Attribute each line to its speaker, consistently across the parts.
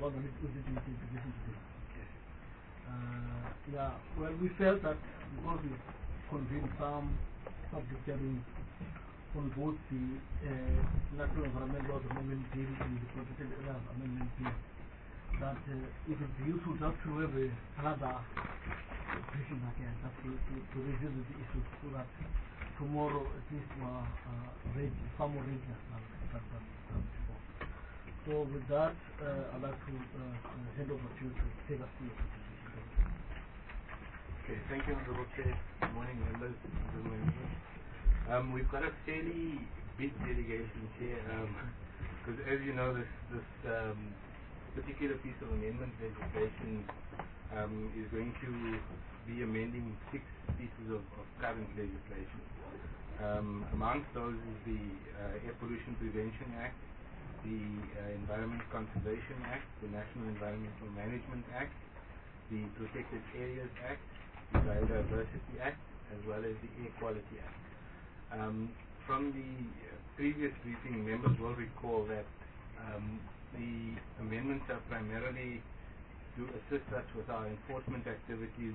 Speaker 1: one that we did in the investigation today. Yeah, well, we felt that because we convened some public hearings on both the National Environmental Laws Amendment Bill and the Protected Areas Amendment Bill, that it would be useful just to have another briefing again, just to revisit the issues so that tomorrow at least we are ready, far more ready than before. So with that, I'd like to hand over to you to take us through your presentation.
Speaker 2: Okay, thank you, Honorable Chair. Good morning, members of the meeting. We've got a fairly big delegation, Chair, because as you know, this particular piece of amendment legislation is going to be amending 6 pieces of current legislation. Amongst those is the Air Pollution Prevention Act, the Environment Conservation Act, the National Environmental Management Act, the Protected Areas Act, the Biodiversity Act, as well as the Air Quality Act. From the previous briefing, members will recall that the amendments are primarily to assist us with our enforcement activities,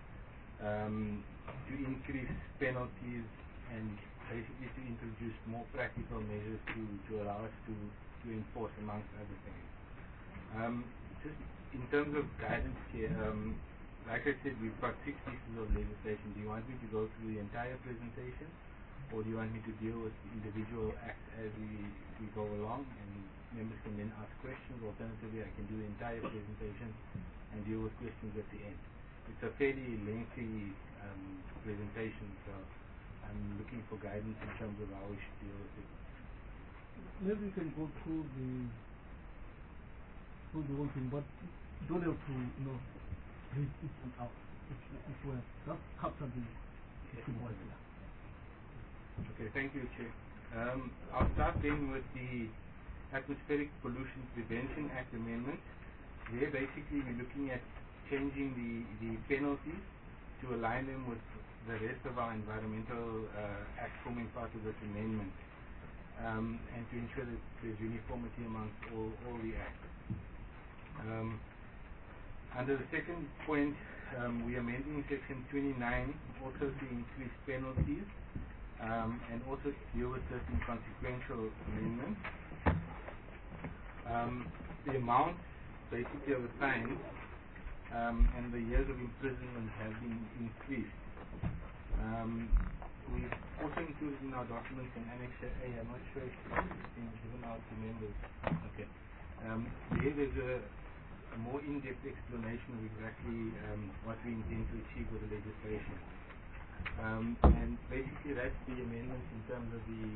Speaker 2: to increase penalties, and basically to introduce more practical measures to allow us to enforce, amongst other things. Just in terms of guidance here, like I said, we've got 6 pieces of legislation. Do you want me to go through the entire presentation, or do you want me to deal with individual acts as we go along, and members can then ask questions? Alternatively, I can do the entire presentation and deal with questions at the end. It's a fairly lengthy presentation, so I'm looking for guidance in terms of how we should deal with it.
Speaker 1: Maybe you can go through the whole thing, but don't have to, read each one out. If we just capture the key points.
Speaker 2: Okay, thank you, Chair. I'll start then with the Atmospheric Pollution Prevention Act amendment. There, basically, we're looking at changing the penalties to align them with the rest of our environmental acts forming part of this amendment, and to ensure that there's uniformity amongst all the acts. Under the second point, we are amending Section 29 also to increase penalties, and also to deal with certain consequential amendments. The amount, basically, of the fines and the years of imprisonment have been increased. We've also included in our documents in Annexure A, I'm not sure if it's been given out to members. Okay. There's a more in-depth explanation of exactly what we intend to achieve with the legislation. And basically that's the amendments in terms of the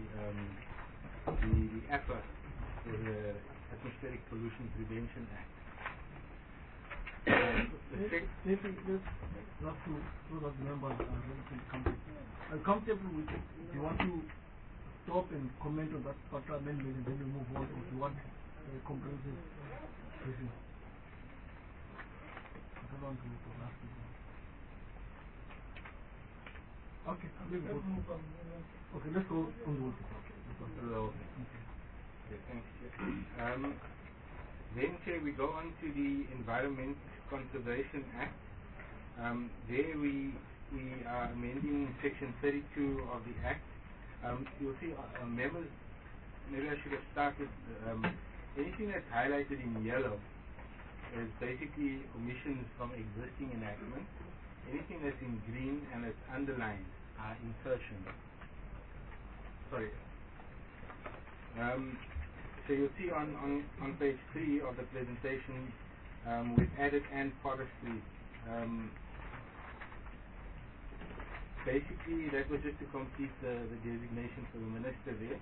Speaker 2: APA, for the Atmospheric Pollution Prevention Act.
Speaker 1: Not to so that members are comfortable with it. Do you want to stop and comment on that particular amendment and then we move on, or do you want a comprehensive review? I don't want to go for last week. Okay, okay, let's go on the vote.
Speaker 2: Okay, thanks, Chair. Then, Chair, we go on to the Environment Conservation Act. There we are amending Section 32 of the Act. You'll see, members, maybe I should have started, anything that's highlighted in yellow is basically omissions from existing enactments. Anything that's in green and that's underlined are insertions. Sorry. So you'll see on page 3 of the presentation, we've added "and forestry." Basically, that was just to complete the designation for the minister there.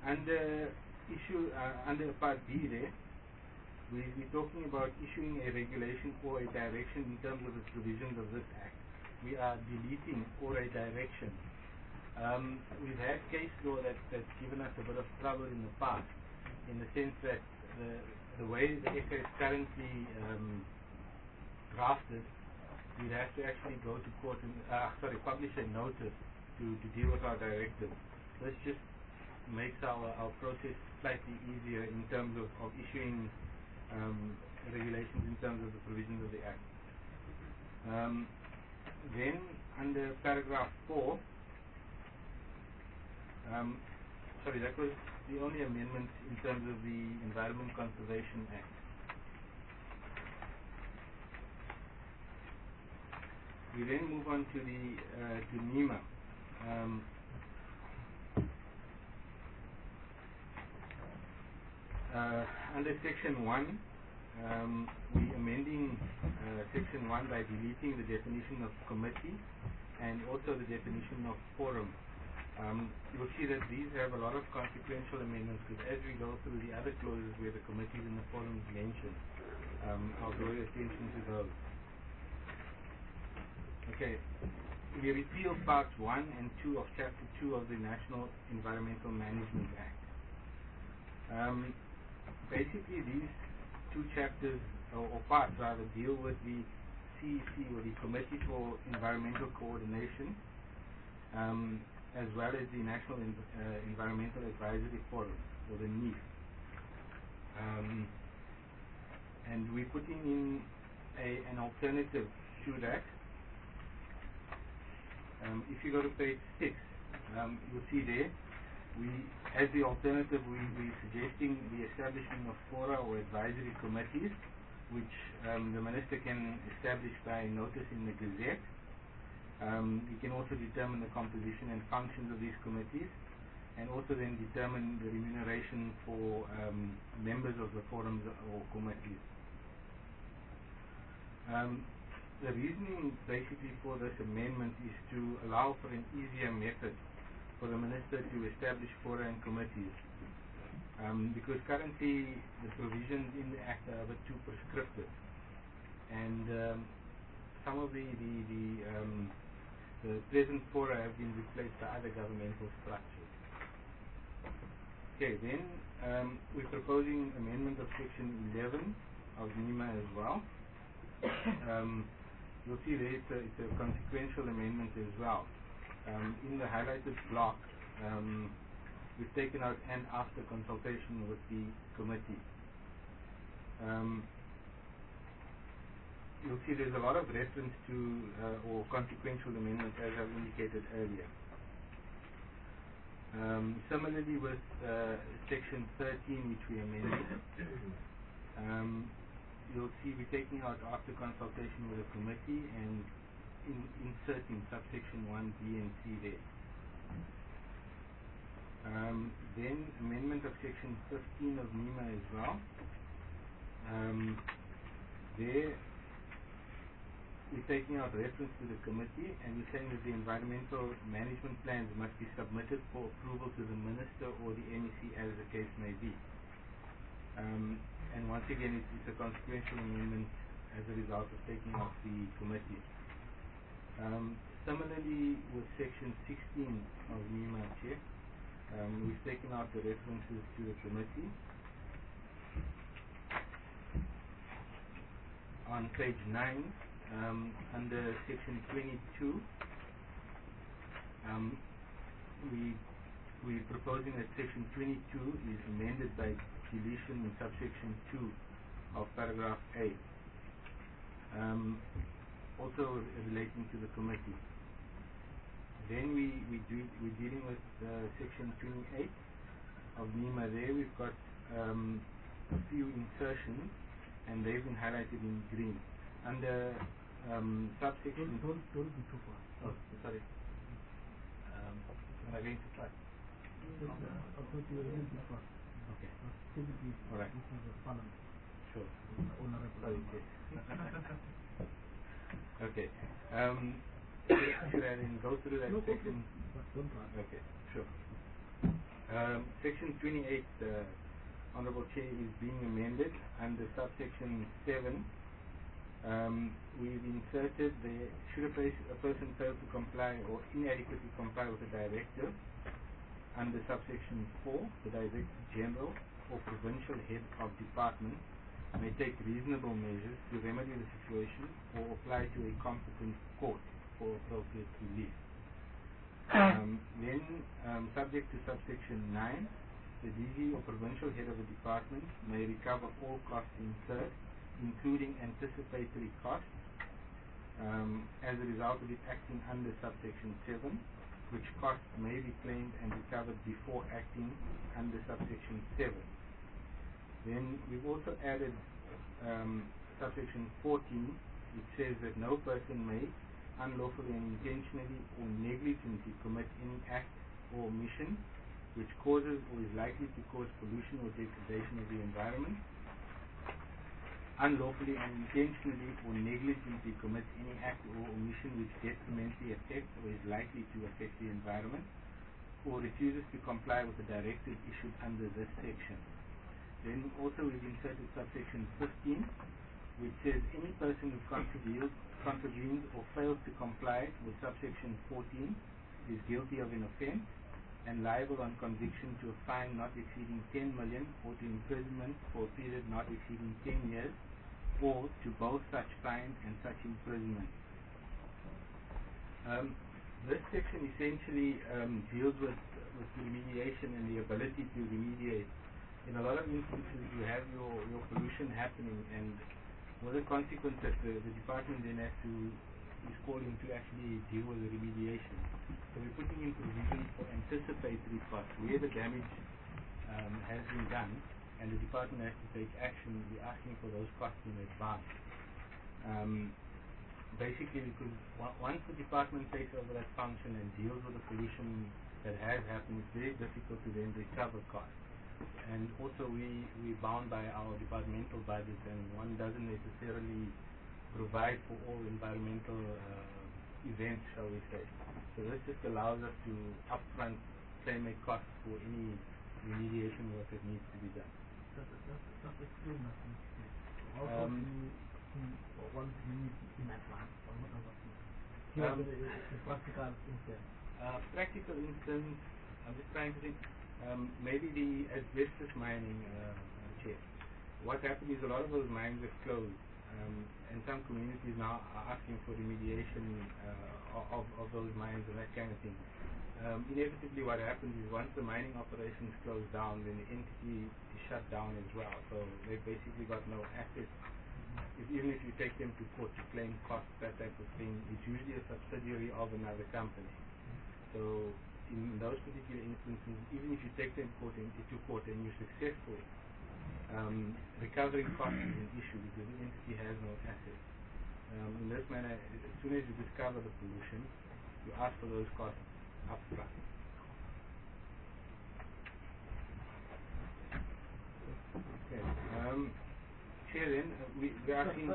Speaker 2: Under Part B there, we're talking about issuing a regulation or a direction in terms of the provisions of this Act. We are deleting "or a direction." We've had case law that's given us a bit of trouble in the past, in the sense that the way the ECA is currently drafted, we'd have to actually go to court and publish a notice to deal with our directive. This just makes our process slightly easier in terms of issuing regulations in terms of the provisions of the Act. Then under paragraph 4, sorry, that was the only amendment in terms of the Environment Conservation Act. We then move on to the to NEMA. Under section 1, we're amending section 1 by deleting the definition of committee and also the definition of forum. You'll see that these have a lot of consequential amendments, because as we go through the other clauses where the committees and the forums mentioned, I'll draw your attention to those. Okay, we repeal parts 1 and 2 of chapter 2 of the National Environmental Management Act. Basically, these two chapters, or parts rather, deal with the CEC, or the Committee for Environmental Coordination, as well as the National Environmental Advisory Forum, or the NEF. And we're putting in an alternative to that. If you go to page 6, you'll see there, as the alternative, we're suggesting the establishment of fora or advisory committees, which the Minister can establish by notice in the Gazette. You can also determine the composition and functions of these committees, and also then determine the remuneration for members of the forums or committees. The reasoning basically for this amendment is to allow for an easier method for the Minister to establish fora and committees, because currently the provisions in the Act are a bit too prescriptive, and some of the present fora have been replaced by other governmental structures. Okay, then we're proposing amendment of section 11 of NEMA as well. You'll see there it's a consequential amendment as well. In the highlighted block, we've taken out "and after consultation with the committee." You'll see there's a lot of reference to or consequential amendments, as I've indicated earlier. Similarly with section 13, which we amended, you'll see we're taking out "after consultation with the committee" and inserting subsection 1B and C there. Then amendment of section 15 of NEMA as well. There we're taking out reference to the committee, and we're saying that the environmental management plans must be submitted for approval to the Minister or the NEC, as the case may be. And once again, it's a consequential amendment as a result of taking off the committee. Similarly, with section 16 of NEMA, Chair, we've taken out the references to the committee. On page 9, under section 22, we're proposing that section 22 is amended by deletion in subsection 2 of paragraph A, also relating to the committee. Then we're dealing with section 28 of NEMA. There we've got a few insertions, and they've been highlighted in green. Under subsection...
Speaker 1: Don't be too far.
Speaker 2: Oh, sorry. Am I going to try?
Speaker 1: I thought you were going too far.
Speaker 2: Okay.
Speaker 1: All right. This is a parliament.
Speaker 2: Sure.
Speaker 1: Honorable.
Speaker 2: Okay. Should I then go through that section?
Speaker 1: Don't try.
Speaker 2: Okay, sure. Section 28, Honorable Chair, is being amended under subsection 7. We've inserted should a person fail to comply or inadequately comply with a directive, under subsection 4, the Director General or provincial head of department may take reasonable measures to remedy the situation or apply to a competent court for appropriate relief. Then, subject to subsection 9, the DG or provincial head of a department may recover all costs incurred including anticipatory costs, as a result of it acting under subsection 7, which costs may be claimed and recovered before acting under subsection 7. Then we've also added subsection 14, which says that no person may unlawfully and intentionally or negligently commit any act or omission which causes or is likely to cause pollution or degradation of the environment. Unlawfully and intentionally or negligently commit any act or omission which detrimentally affects or is likely to affect the environment, or refuses to comply with the directive issued under this section. Then also we've inserted subsection 15, which says any person who contravenes or fails to comply with subsection 14 is guilty of an offence and liable on conviction to a fine not exceeding 10 million or to imprisonment for a period not exceeding 10 years or to both such fine and such imprisonment. This section essentially deals with remediation and the ability to remediate. In a lot of instances you have your pollution happening, and with the consequence that the department then is called in to actually deal with the remediation. So we're putting in provisions for anticipatory costs where the damage has been done and the department has to take action. We're asking for those costs in advance. Basically because once the department takes over that function and deals with the pollution that has happened, it's very difficult to then recover costs. And also we're bound by our departmental budget, and one doesn't necessarily provide for all environmental events, shall we say. So this just allows us to upfront claim a cost for any remediation work that needs to be done.
Speaker 1: Just explain that. Also, one need in advance. The practical instance.
Speaker 2: Practical instance, I'm just trying to think. Maybe the asbestos mining, Chair. What happened is a lot of those mines are closed, and some communities now are asking for remediation of those mines and that kind of thing. Inevitably what happens is once the mining operations close down, then the entity is shut down as well. So they've basically got no assets. Even if you take them to court to claim costs, that type of thing, it's usually a subsidiary of another company. So in those particular instances, even if you take them to court and you're successful, recovering costs is an issue because the entity has no assets. In this manner, as soon as you discover the pollution, you ask for those costs up front. Okay. Chair, then, we're asking...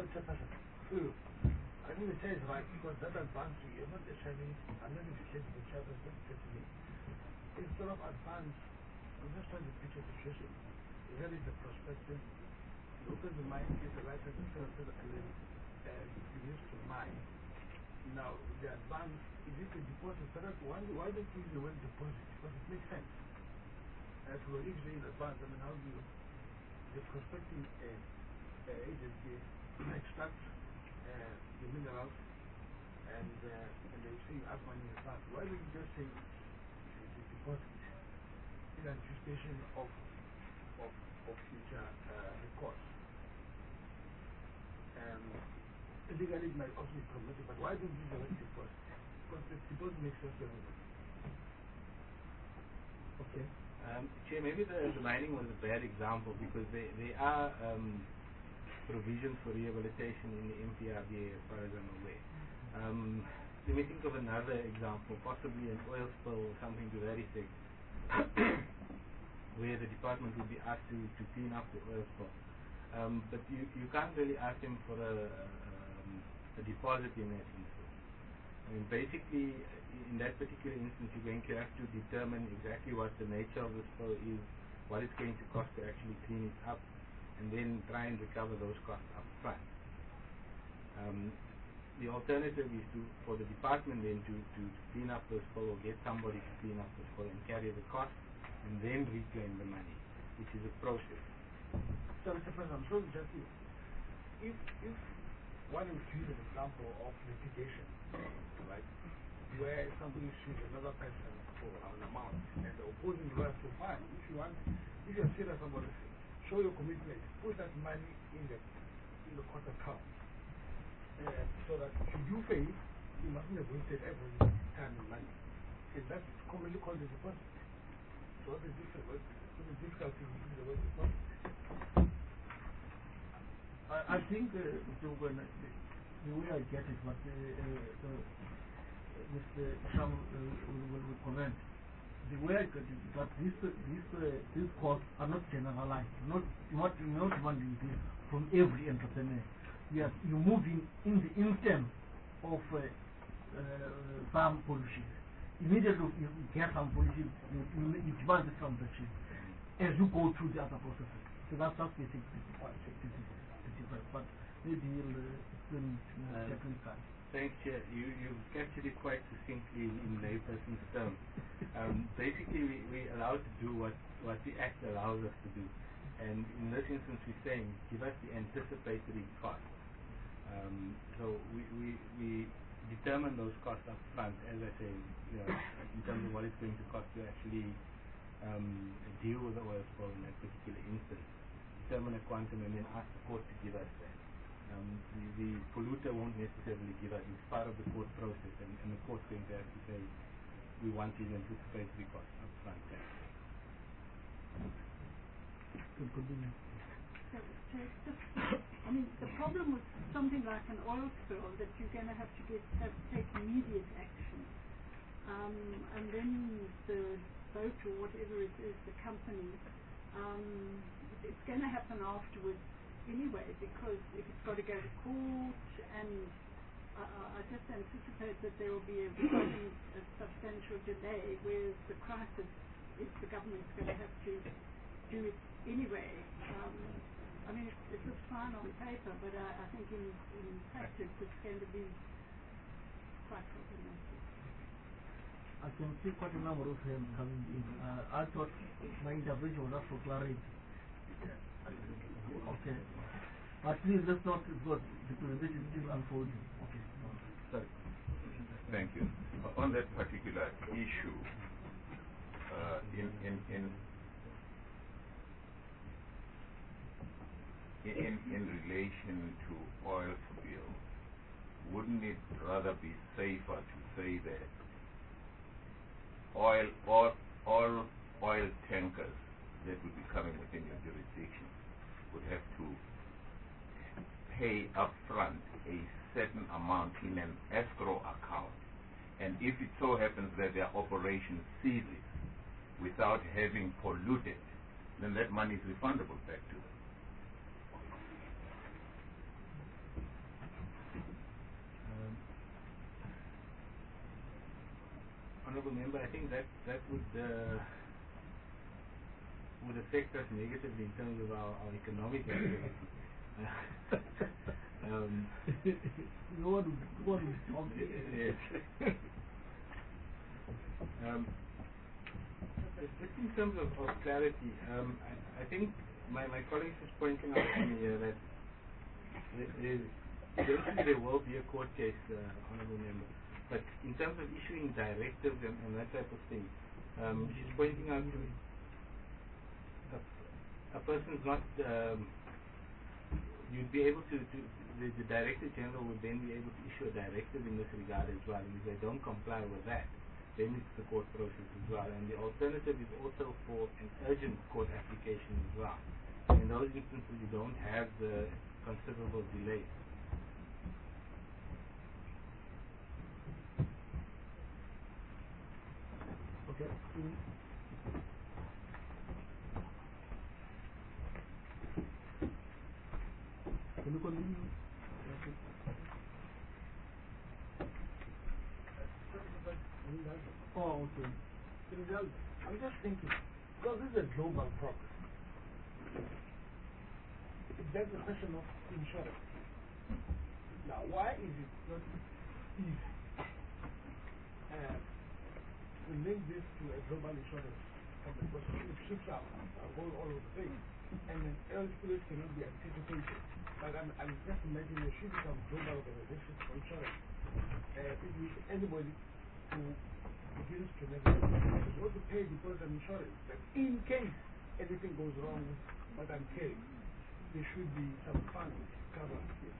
Speaker 1: I think the chair is right, because that advance you're not actually, unless you change the chair, but don't say to me. Instead of advance, I'm just trying to picture the situation. Here is the prospectus, you open the mine, get the license, and then you used to mine. Now, the advance, is it a deposit? Why don't you use the word deposit? Because it makes sense. If you were usually in advance, I mean, how do you, the prospecting agency extract the minerals and they say you have money in advance. Why don't you just say it's a deposit in anticipation of future recourse? Legally it might also be problematic, but why don't you use the word deposit? Because the deposit makes sense to everybody. Okay.
Speaker 2: Chair, maybe the mining was a bad example because there are provisions for rehabilitation in the MPRDA as far as I'm aware. Let me think of another example, possibly an oil spill or something to that effect, where the department would be asked to clean up the oil spill. But you can't really ask them for a deposit in that instance. I mean, basically, in that particular instance, you're going to have to determine exactly what the nature of the spill is, what it's going to cost to actually clean it up, and then try and recover those costs up front. The alternative is for the department then to clean up the spill or get somebody to clean up the spill and carry the cost and then reclaim the money, which is a process.
Speaker 1: So, Mr. President, I'm sure just if one would use an example of litigation, right, where somebody sues another person for an amount and the opposing lawyer says, fine, if you're serious about this, show your commitment, put that money in the court account. So that should you fail, you mustn't have wasted every time and money. And that's commonly called a deposit. So what is the difficulty in the word deposit? I think, Mr. Ugan, the way I get it, but Mr. Sham will comment. The way I get it is that these costs are not generalized, not demanding this from every entrepreneur. Yes, you move in the instance of some pollution. Immediately you get some pollution, you demand it from the chief as you go through the other processes. So that's basically quite the difference. But maybe you'll explain technically.
Speaker 2: Thanks, Chair. You've captured it quite succinctly in layperson's terms. Basically, we are allowed to do what the Act allows us to do. And in this instance, we're saying, give us the anticipatory costs. So we determine those costs up front, as I say, in terms of what it's going to cost to actually deal with the oil spill in that particular instance. Determine a quantum and then ask the court to give us that. The polluter won't necessarily give us. It's part of the court process, and the court's going to have to say, we want these anticipatory costs up front.
Speaker 3: I mean, the problem with something like an oil spill that you're going to have to take immediate action, and then the boat or whatever it is, the company, it's going to happen afterwards anyway, because if it's got to go to court, and I just anticipate that there will be a substantial delay, whereas the crisis is the government's going to have to do it anyway. I mean, it looks fine on paper, but I think in practice it's going to be quite problematic.
Speaker 1: I can see quite a number of them coming in. I thought my intervention was not for clarity. Okay. But please, let's not go the presentation is unfolding. Okay.
Speaker 2: Sorry.
Speaker 4: Thank you. On that particular issue, in relation to oil spill, wouldn't it rather be safer to say that all oil tankers that would be coming within your jurisdiction would have to pay upfront a certain amount in an escrow account, and if it so happens that their operation ceases without having polluted, then that money is refundable back to them?
Speaker 2: Honourable Member, I think that would affect us negatively in terms of our economic activity.
Speaker 1: No one is talking.
Speaker 2: Yes. Just in terms of clarity, I think my colleagues is pointing out to me here that eventually there will be a court case, Honourable Member. But in terms of issuing directives and that type of thing, she's pointing out to me a person's not, you'd be able to the Director General would then be able to issue a directive in this regard as well. And if they don't comply with that, then it's the court process as well. And the alternative is also for an urgent court application as well. In those instances, you don't have the considerable delay.
Speaker 1: Okay. Can you continue? Oh, okay. I'm just thinking, because this is a global problem. There's a question of insurance. Now, why is it not easy to link this to a global insurance company? Because if ships are going all over the place, and then oil spills cannot be anticipated. But I'm just imagining there should be some global organization for insurance. If anybody who begins to navigate, is going to pay because of insurance, that in case anything goes wrong with what I'm carrying, there should be some funds covered here.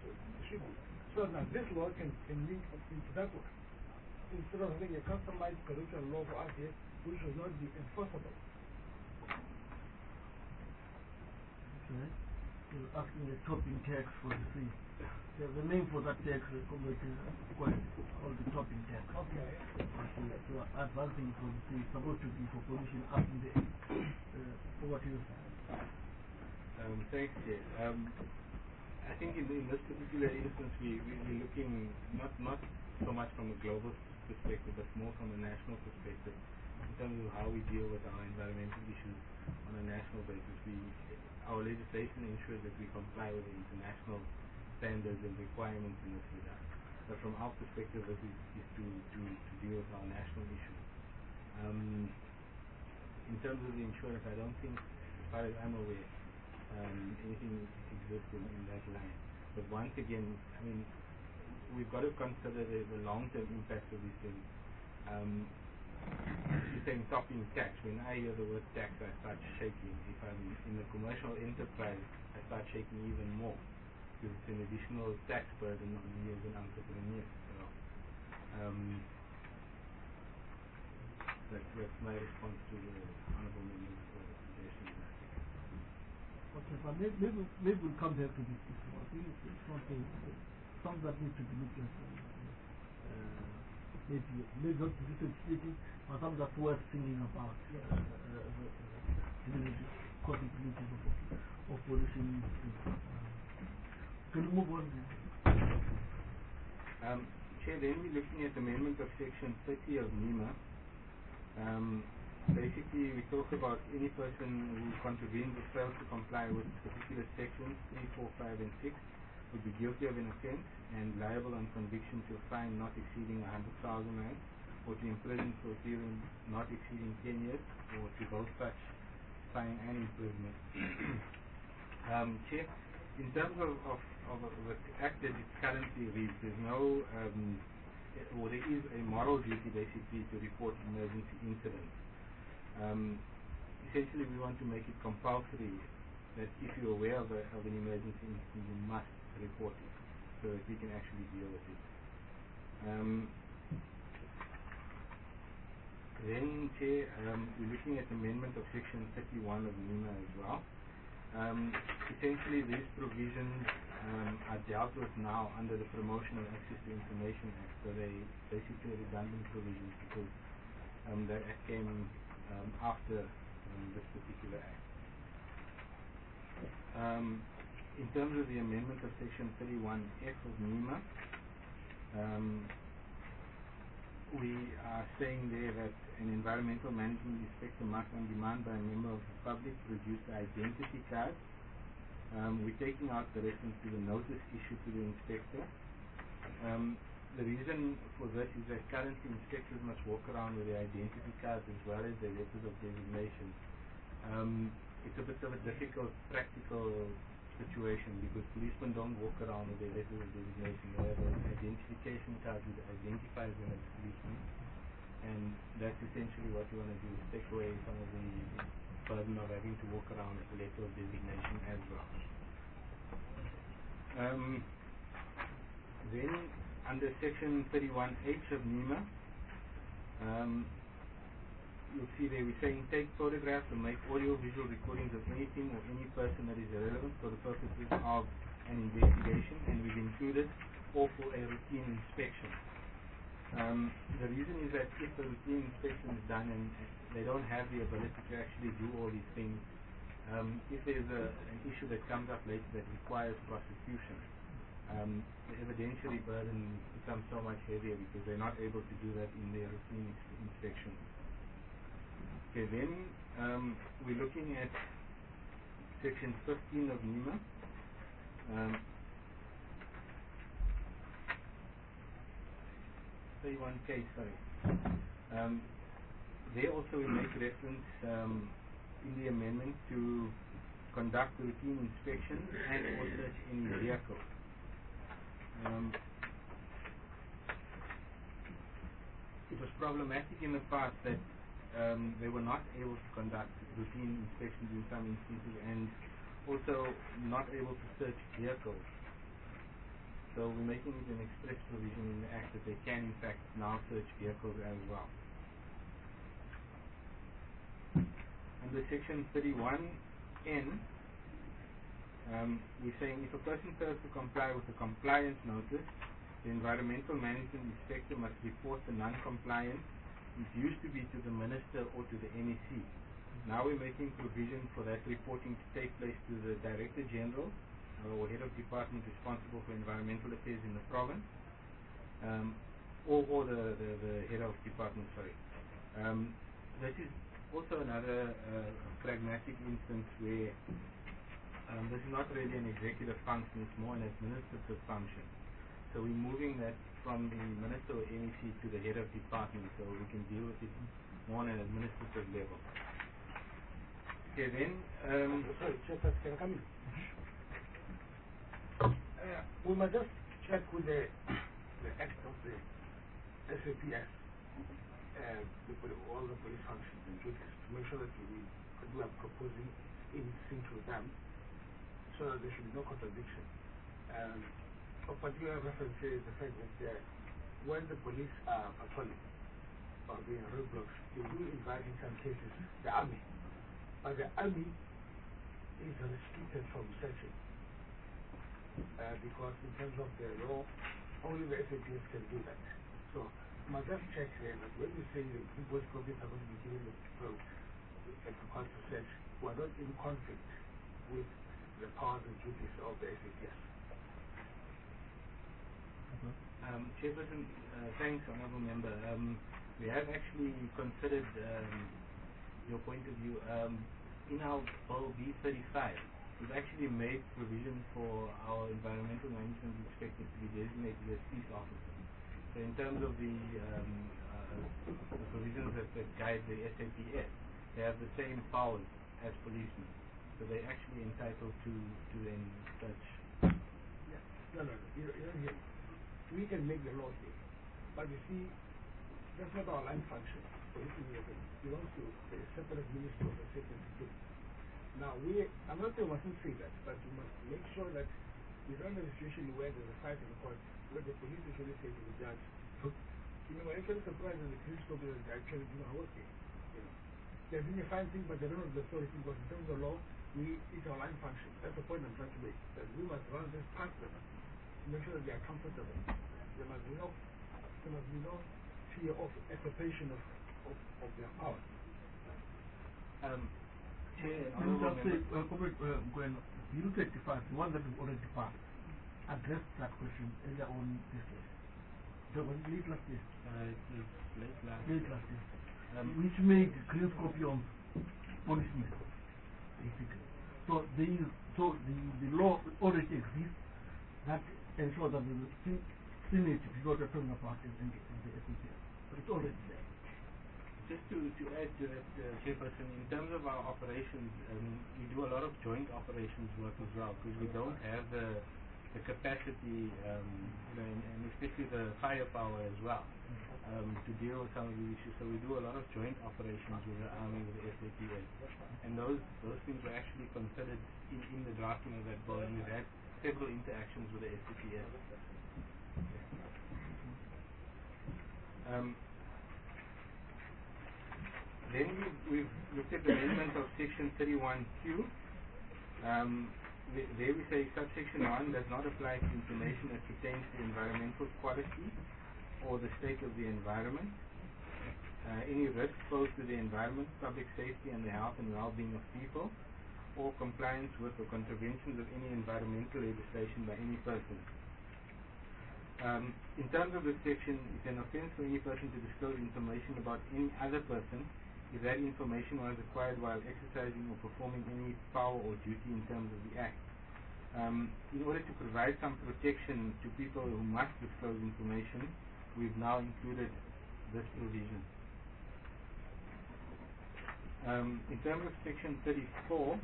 Speaker 1: So now this law can link up into that one. Instead of having a customized curriculum law for us here, which will not be enforceable.
Speaker 5: Okay. You're asking a topping tax for the fee. There's a name for that tax, committee called the topping tax.
Speaker 1: Okay.
Speaker 5: So advancing for the fee is supposed to be for pollution up in the over to you.
Speaker 2: Thanks, Jay. I think in this particular instance, we're looking not so much from a global perspective, but more from a national perspective in terms of how we deal with our environmental issues on a national basis. Our legislation ensures that we comply with the international standards and requirements in this regard. But from our perspective, this is to deal with our national issues. In terms of the insurance, I don't think, as far as I'm aware, anything exists in that line. But once again, I mean, we've got to consider the long-term impact of these things. You're saying topping tax. When I hear the word tax, I start shaking. If I'm in the commercial enterprise, I start shaking even more, because it's an additional tax burden on me as an entrepreneur. So that's my response to the honourable member's suggestion.
Speaker 5: Okay, but maybe we'll come back to this issue. I think it's something that needs to be looked at. Maybe not to this extent, but something that's worth thinking about. Possibilities of pollution. Can we move on?
Speaker 2: Chair, then we're looking at amendment of section 30 of NEMA. Basically, we talk about any person who contravenes or fails to comply with particular sections 3, 4, 5, and 6 would be guilty of an offence and liable on conviction to a fine not exceeding 100,000 rand, or to imprison for a period not exceeding 10 years, or to both such fine and imprisonment. Chair, in terms of the act that it currently reads, there's no, or there is a moral duty basically to report emergency incidents. Essentially, we want to make it compulsory that if you're aware of an emergency incident, you must report it, so that we can actually deal with it. Then, Chair, we're looking at amendment of section 31 of NEMA as well. Essentially, these provisions are dealt with now under the Promotion of Access to Information Act, so they basically redundant provisions because that act came after this particular act. In terms of the amendment of section 31F of NEMA, we are saying there that an environmental management inspector must, on demand by a member of the public, produce the identity card. We're taking out the reference to the notice issued to the inspector. The reason for this is that currently inspectors must walk around with their identity cards as well as their letters of designation. It's a bit of a difficult practical situation because policemen don't walk around with their letters of designation. They have an identification card which identifies them as policemen, and that's essentially what you want to do, is take away some of the burden of having to walk around with the letter of designation as well. Then under section 31H of NEMA, you'll see there we're saying take photographs and make audio-visual recordings of anything or any person that is irrelevant for the purposes of an investigation, and we've included or for a routine inspection. The reason is that if the routine inspection is done and they don't have the ability to actually do all these things, if there's an issue that comes up later that requires prosecution, the evidentiary burden becomes so much heavier because they're not able to do that in their routine inspection. Okay, then we're looking at section 15 of NEMA. 31K, sorry. There also we make reference in the amendment to conduct routine inspections and or search any vehicle. It was problematic in the past that they were not able to conduct routine inspections in some instances and also not able to search vehicles. So we're making it an express provision in the Act that they can in fact now search vehicles as well. Under section 31N, we're saying if a person fails to comply with a compliance notice, the environmental management inspector must report the non-compliance. It used to be to the minister or to the NEC. Now we're making provision for that reporting to take place to the Director General or Head of Department responsible for environmental affairs in the province, or the Head of Department, sorry. This is also another pragmatic instance where this is not really an executive function, it's more an administrative function. So we're moving that from the Minister or NEC to the Head of Department so we can deal with it more on an administrative level. Okay, then...
Speaker 6: sorry, Chairperson, can I come in? We must just check with the act of the SAPS, all the police functions and duties to make sure that we are proposing in sync with them so that there should be no contradiction. Of particular reference here is the fact that when the police are patrolling or being roadblocks, they do invite in some cases the army. But the army is restricted from searching because in terms of the law, only the SAPS can do that. So, I must just check here that when we say the invoice copies are going to be given to call to search, we are not in conflict with the powers and duties of the SAPS.
Speaker 2: Chairperson, thanks, Honourable Member. We have actually considered your point of view. In our Bill B35, we've actually made provision for our environmental management inspector to be designated as peace officer. So in terms of the provisions that guide the SAPS, they have the same powers as policemen. So they're actually entitled to then such.
Speaker 6: Yeah. No, you don't hear me. We can make the law here, but you see, that's not our line function. It belongs to the separate ministry of the safety and security. Now, I'm not saying we mustn't say that, but we must make sure that we don't have a situation where there's a fight in the court, where the police actually say to the judge, we're actually surprised that the police told us that actually do not work here. They're doing a fine thing, but they don't know the authority because in terms of law, it's our line function. That's the point I'm trying to make, that we must run this past them to make sure that they are comfortable. There must be no fear of usurpation of their power.
Speaker 2: Chair,
Speaker 5: Can you just say, when Bill 35, the one that we already passed, addressed that question earlier on this year. That was late last year.
Speaker 2: It was late last
Speaker 5: year. Which made green scorpions punishment, basically. So the law already exists that ensures that the Senate is not a criminal party in the SAPS. But it's already there.
Speaker 2: Just to add to that, Chairperson, in terms of our operations, we do a lot of joint operations work as well because we don't have the capacity, and especially the firepower as well, to deal with some of these issues. So we do a lot of joint operations with the Army, with the SAPS. And those things were actually considered in the drafting of that bill, and we've had several interactions with the SAPS. Then we've looked at the amendment of section 31Q. There we say subsection 1 does not apply to information that pertains to environmental quality or the state of the environment, any risk posed to the environment, public safety and the health and well-being of people, or compliance with or contraventions of any environmental legislation by any person. In terms of this section, it's an offence for any person to disclose information about any other person if that information was acquired while exercising or performing any power or duty in terms of the Act. In order to provide some protection to people who must disclose information, we've now included this provision. In terms of section 34,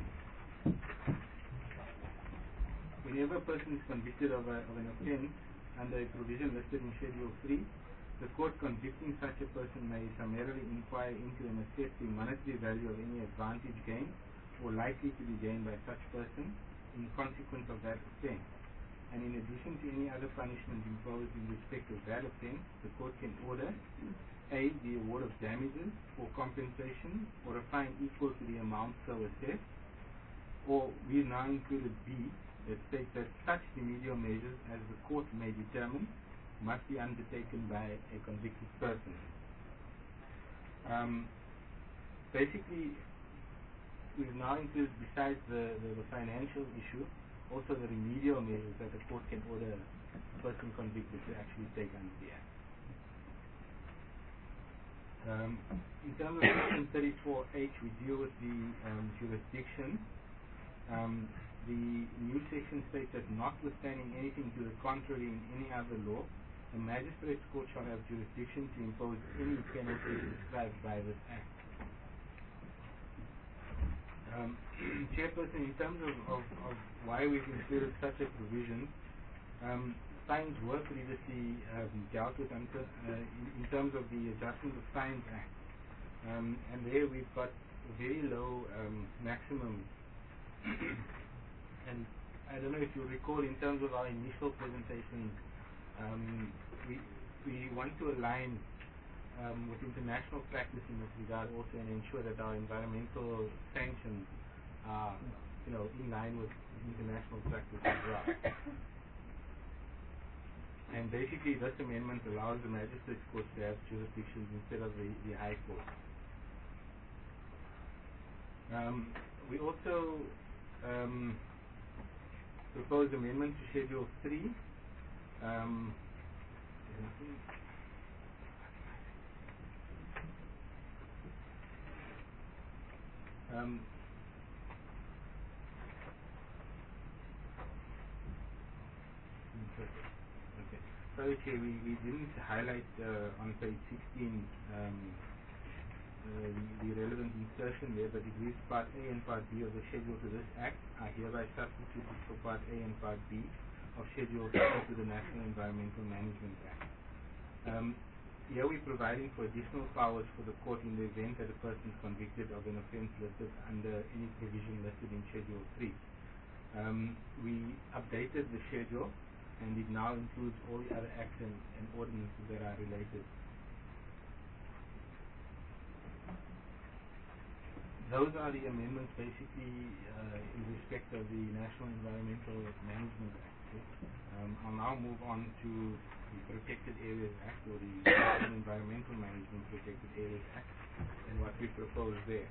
Speaker 2: whenever a person is convicted of an offence under a provision listed in Schedule 3, the court convicting such a person may summarily inquire into and assess the monetary value of any advantage gained or likely to be gained by such person in consequence of that offence. and in addition to any other punishment imposed in respect of that offence, the court can order A, the award of damages or compensation or a fine equal to the amount so assessed, or we now included B, that states that such remedial measures as the court may determine must be undertaken by a convicted person. Basically, we've now included, besides the financial issue, also the remedial measures that the court can order a person convicted to actually take under the Act. In terms of Section 34H, we deal with the jurisdiction. The new section states that notwithstanding anything to the contrary in any other law, a magistrate's court shall have jurisdiction to impose any penalty prescribed by this Act. Chairperson, in terms of why we've included such a provision, fines were previously dealt with in terms of the Adjustment of Fines Act, and there we've got a very low maximum. And I don't know if you recall, in terms of our initial presentation, we want to align with international practice in this regard also, and ensure that our environmental sanctions are, in line with international practice as well. And basically, this amendment allows the magistrates' court to have jurisdictions instead of the High Court. We also proposed amendment to Schedule 3. Okay. Sorry, Chair, we didn't highlight on page 16 the relevant insertion there, but it reads Part A and Part B of the schedule to this Act are hereby substituted for Part A and Part B of Schedule 4 to the National Environmental Management Act. Here we're providing for additional powers for the court in the event that a person is convicted of an offence listed under any provision listed in Schedule 3. We updated the schedule, and it now includes all the other acts and ordinances that are related. Those are the amendments basically in respect of the National Environmental Management Act. I'll now move on to the Protected Areas Act, or the National Environmental Management Protected Areas Act, and what we propose there.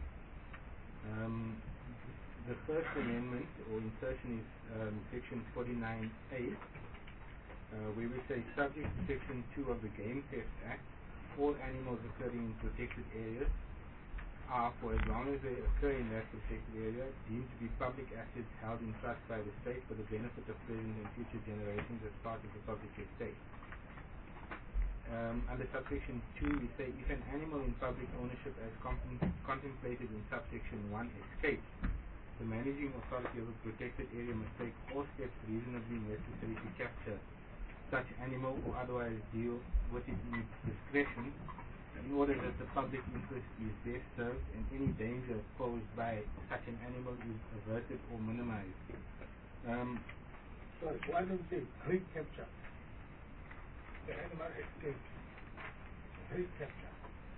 Speaker 2: The first amendment or insertion is Section 49A, where we say, subject to Section 2 of the Game Theft Act, all animals occurring in protected areas are, for as long as they occur in that protected area, deemed to be public assets held in trust by the state for the benefit of present and future generations as part of the public estate. Under subsection 2, we say, if an animal in public ownership as contemplated in subsection 1 escapes, the managing authority of a protected area must take all steps reasonably necessary to capture such animal or otherwise deal with it in its discretion, in order that the public interest is best served and any danger posed by such an animal is averted or minimized.
Speaker 6: Sorry, why don't you say great capture? The animal escaped. Great capture.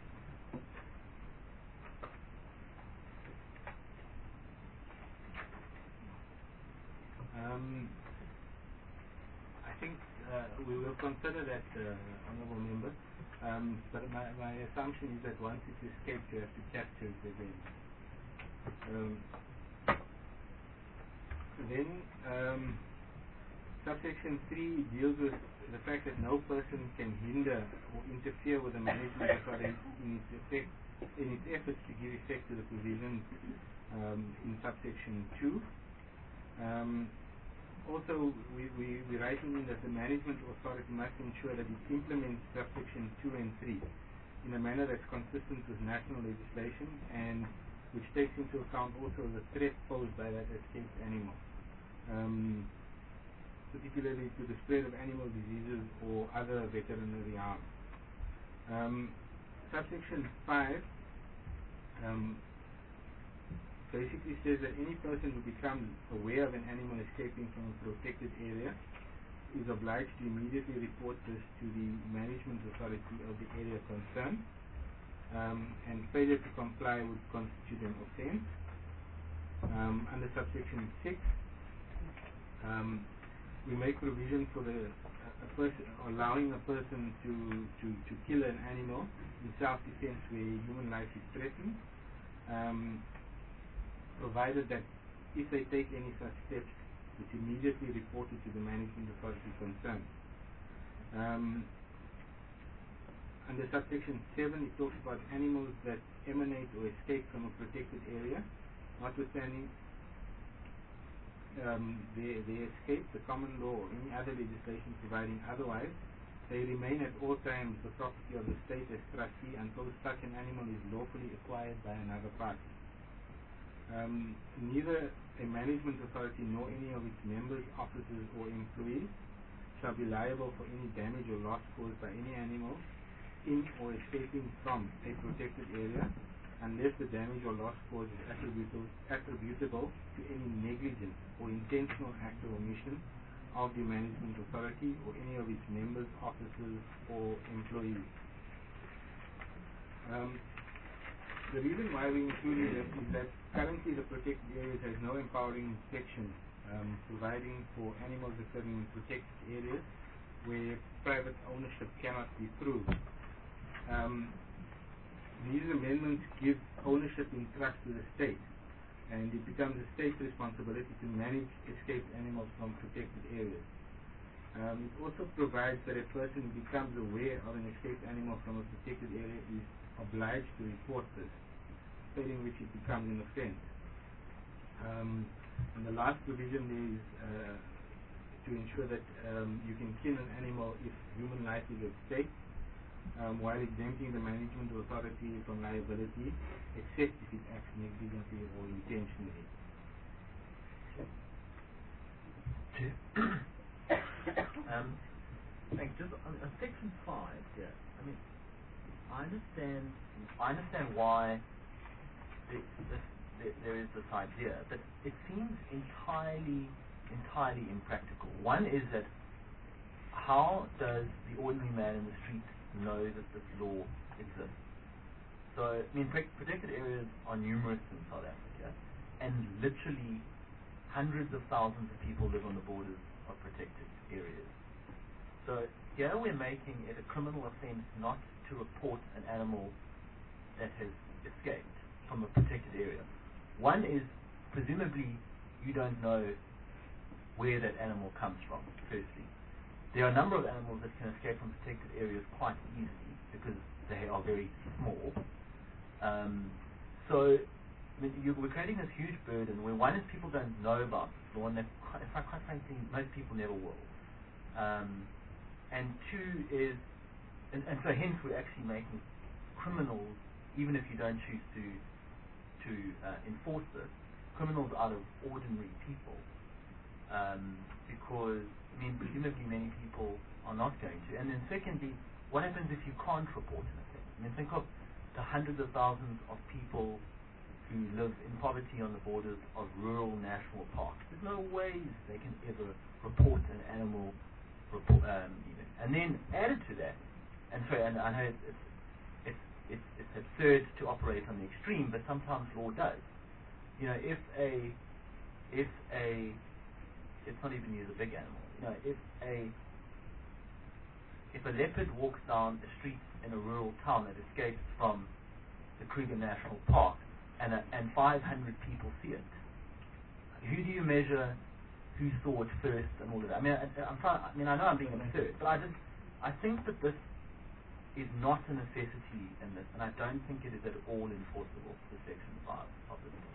Speaker 2: I think we will consider that, Honourable Member, but my assumption is that once it escapes, you have to capture it again. Then subsection 3 deals with the fact that no person can hinder or interfere with the management authority in its efforts to give effect to the provisions in subsection 2. Also, we're writing in that the management authority must ensure that it implements subsection 2 and 3 in a manner that's consistent with national legislation and which takes into account also the threat posed by that escaped animal, particularly to the spread of animal diseases or other veterinary harm. Subsection 5 basically says that any person who becomes aware of an animal escaping from a protected area is obliged to immediately report this to the management authority of the area concerned, and failure to comply would constitute an offence. Under subsection 6, we make provision for allowing a person to kill an animal in self-defense where human life is threatened, provided that if they take any such steps, it's immediately reported to the management authority concerned. Under subsection 7, it talks about animals that emanate or escape from a protected area. Notwithstanding they escape the common law or any other legislation providing otherwise, they remain at all times the property of the state as trustee until such an animal is lawfully acquired by another party. Neither a management authority nor any of its members, officers or employees shall be liable for any damage or loss caused by any animal in or escaping from a protected area unless the damage or loss caused is attributable to any negligent or intentional act or omission of the management authority or any of its members, officers or employees. The reason why we included it is that currently the protected areas has no empowering section providing for animals occurring in protected areas where private ownership cannot be proved. These amendments give ownership in trust to the state, and it becomes the state's responsibility to manage escaped animals from protected areas. It also provides that a person who becomes aware of an escaped animal from a protected area is obliged to report this, failing which it becomes an offence. And the last provision is to ensure that you can kill an animal if human life is at stake, while exempting the management authority from liability, except if it acts negligently or intentionally.
Speaker 7: Just on section 5 here, I mean, I understand why there is this idea, but it seems entirely impractical. One is that how does the ordinary man in the street know that this law exists? So, I mean, protected areas are numerous in South Africa, and literally hundreds of thousands of people live on the borders of protected areas. So here we're making it a criminal offence not to report an animal that has escaped from a protected area. One is, presumably, you don't know where that animal comes from, firstly. There are a number of animals that can escape from protected areas quite easily because they are very small. So I mean, we're creating this huge burden where one is people don't know about this law, and that quite frankly most people never will. And two is, and so hence we're actually making criminals, even if you don't choose to enforce this, criminals out of ordinary people, because I mean presumably many people are not going to. And then secondly, what happens if you can't report an offence? I mean, think of the hundreds of thousands of people who live in poverty on the borders of rural national parks. There's no way they can ever report an animal even. And then added to that, and I know it's absurd to operate on the extreme, but sometimes law does. You know, if let's not even use a big animal. You know, if a leopard walks down a street in a rural town that escapes from the Kruger National Park, and 500 people see it, who do you measure who saw it first and all of that? I mean, I know I'm being absurd, but I think that this is not a necessity in this, and I don't think it is at all enforceable to Section 5 of this law.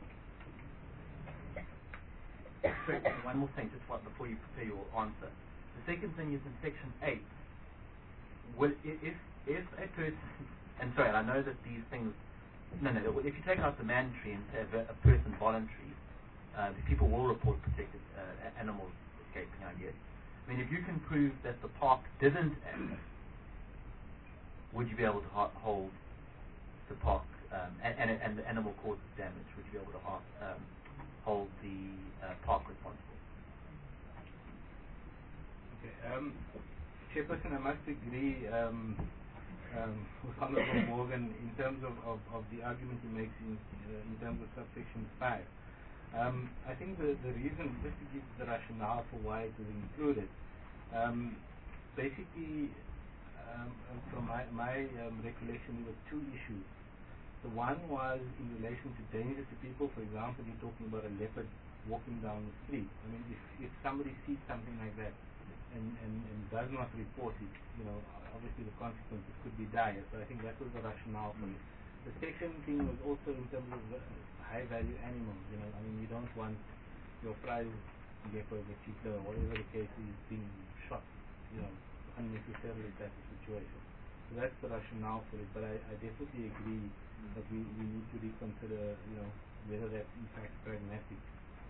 Speaker 7: One more thing, just before you prepare your answer. The second thing is in Section 8. If a person, and sorry, I know that these things, if you take out the mandatory and have a person voluntary, people will report protected animals escaping, I guess. I mean, if you can prove that the park didn't act, would you be able to hold the park, and the animal causes damage, would you be able to hold the park responsible?
Speaker 2: Chairperson, I must agree with Honorable Morgan in terms of the argument he makes in terms of subsection 5. I think the reason, just to give the rationale for why it was included, basically, from my recollection, there were two issues. The one was in relation to danger to people. For example, you're talking about a leopard walking down the street. I mean, if somebody sees something like that and does not report it, obviously the consequences could be dire. So I think that was the rationale for it. The second thing was also in terms of high-value animals. I mean, you don't want your prize gecko, the cheetah, or whatever the case is, being shot, unnecessarily type of situation. So that's the rationale for it. But I definitely agree that we need to reconsider, whether that's in fact pragmatic.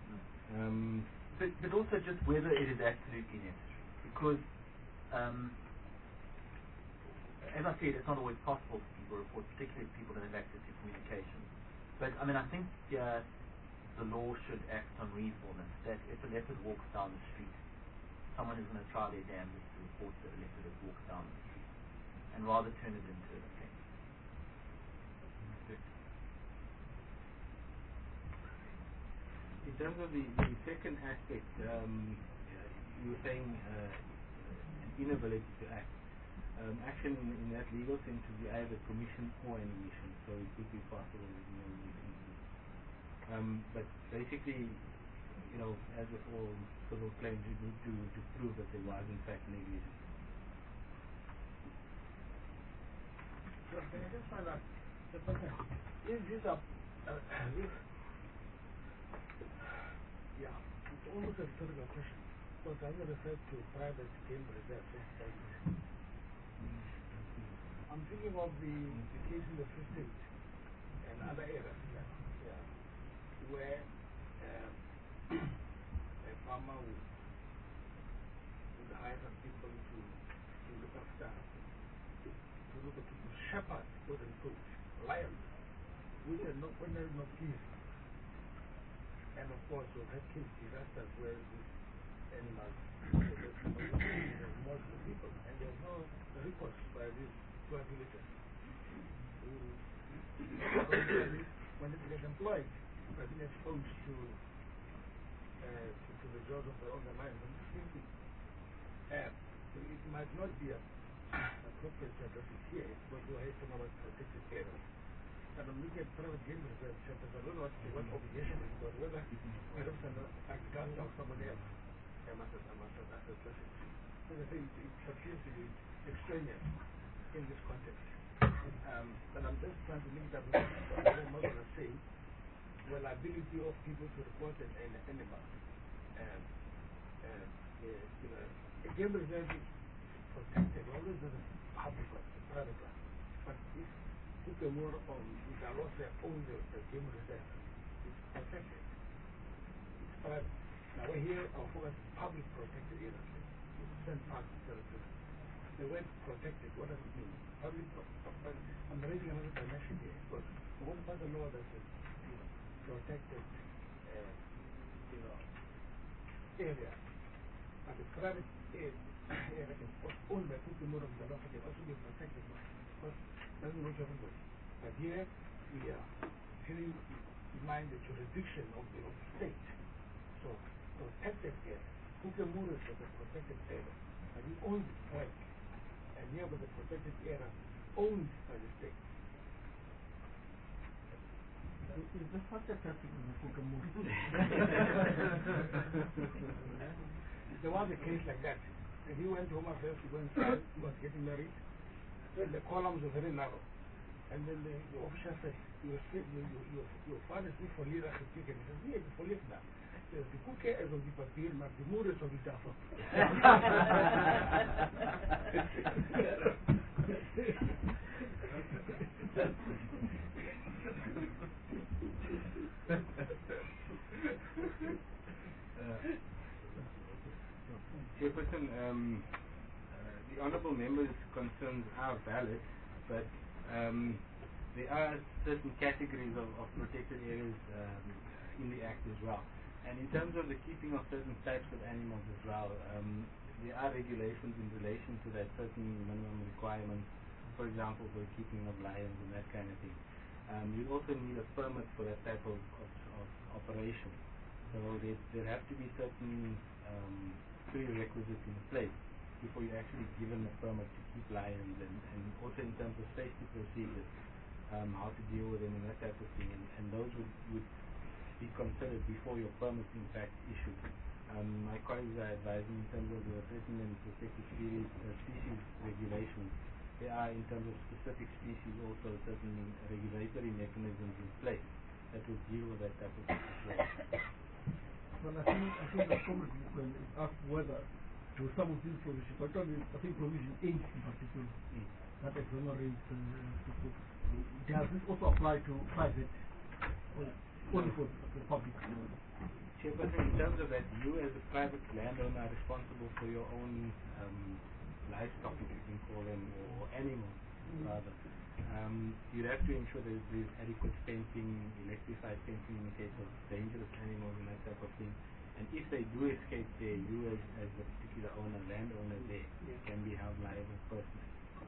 Speaker 7: But also just whether it is absolutely necessary, because as I said, it's not always possible for people to report, particularly people that have access to communication. But I mean, I think the law should act on reasonableness. That if a leopard walks down the street, someone is going to try their damnedest to report that a leopard has walked down the street, and rather turn it into an offence.
Speaker 2: In terms of the second aspect, you were saying an inability to act. Action in that legal sense would be either commission or an omission, so it could be possible in these instances. But basically, as with all civil claims, you need to prove that there was in fact negligence.
Speaker 6: So can I just find out, these are, it's almost a rhetorical question, because I refer to private game reserves. I'm thinking of the case in the Free State and other areas, where a farmer would hire some people to look after, to shepherd, quote unquote, lions, which are not ordinary, not geese. And of course, we've had case disasters where these animals are multiple people, and there's no recourse by these poor villagers who, when they get employed, have been exposed to the jaws of the lions. And it might not be appropriate to address it here, because we're talking about protected areas. And I'm looking at private game reserve centers. I don't know what obligation is, but whether perhaps I can't help somebody else, I must address it. So I think it appears to be extraneous in this context. But I'm just trying to link that with what I'm going to say. The ability of people to report an animal. A game reserve is protected, always as a public land, private land. But if Kukemur or Igalose own the game reserve, it's protected. It's private. Now we're here, our focus is public protected areas, St. Park territory. The word protected, what does it mean? Public, I'm raising another dimension here, because one part of the law that says, protected, area, and the private area owned by Kukemur of Igalose can also be protected, because it doesn't work everybody. But here we are having in mind the jurisdiction of the state. So protected area. Kukemur is a protected area, and we own the right. And here was a protected area owned by the state.
Speaker 5: Is the such a person in the Kukemur?
Speaker 6: There was a case like that. And he went to Home Affairs to go and sign, he was getting married, and the columns were very narrow. And then the official said, your father is for Lira Khipik, and he says, yes, for Lira. The Kuke is of the Papir, but the Moor is of the Jaffa.
Speaker 2: Chairperson, the honourable member's concerns are valid, but there are certain categories of protected areas in the Act as well. And in terms of the keeping of certain types of animals as well, there are regulations in relation to that, certain minimum requirements, for example, for the keeping of lions and that kind of thing. You also need a permit for that type of operation. So there have to be certain prerequisites in place before you're actually given a permit to keep lions, and also in terms of safety procedures, how to deal with them and that type of thing, and those would be considered before your permit in fact issued. My colleagues are advising in terms of the threatened and protected species regulations. There are, in terms of specific species, also certain regulatory mechanisms in place that will deal with that type of situation.
Speaker 5: Well, I think the comment is asked whether to some of these provisions, particularly I think provision 8 in particular, that exonerates people. Does this also apply to private or only for the public?
Speaker 2: Chairperson, in terms of that, you as a private landowner are responsible for your own livestock, if you can call them, or animals rather. You'd have to ensure that there's adequate fencing, electrified fencing in the case of dangerous animals and that type of thing. And if they do escape there, you as the particular owner, landowner there, can be held liable personally.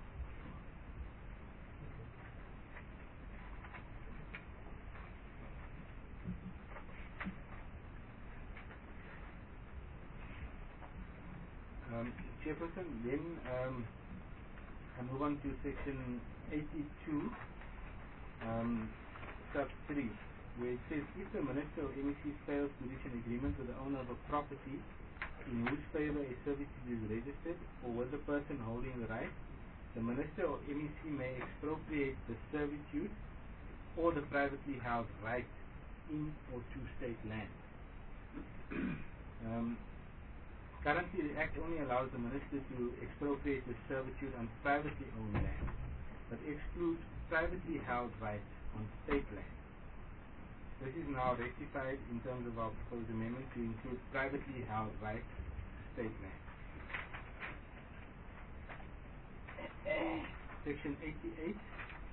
Speaker 2: Chairperson, then I move on to section 82, sub 3, where it says, if the Minister or MEC fails to reach an agreement with the owner of a property in whose favor a servitude is registered, or with the person holding the right, the Minister or MEC may expropriate the servitude or the privately held right in or to state land. Currently, the Act only allows the Minister to expropriate the servitude on privately owned land, but excludes privately held rights on state land. This is now rectified in terms of our proposed amendment to include privately held rights to state land. Section 88.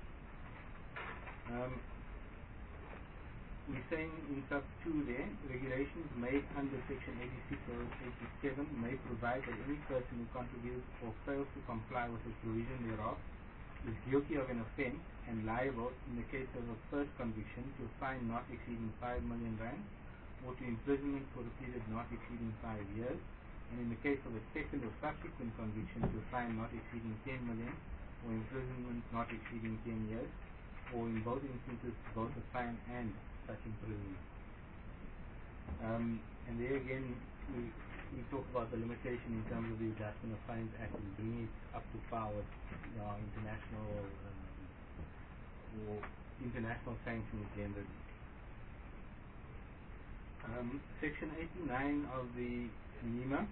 Speaker 2: We're saying in sub 2 there, regulations made under section 86 or 87 may provide that any person who contributes or fails to comply with a provision thereof is guilty of an offence and liable in the case of a first conviction to a fine not exceeding 5 million rand or to imprisonment for a period not exceeding 5 years, and in the case of a second or subsequent conviction to a fine not exceeding 10 million or imprisonment not exceeding 10 years, or in both instances both a fine and such imprisonment. And there again we talk about the limitation in terms of the Adjustment of Fines Act and bringing it up to par with international or international sanctions generally. Section 89 of the NEMA,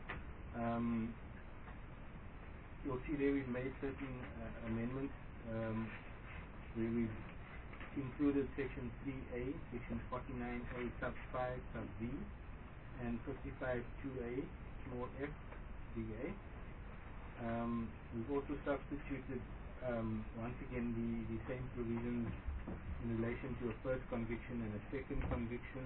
Speaker 2: you'll see there we've made certain amendments where we've included section 3A, section 49A sub 5 sub B, and 55 2A small f big A. We've also substituted once again the same provisions in relation to a first conviction and a second conviction.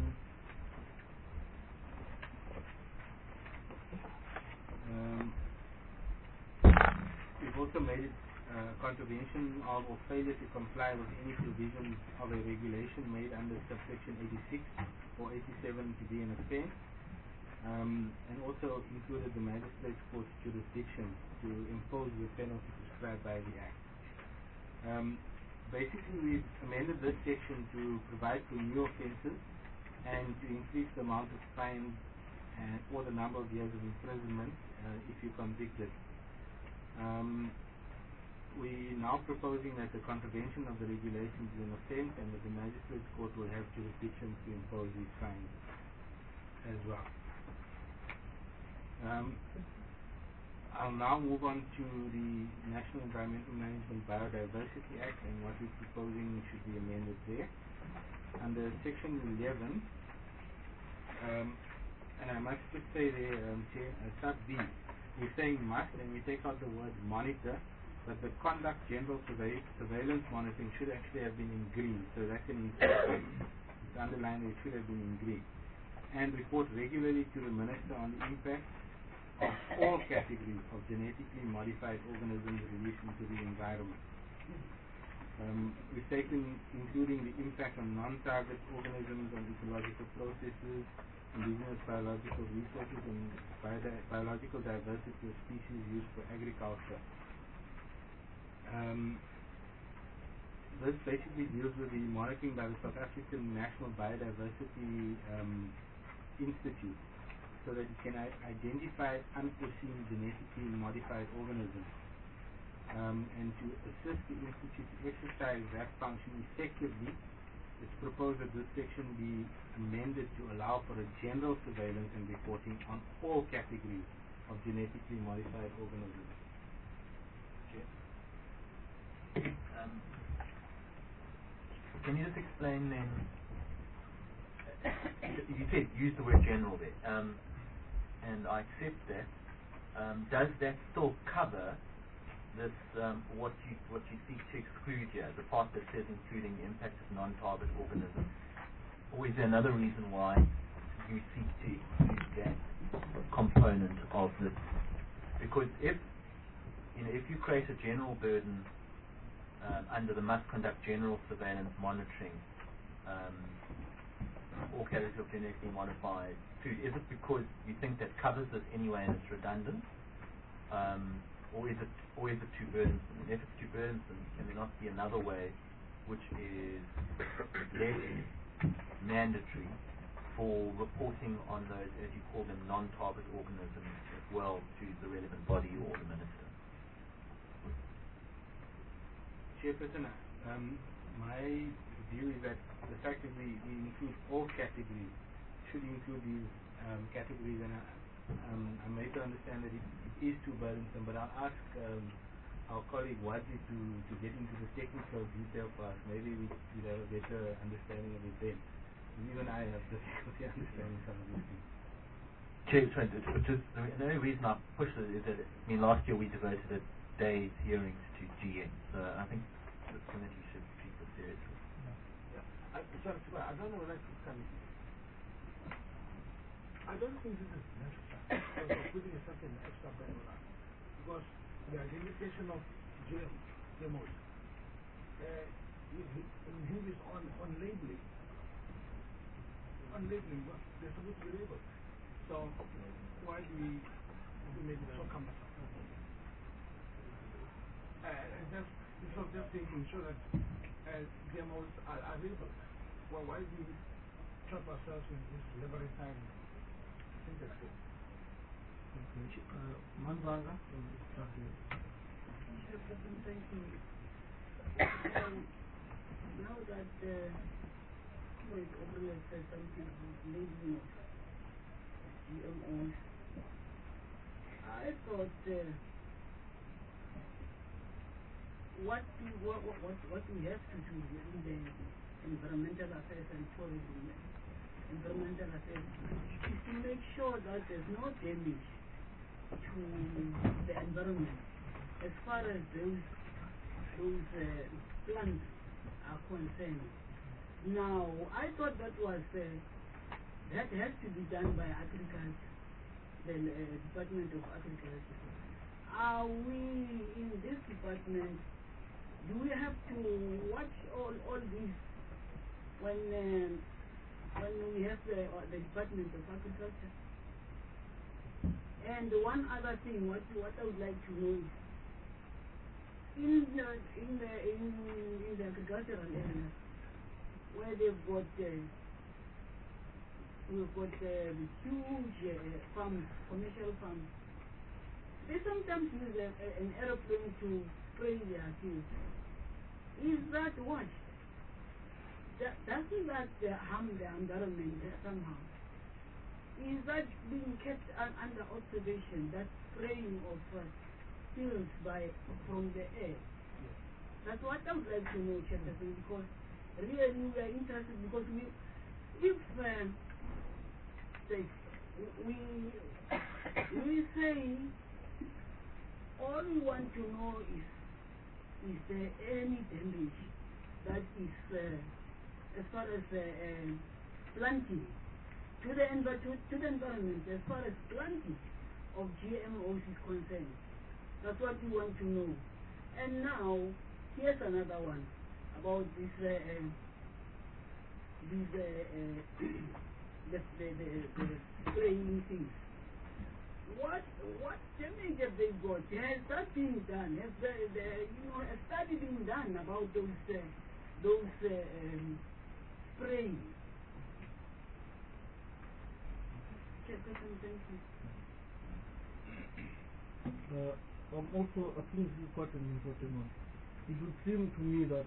Speaker 2: We've also made it contravention of or failure to comply with any provisions of a regulation made under subsection 86 or 87 to be an offence, and also included the Magistrates Court's jurisdiction to impose the penalty prescribed by the Act. Basically, we've amended this section to provide for new offences and to increase the amount of fines and or the number of years of imprisonment if you're convicted. We're now proposing that the contravention of the regulations is an offence and that the Magistrates Court will have jurisdiction to impose these fines as well. I'll now move on to the National Environmental Management Biodiversity Act and what we're proposing should be amended there. Under section 11, and I must just say there, Chair, sub B, we're saying must, and we take out the word monitor, but the conduct general surveillance monitoring should actually have been in green, so that's an insert. It's underlined, it should have been in green. And report regularly to the Minister on the impact of all categories of genetically modified organisms released into the environment. We've taken including the impact on non-target organisms, on ecological processes, indigenous biological resources, and biological diversity of species used for agriculture. This basically deals with the monitoring by the South African National Biodiversity Institute, so that it can identify unforeseen genetically modified organisms, and to assist the Institute to exercise that function effectively. It's proposed that this section be amended to allow for a general surveillance and reporting on all categories of genetically modified organisms.
Speaker 7: Can you just explain then? You said use the word general there, and I accept that. Does that still cover this? What you seek to exclude here, the part that says including the impact of non-target organisms, or is there another reason why you seek to exclude that component of this? Because if you create a general burden under the must conduct general surveillance monitoring all categories of genetically modified food, is it because you think that covers this anyway and it's redundant, or is it too burdensome? And if it's too burdensome, can there not be another way which is less mandatory for reporting on those, as you call them, non-target organisms as well to the relevant body or the minister?
Speaker 2: Chairperson, my view is that the fact that we include all categories should include these categories, and I'm made to understand that it is too burdensome, but I'll ask our colleague Wadley to get into the technical detail for us. Maybe we'd have a better understanding of it then. Even I have difficulty understanding some of these things.
Speaker 7: Just the only reason I push it is that last year we devoted a day's hearings to GM, so I think the committee should treat this seriously.
Speaker 6: I don't know whether to come. I don't think this is necessary because of putting a certain extra burden on, because the identification of GMOs hinges on labeling. On labeling, but they're supposed to be labeled. So why do we make it so cumbersome? Just making sure that GMOs are labeled. Well, why do we trap ourselves in this laboring time? I think that's good.
Speaker 5: Manzanga,
Speaker 3: Thank you. Now that Lloyd O'Brien said something about labeling of GMOs, I thought what we have to do in the environmental affairs and tourism, environmental affairs, is to make sure that there's no damage to the environment as far as those plants are concerned. Now, I thought that was that has to be done by agriculture, the Department of Agriculture. Are we in this department? Do we have to watch all these when we have the Department of Agriculture? And one other thing, what I would like to know is, in the agricultural area, where we've got huge farms, commercial farms, they sometimes use an aeroplane to spray their fields. Is that what? Doesn't that harm the environment somehow? Is that being kept under observation, that spraying of fields from the air? That's what I would like to know, Chairperson, because really we are interested, because if we say all we want to know is there any damage that is as far as planting to the environment, as far as planting,
Speaker 8: of GMOs is concerned. That's what we want to know. And now, here's another one about this, the spraying things. What damage have they got? Has that been done? Has a study been done about those spraying?
Speaker 5: Also, I think this is quite an important one. It would seem to me that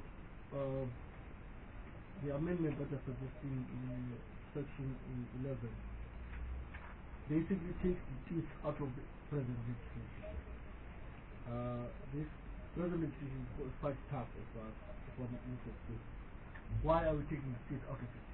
Speaker 5: the amendment that you're suggesting in section 11 basically takes the teeth out of the present legislation. This present legislation is quite tough as one looks at this. Why are we taking the teeth out of it?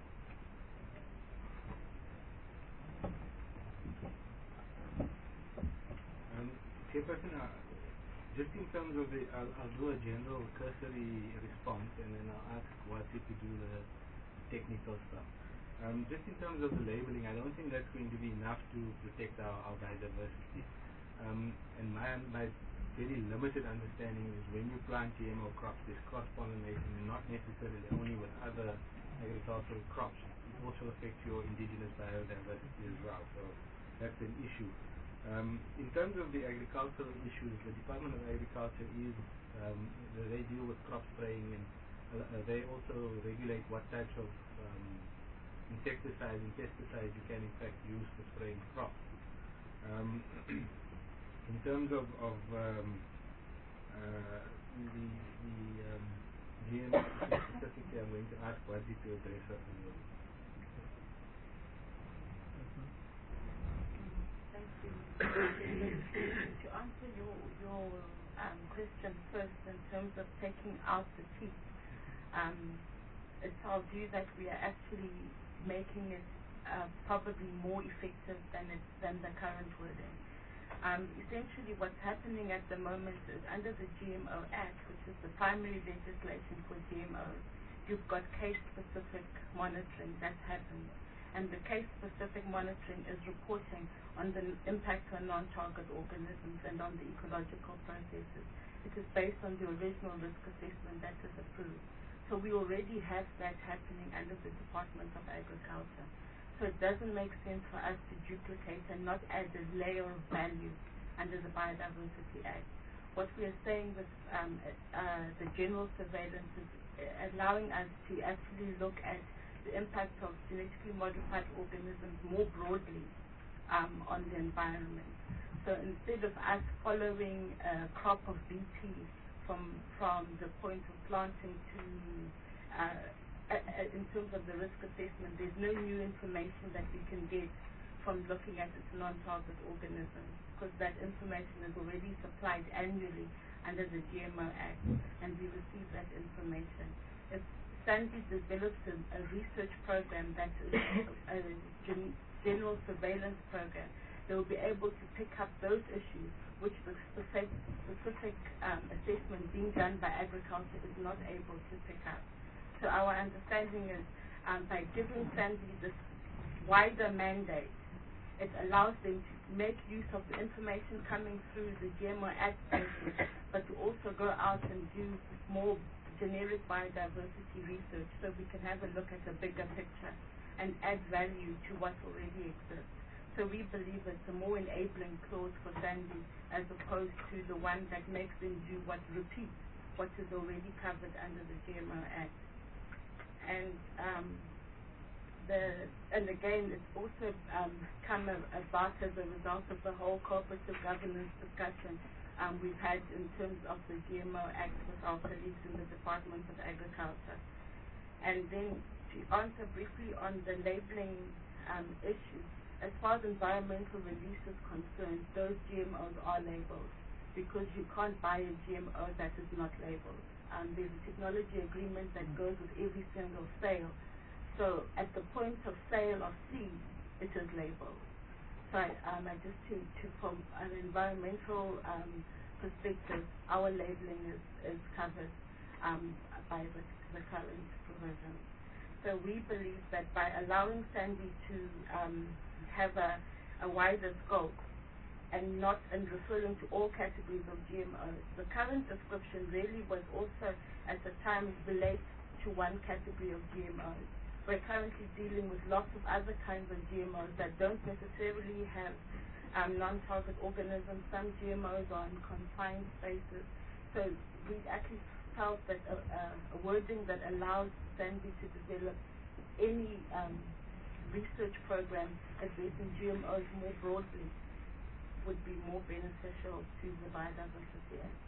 Speaker 2: Chairperson, just in terms of the, I'll do a general cursory response and then I'll ask Wati to do the technical stuff. Just in terms of the labeling, I don't think that's going to be enough to protect our biodiversity. And my very limited understanding is when you plant GMO crops, there's cross-pollination and not necessarily only with other agricultural crops. It also affects your indigenous biodiversity as well. So that's an issue. In terms of the agricultural issues, the Department of Agriculture is, they deal with crop spraying and they also regulate what types of insecticides and pesticides you can in fact use for spraying crops. In terms of the GMO specifically, I'm going to ask Wadi to address that as well.
Speaker 9: To answer your question first, in terms of taking out the teeth, it's our view that we are actually making it probably more effective than the current wording. Essentially, what's happening at the moment is under the GMO Act, which is the primary legislation for GMOs, you've got case-specific monitoring that's happening. And the case-specific monitoring is reporting on the impact on non-target organisms and on the ecological processes. It is based on the original risk assessment that is approved. So we already have that happening under the Department of Agriculture. So it doesn't make sense for us to duplicate and not add a layer of value under the Biodiversity Act. What we are saying with the general surveillance is allowing us to actually look at the impact of genetically modified organisms more broadly on the environment. So instead of us following a crop of BT from the point of planting to, in terms of the risk assessment, there's no new information that we can get from looking at its non-target organisms, because that information is already supplied annually under the GMO Act, and we receive that information. If SANBI develops a research program that is a general surveillance program, they will be able to pick up those issues which the specific assessment being done by agriculture is not able to pick up. So our understanding is by giving SANBI this wider mandate, it allows them to make use of the information coming through the GMO Act basis, but to also go out and do more generic biodiversity research so we can have a look at a bigger picture and add value to what already exists. So we believe it's a more enabling clause for SANBI as opposed to the one that makes them do repeats what is already covered under the GMO Act. And again, it's also come about as a result of the whole cooperative governance discussion we've had in terms of the GMO Act with our colleagues in the Department of Agriculture. And then to answer briefly on the labeling issue, as far as environmental release is concerned, those GMOs are labeled because you can't buy a GMO that is not labeled. There's a technology agreement that goes with every single sale. So at the point of sale of seed, it is labeled. So I just from an environmental perspective, our labeling is covered by the current provisions. So we believe that by allowing SANBI to have a wider scope, and not and referring to all categories of GMOs. The current description really was also at the time relates to one category of GMOs. We're currently dealing with lots of other kinds of GMOs that don't necessarily have non-target organisms. Some GMOs are in confined spaces. So we actually felt that a wording that allows SANBI to develop any research program addressing GMOs more broadly would be more beneficial to the biodiversity act.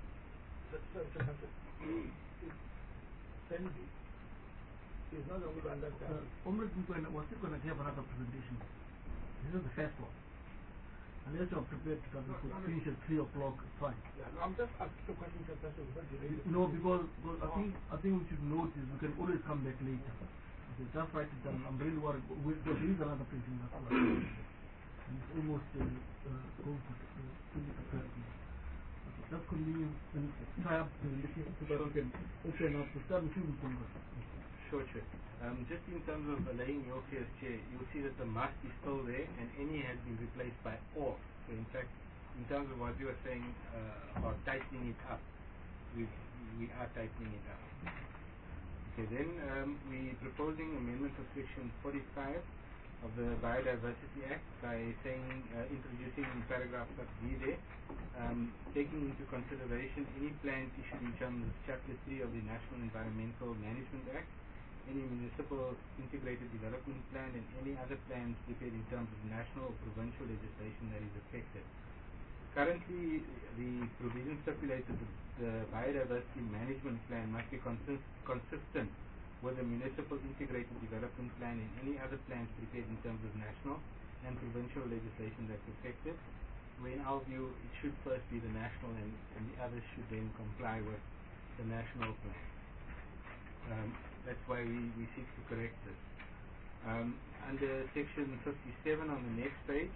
Speaker 6: SANBI is no longer under
Speaker 5: Comrade Mkwena was still going to give another presentation. This is the first one. Unless you're prepared to finish at 3 o'clock, it's fine.
Speaker 6: Yeah, no, I'm just asking the question because
Speaker 5: no, because I think we should note is we can always come back later. Okay, just write it down. I'm really worried. There is another presentation as well. And it's almost going to 20 to 30. Okay, let's continue and try up the listen so that we can open up the start.
Speaker 2: Sure, Chair. Just in terms of allaying your fears, Chair, you'll see that the must is still there and any has been replaced by or. So in fact, in terms of what you were saying about tightening it up, we are tightening it up. Okay, then we're proposing amendment of section 45 of the Biodiversity Act by saying, introducing in paragraph B there, taking into consideration any plans issued in terms of Chapter 3 of the National Environmental Management Act, any municipal integrated development plan, and any other plans prepared in terms of national or provincial legislation that is affected. Currently, the provision stipulated that the biodiversity management plan must be consistent with the municipal integrated development plan and any other plans prepared in terms of national and provincial legislation that's affected. Where in our view, it should first be the national and the others should then comply with the national plan. That's why we seek to correct this. Under section 57 on the next page,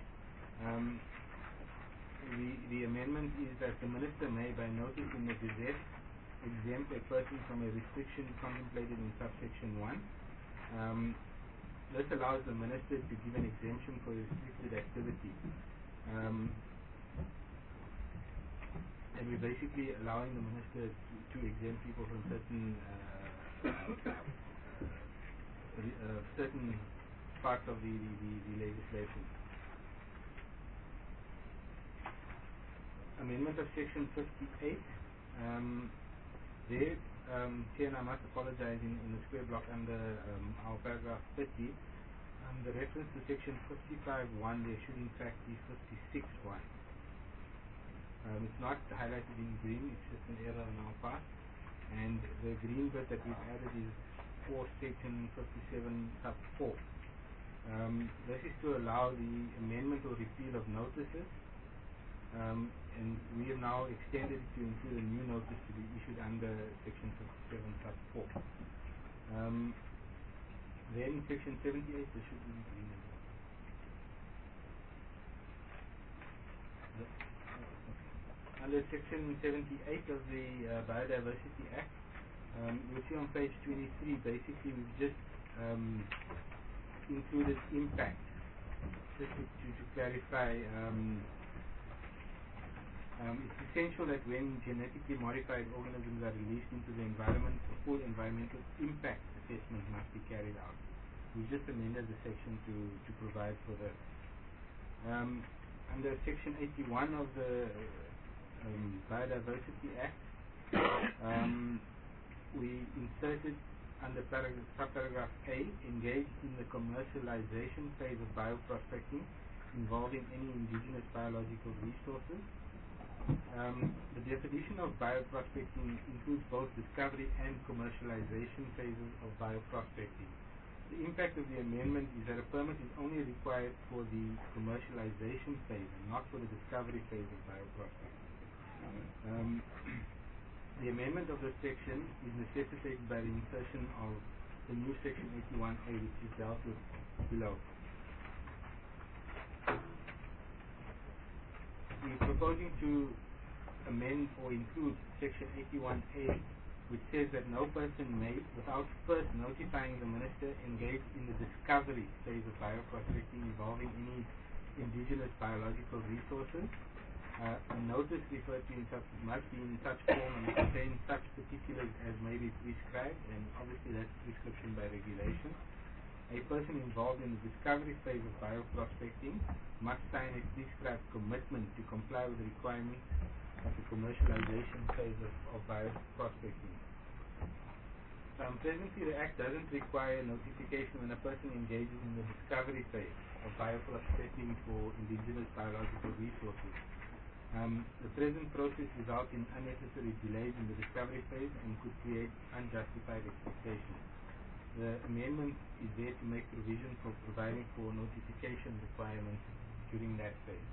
Speaker 2: the amendment is that the minister may, by notice in the Gazette, exempt a person from a restriction contemplated in subsection 1. This allows the minister to give an exemption for restricted activity. And we're basically allowing the minister to exempt people from certain parts of the legislation. Amendment of section 58. There, Chair, and I must apologize in the square block under our paragraph 30. The reference to section 55.1 there should in fact be 56.1. It's not highlighted in green, it's just an error on our part. And the green bit that we've added is for section 57 sub 4. This is to allow the amendment or repeal of notices, and we have now extended it to include a new notice to be issued under section 57 sub 4. Then section 78, there should be green as well. Under section 78 of the Biodiversity Act, you'll see on page 23, basically we've just included impact, just to clarify. It's essential that when genetically modified organisms are released into the environment, a full environmental impact assessment must be carried out. We just amended the section to provide for that. Under section 81 of the Biodiversity Act, we inserted under subparagraph A, engaged in the commercialization phase of bioprospecting involving any indigenous biological resources. The definition of bioprospecting includes both discovery and commercialization phases of bioprospecting. The impact of the amendment is that a permit is only required for the commercialization phase and not for the discovery phase of bioprospecting. The amendment of this section is necessitated by the insertion of the new section 81A, which is dealt with below. We're proposing to amend or include section 81A, which says that no person may, without first notifying the minister, engage in the discovery phase of bioprospecting involving any indigenous biological resources. A notice referred to must be in such form and contain such particulars as may be prescribed, and obviously that's prescription by regulation. A person involved in the discovery phase of bioprospecting must sign a prescribed commitment to comply with the requirements of the commercialization phase of bioprospecting. Presently, the Act doesn't require notification when a person engages in the discovery phase of bioprospecting for indigenous biological resources. The present process results in unnecessary delays in the discovery phase and could create unjustified expectations. The amendment is there to make provision for providing for notification requirements during that phase.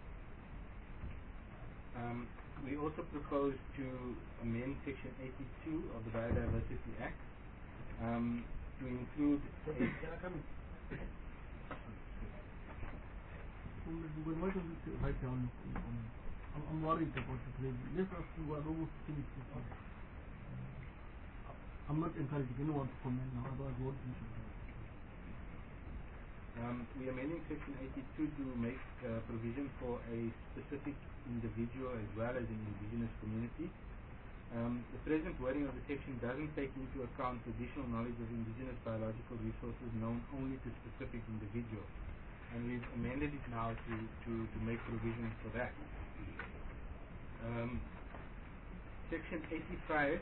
Speaker 2: We also propose to amend Section 82 of the Biodiversity Act to include a...
Speaker 5: Can I come in? Why don't we write down? I'm worried about the trade. Let us do our almost finished this one. I'm not encouraging anyone to comment now about what we should do.
Speaker 2: We are amending Section 82 to make provision for a specific individual as well as an indigenous community. The present wording of the section doesn't take into account additional knowledge of indigenous biological resources known only to specific individuals, and we've amended it now to make provision for that. Section 85,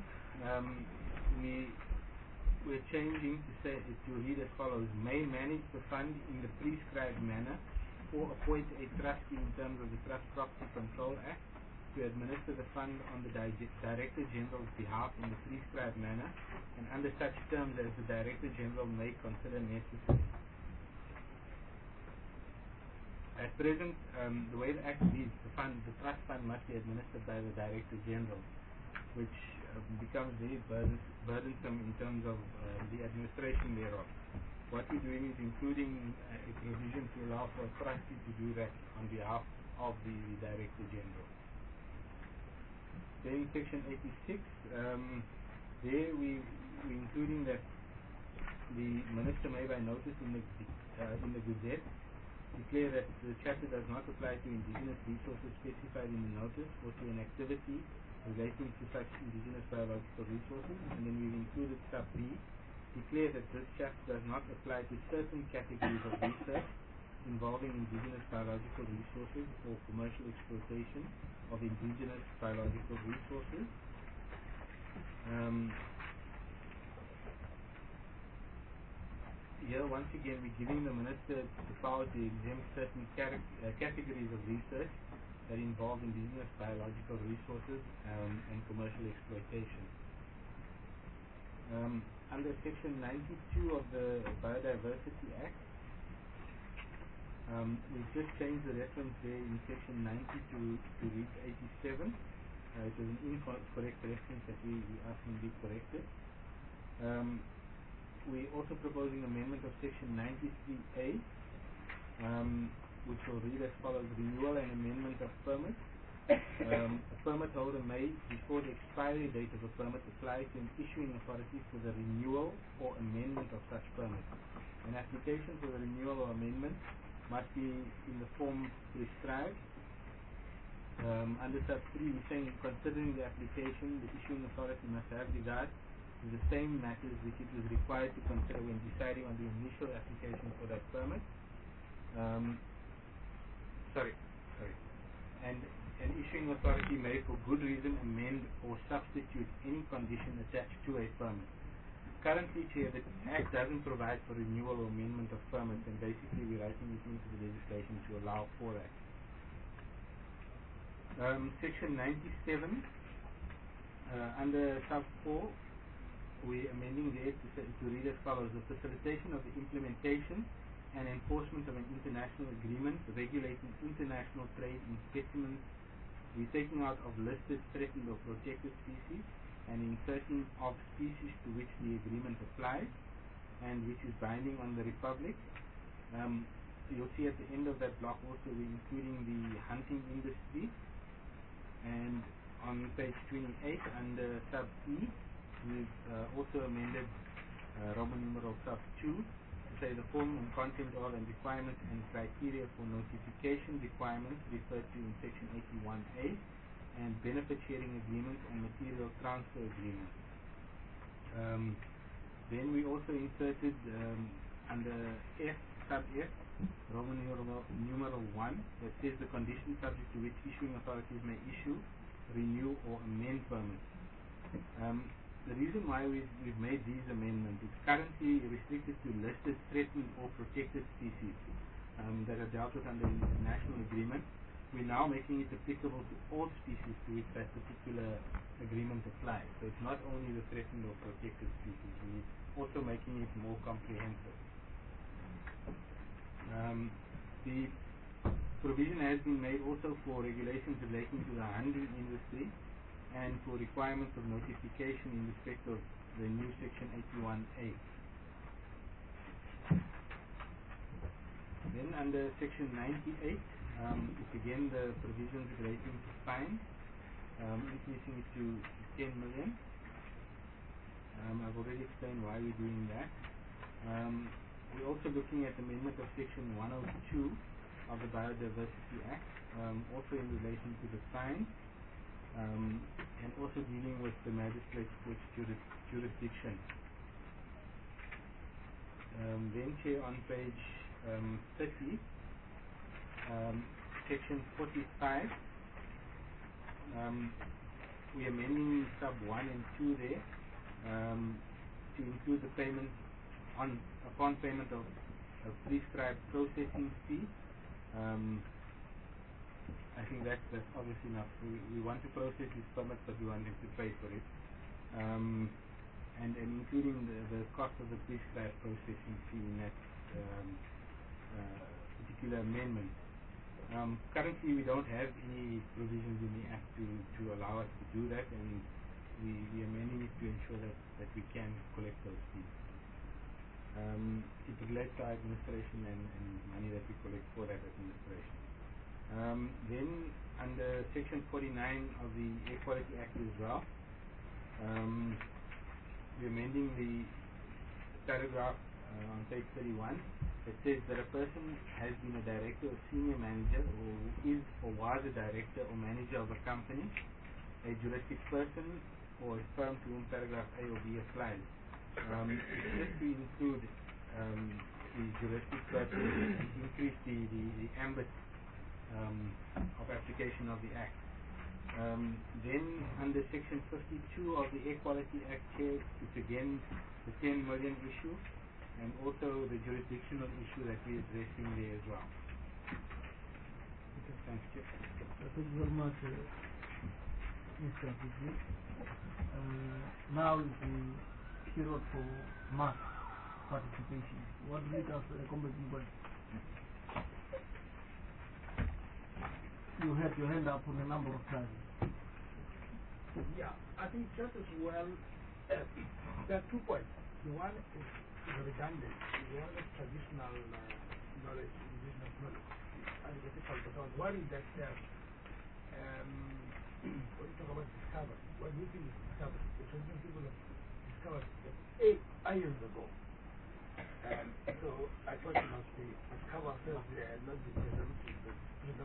Speaker 2: we're changing to say to read as follows: may manage the fund in the prescribed manner or appoint a trustee in terms of the Trust Property Control Act to administer the fund on the Director General's behalf in the prescribed manner and under such terms as the Director General may consider necessary. At present, the way the Act reads, the trust fund must be administered by the Director General, which becomes very burdensome in terms of the administration thereof. What we're doing is including a provision to allow for a trustee to do that on behalf of the Director General. Then Section 86, there we're including that the Minister may by notice in the Gazette declare that the chapter does not apply to indigenous resources specified in the notice or to an activity relating to such indigenous biological resources, and then we've included sub B, declare that this chapter does not apply to certain categories of research involving indigenous biological resources or commercial exploitation of indigenous biological resources. Here, once again, we're giving the Minister the power to exempt certain categories of research that involve indigenous biological resources and commercial exploitation. Under Section 92 of the Biodiversity Act, we've just changed the reference there in Section 90 to read 87. It was an incorrect reference that we asked him to be corrected. We're also proposing amendment of Section 93A, which will read as follows: renewal and amendment of permits. A permit holder may, before the expiry date of a permit, apply to an issuing authority for the renewal or amendment of such permit. An application for the renewal or amendment must be in the form prescribed. Under sub 3, we're saying, considering the application, the issuing authority must have regard to the same matters which it was required to consider when deciding on the initial application for that permit. And an issuing authority may, for good reason, amend or substitute any condition attached to a permit. Currently, Chair, the Act doesn't provide for renewal or amendment of permits, and basically we're writing it into the legislation to allow for that. Section 97, under sub 4, we're amending there to read as follows: the facilitation of the implementation and enforcement of an international agreement regulating international trade in specimens. We're taking out of listed, threatened or protected species and inserting of species to which the agreement applies and which is binding on the Republic. You'll see at the end of that block also we're including the hunting industry. And on page 28 under sub E, we've also amended Roman numeral sub 2 to say the form and content of and requirements and criteria for notification requirements referred to in section 81A, and benefit sharing agreements and material transfer agreements. Then we also inserted under F, sub F, Roman numeral 1, that says the conditions subject to which issuing authorities may issue, renew or amend permits. The reason why we've made these amendments is currently restricted to listed, threatened or protected species that are dealt with under an international agreement. We're now making it applicable to all species to which that particular agreement applies. So it's not only the threatened or protected species, we're also making it more comprehensive. The provision has been made also for regulations relating to the hunting industry and for requirements of notification in respect of the new section 81A. Then under section 98, it's again the provisions relating to fines, increasing it to 10 million. I've already explained why we're doing that. We're also looking at amendment of section 102 of the Biodiversity Act, also in relation to the fines, and also dealing with the magistrate's court's jurisdiction. Then, Chair, on page 30, section 45, we're amending sub 1 and 2 there to include the payment upon payment of a prescribed processing fee. I think that's obviously enough. We want to process these permits, but we want them to pay for it. And including the cost of the prescribed processing fee in that particular amendment. Currently, we don't have any provisions in the Act to allow us to do that, and we are amending it to ensure that we can collect those fees. It relates to our administration and money that we collect for that administration. Then under section 49 of the Air Quality Act as well, we're amending the paragraph on page 31 that says that a person has been a director or senior manager, or is or was a director or manager of a company, a juristic person, or a firm to whom paragraph A or B applies. It's just to include the juristic person, increase the ambit of application of the Act. Then under section 52 of the Air Quality Act, Chair, it's again the 10 million issue, and also the jurisdictional issue that we're addressing there as well. Okay, thanks, Chair.
Speaker 5: Thank you very much, Mr. Abidi. Now is the period for mass participation. What do you have accommodating body? You had your hand up on a number of times.
Speaker 6: Yeah, I think just as well, there are 2 points. The one is redundant. The one is traditional knowledge, indigenous knowledge. And but I was worried that when you talk about discovery, what do you think is discovery? The traditional people have discovered that years ago. So I thought it must be discover ourselves there and not the presumptive that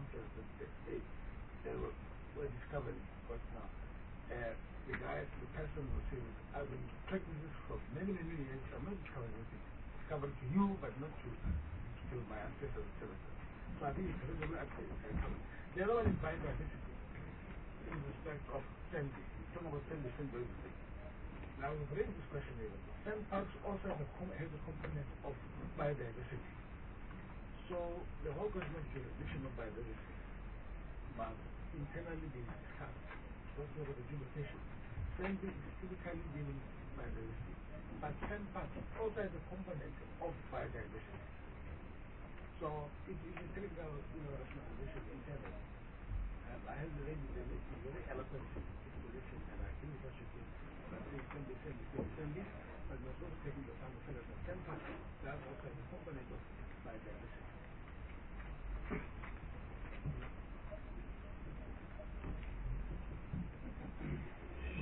Speaker 6: they were discovered. But the person was saying, I've been tracking this for many years. I'm not discovering anything. Discovered to you, but not to my ancestors, etc. So I think it's a little accurate. The other one is biodiversity in respect of Sandy. Talking about Sandy. Now we've raised this question here. Sand parks also has a component of biodiversity. So the whole government jurisdiction of biodiversity must internally be discussed. What's the limitation? Sandy is typically dealing with biodiversity, but sand parks also has a component of biodiversity. So it is a critical rationalization internally. And I have read the very eloquent exposition, and I think that should be Sandy, but we're also taking the time to figure out sand parks. That also has a component of biodiversity.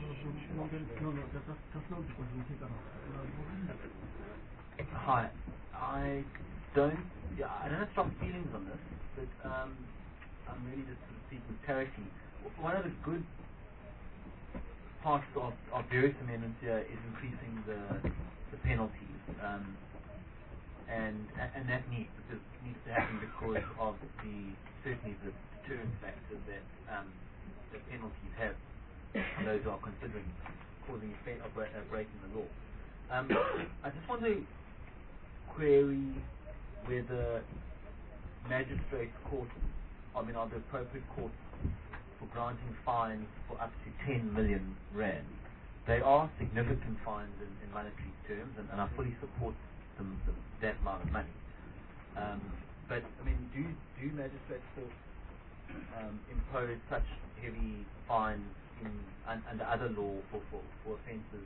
Speaker 7: Hi, I don't have strong feelings on this, but I'm really just sort of seeking clarity. One of the good parts of various amendments here is increasing the penalties, and that needs to happen because of certainly the deterrent factor that the penalties have on those who are considering causing offence or breaking the law. I just want to query whether magistrate courts, are the appropriate courts for granting fines for up to 10 million rand. They are significant fines in monetary terms, and I fully support that amount of money. But do magistrate courts impose such heavy fines under other law for offences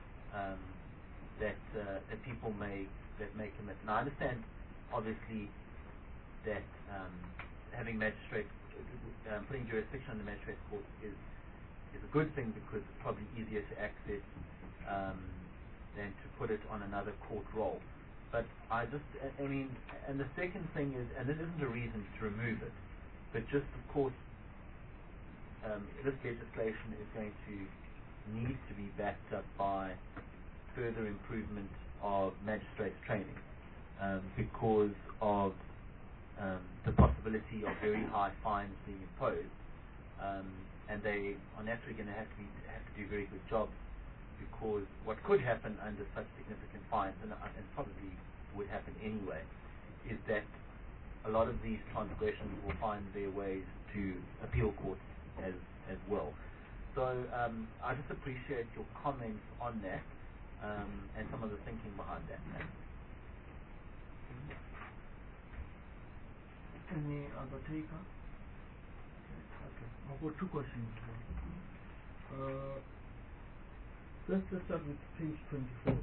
Speaker 7: that people may commit? And I understand, obviously, that having putting jurisdiction on the magistrate court is a good thing because it's probably easier to access than to put it on another court roll. But and the second thing is, and this isn't a reason to remove it, but just of course, this legislation is going to need to be backed up by further improvement of magistrates' training because of the possibility of very high fines being imposed, and they are naturally going to have to do a very good job, because what could happen under such significant fines, and probably would happen anyway, is that a lot of these transgressions will find their ways to appeal courts as well. So I just appreciate your comments on that and some of the thinking behind that.
Speaker 5: Any other taker? Okay. I've got two questions. Let's start with page 24.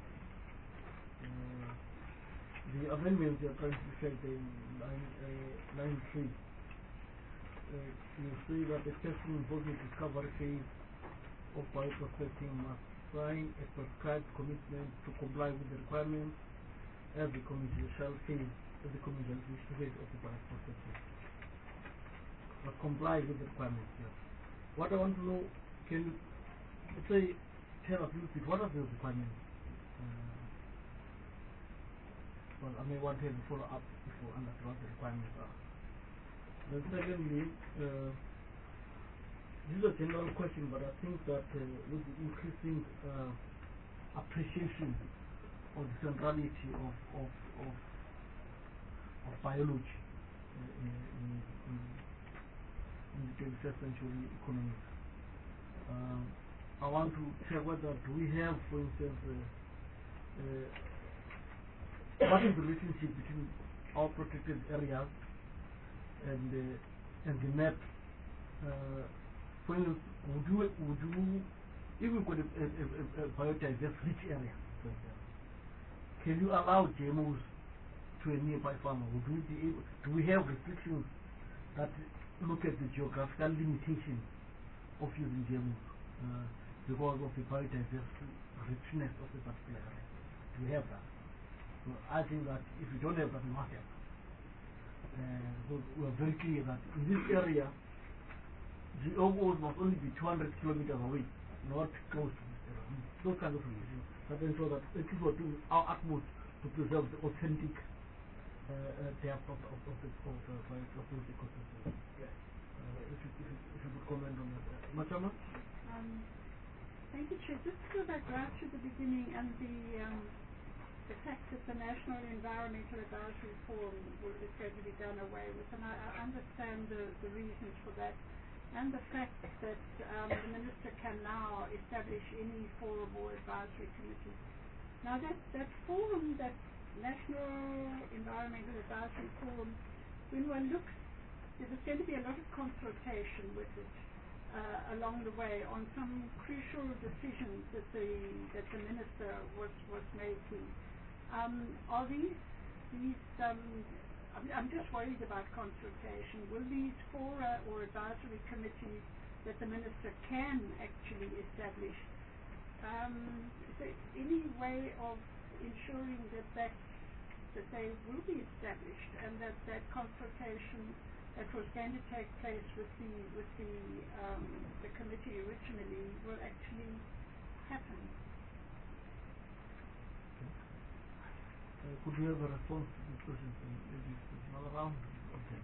Speaker 5: The amendments are trying to effect in 9.3. You see that the person involved in the discovery phase of bioprospecting must sign a prescribed commitment to comply with the requirements as the commission shall face of the commission which phase of the bioprospecting. Must comply with the requirements here. What I want to know, can you tell us a little bit, what are those requirements? Well, I may want to have a follow up before understand what the requirements are. Then secondly, this is a general question, but I think that with the increasing appreciation of the centrality of biology in the 21st century economy, I want to check whether do we have, for instance, what is the relationship between our protected areas and the map? For instance, would you if we could a biodiverse rich area, for example, can you allow GMOs to a nearby farmer? Would we be able? Do we have restrictions that look at the geographical limitation of using GMOs because of the biodiverse richness of the particular area? Do we have that? So I think that if we don't have that, we must have. We are very clear that in this area, GMOs must only be 200 kilometers away, not close to this area. Those kind of relations that ensure that people do our utmost to preserve the authentic depth of the ecosystem. If you could comment on that. Machama?
Speaker 3: Thank you, Chair. Just to go back right to the beginning and the fact that the National Environmental Advisory Forum is going to be done away with, and I understand the reasons for that, and the fact that the Minister can now establish any forum or advisory committee. Now that forum, that National Environmental Advisory Forum, when one looks, there's going to be a lot of consultation with it along the way on some crucial decisions that the Minister was making. Are these I'm just worried about consultation. Will these fora or advisory committees that the Minister can actually establish, is there any way of ensuring that that they will be established, and that consultation that was going to take place with the committee originally will actually happen.
Speaker 5: Could we have a response to this question from maybe another round? Okay.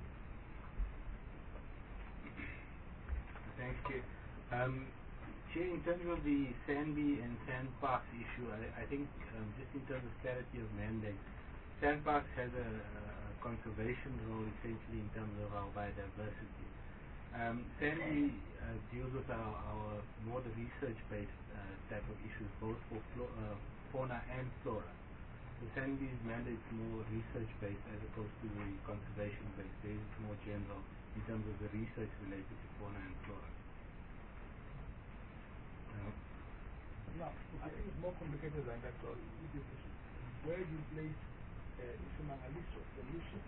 Speaker 2: Thanks, Chair. Chair, in terms of the Sandby and Sandparks issue, I think just in terms of clarity of mandate, Sandparks has a conservation role essentially in terms of our biodiversity. Sandby deals with our more the research-based type of issues, both for fauna and flora. The Sandby's mandate is more research-based as opposed to the conservation-based. Theirs is more general in terms of the research related to fauna and flora.
Speaker 6: No, I think it's more complicated than that. So, where do you place Isimangaliso, St. Lucia?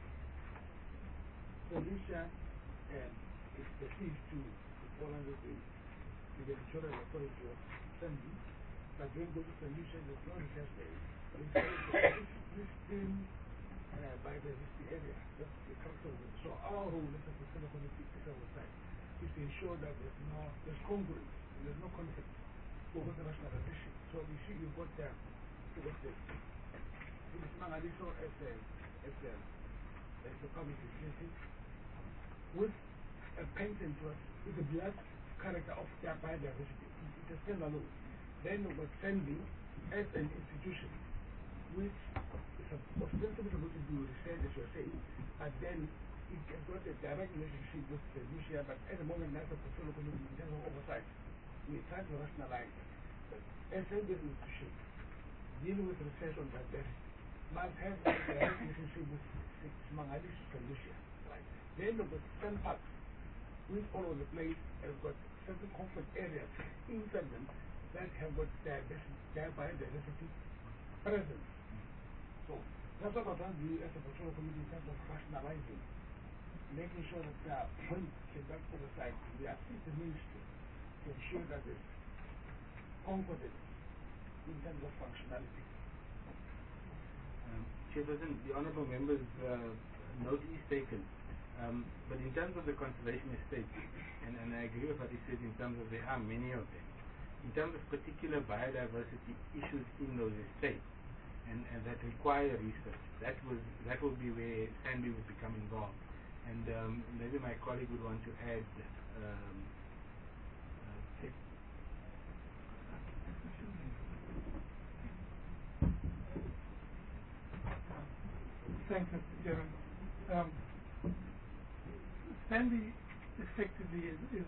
Speaker 6: St. Lucia is perceived to fall under the editorial authority of Sandby, but when you go to St. Lucia, there's no research there. This biodiversity area, that's the cultural. So our role as a Central Committee is to ensure that there's congruence, there's no conflict over the nationalization. So you see, you've got the Mangaliso as a public utility with a painting to us with the blood character of their biodiversity. It's a standalone. Then we've got Sandby as an institution, which is ostensibly supposed to do research, as you're saying, but then it has got a direct relationship with the Lucia, but at the moment, that's a portfolio committee in terms of oversight. We try to rationalize that as an institution dealing with research on biodiversity must have a direct relationship with Mangaliso and Lucia. Right? Then we've got Sandparks, which all over the place have got certain conflict areas inside them that have got their biodiversity presence. So that's what I'm trying to do as a portfolio committee in terms of rationalizing, making sure that when we conduct oversight, we assist the ministry to ensure that there's confidence in terms of functionality.
Speaker 2: Chairperson, the honourable members' note is taken, but in terms of the conservation estates, and I agree with what he said in terms of there are many of them, in terms of particular biodiversity issues in those estates, and that require research, that will be where Sandby would become involved. And maybe my colleague would want to add.
Speaker 1: Thanks, Mr. Chairman. Sandby effectively is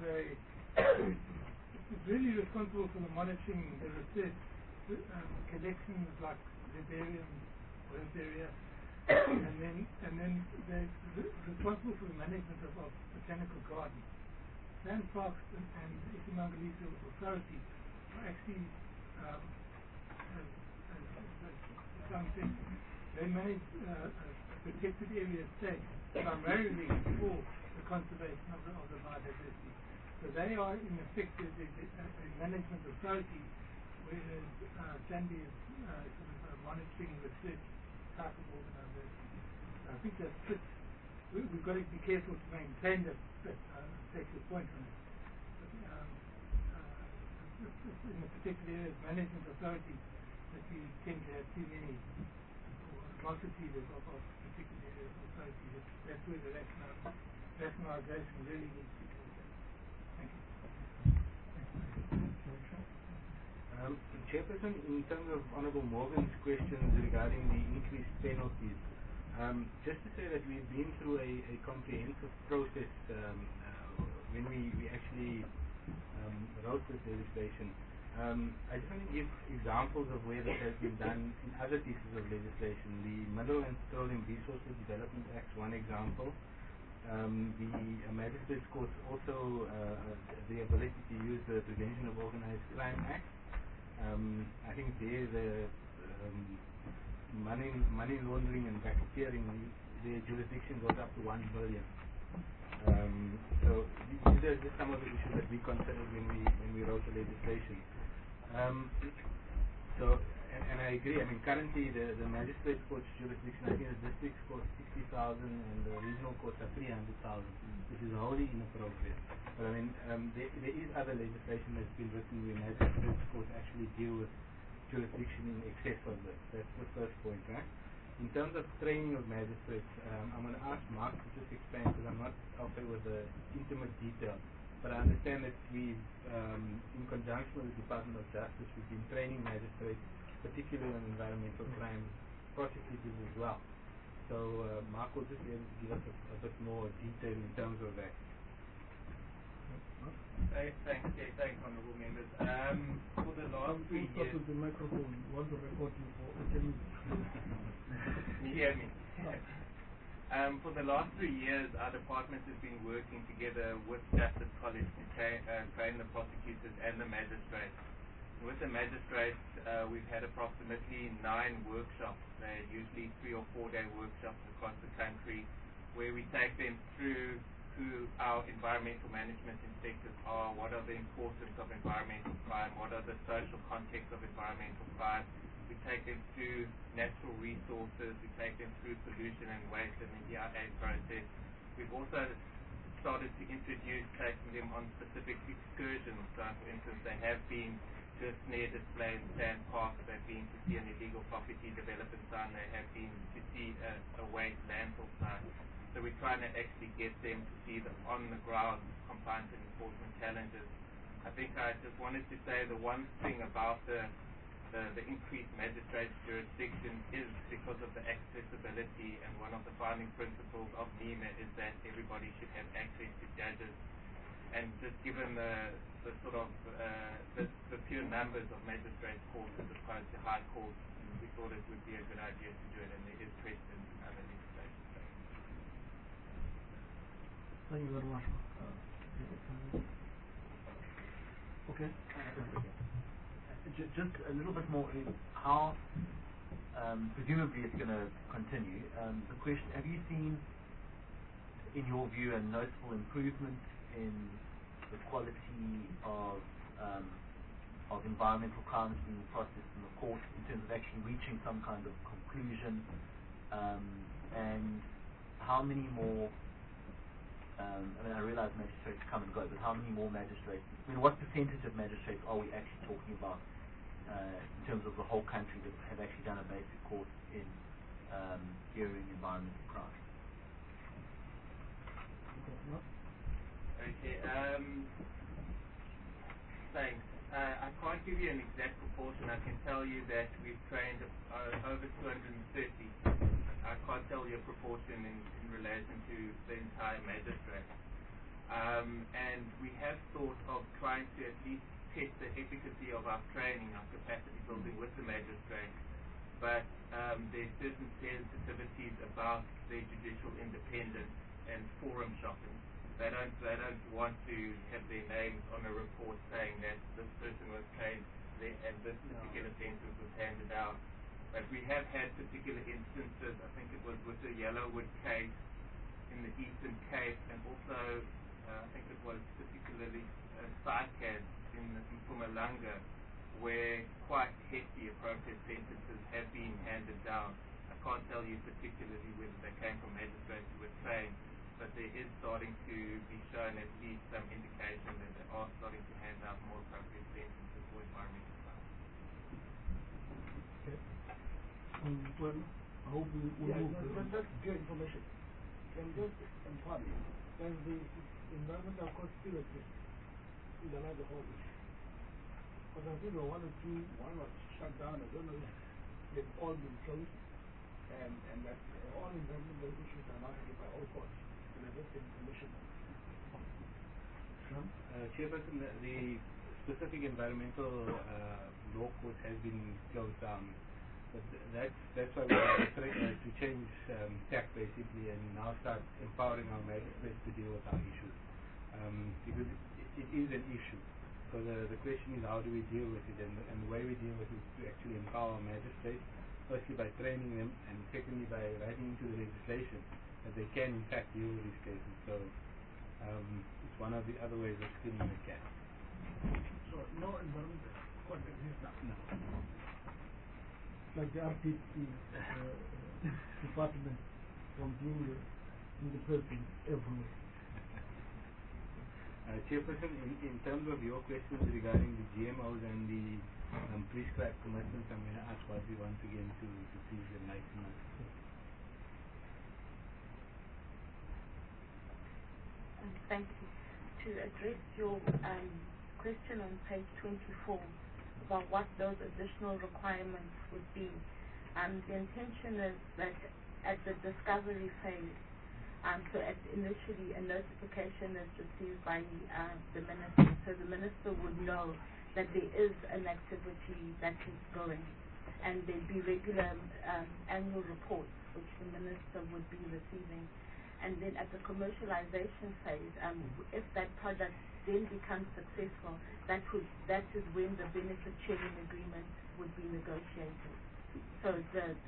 Speaker 1: really responsible for the monitoring, the research, collections like herbarium, herbaria, and then they're responsible for the management of botanical gardens. Sandparks and Isimangaliso Authority are actually they manage protected area estates primarily for the conservation of the biodiversity. So they are in effect a management authority, whereas Sandby is sort of monitoring research type of organization. So I think that fits. We've got to be careful to maintain that take your point on it. But, in a particular area of management authority that we tend to have too many multitude of particular areas of authority. That's where the rationalization really needs to be looked at. Thank you.
Speaker 2: Chairperson, in terms of Honourable Morgan's questions regarding the increased penalties, just to say that we've been through a comprehensive process when we actually wrote this legislation. I just want to give examples of where this has been done in other pieces of legislation. The Mineral and Petroleum Resources Development Act is one example. The Magistrates Court also the ability to use the Prevention of Organized Crime Act. I think there the money laundering and racketeering, their jurisdiction goes up to 1 billion. So these are just some of the issues that we considered when we wrote the legislation. So And I agree. I mean, currently the magistrate court's jurisdiction, I think the district courts 60,000 and the regional courts are 300,000, which is wholly inappropriate. But I mean, there is other legislation that's been written where magistrate courts actually deal with jurisdiction in excess of this. That's the first point, right? In terms of training of magistrates, I'm going to ask Mark to just explain because I'm not okay with the intimate detail. But I understand that we've, in conjunction with the Department of Justice, we've been training magistrates, particularly on environmental crime, prosecutors as well. So Mark will just be able to give us a bit more detail in terms of that.
Speaker 10: Thanks, honourable members. For the last 3 years...
Speaker 5: With the microphone, you want to record you for 10 minutes.
Speaker 10: You hear me? For the last 3 years, our department has been working together with Justice College to train the prosecutors and the magistrates. With the magistrates, we've had approximately 9 workshops. They're usually 3 or 4 day workshops across the country where we take them through who our environmental management inspectors are, what are the importance of environmental crime, what are the social context of environmental crime. We take them through natural resources, we take them through pollution and waste and the EIA process. We've also started to introduce taking them on specific excursions. So for instance, they have been to a snare display in Sand Park, they've been to see an illegal property development sign, they have been to see a waste landfill sign. So we're trying to actually get them to see the on-the-ground compliance and enforcement challenges. I think I just wanted to say the one thing about the increased magistrate jurisdiction is because of the accessibility, and one of the founding principles of NEMA is that everybody should have access to judges. And just given the sort of the pure numbers of magistrate courts as opposed to high courts, we thought it would be a good idea to do it, and there is precedent in other legislation.
Speaker 5: Thank you very much. Okay.
Speaker 7: Just a little bit more in how, presumably it's going to continue. The question, have you seen, in your view, a noticeable improvement in the quality of environmental crimes being processed in the court in terms of actually reaching some kind of conclusion? And how many more, I realize magistrates come and go, but how many more magistrates, what percentage of magistrates are we actually talking about in terms of the whole country that have actually done a basic course in hearing environmental crime?
Speaker 10: Okay, thanks. I can't give you an exact proportion. I can tell you that we've trained over 230. I can't tell you a proportion in relation to the entire magistrate. And we have thought of trying to at least test the efficacy of our training, our capacity building with the magistrate. But there's certain sensitivities about their judicial independence and forum shopping. They don't want to have their names on a report saying that this person was trained and this particular sentence was handed out. But we have had particular instances. I think it was with the Yellowwood case in the Eastern Cape, and also I think it was particularly Cycad in Mpumalanga, where quite hefty appropriate sentences have been handed down. I can't tell you particularly whether they came from magistrates who were trained, but there is starting to be shown at least some indication that they are starting to hand out more appropriate sentences for environmental crime.
Speaker 5: Okay. Well, I hope we
Speaker 6: that's good information. Can you just inform me, does the environmental court still exist in the larger holdings? Because I think there were one was shut down. I don't know if they've all been closed, and that all environmental issues are now handled by all courts. And I just get information.
Speaker 2: Chairperson, the specific environmental law court has been closed down. But that's why we are trying to change tack basically, and now start empowering our magistrates to deal with our issues. Because it is an issue. So the question is, how do we deal with it? And the way we deal with it is to actually empower magistrates, firstly by training them, and secondly by writing into the legislation that they can in fact deal with these cases. So it's one of the other ways of skinning the cat.
Speaker 6: So no environmental court exists now?
Speaker 2: No.
Speaker 5: like the RTP department from being in the person everywhere.
Speaker 2: Chairperson, in terms of your questions regarding the GMOs and the prescribed commitments, I'm going to ask Wadri once again to please enlighten us.
Speaker 9: Thank you. To address your question on page 24 about what those additional requirements would be, the intention is that at the discovery phase, so initially a notification is received by the minister, so the minister would know that there is an activity that is going, and there'd be regular annual reports which the minister would be receiving. And then at the commercialization phase, if that product then becomes successful, that is when the benefit sharing agreement would be negotiated. So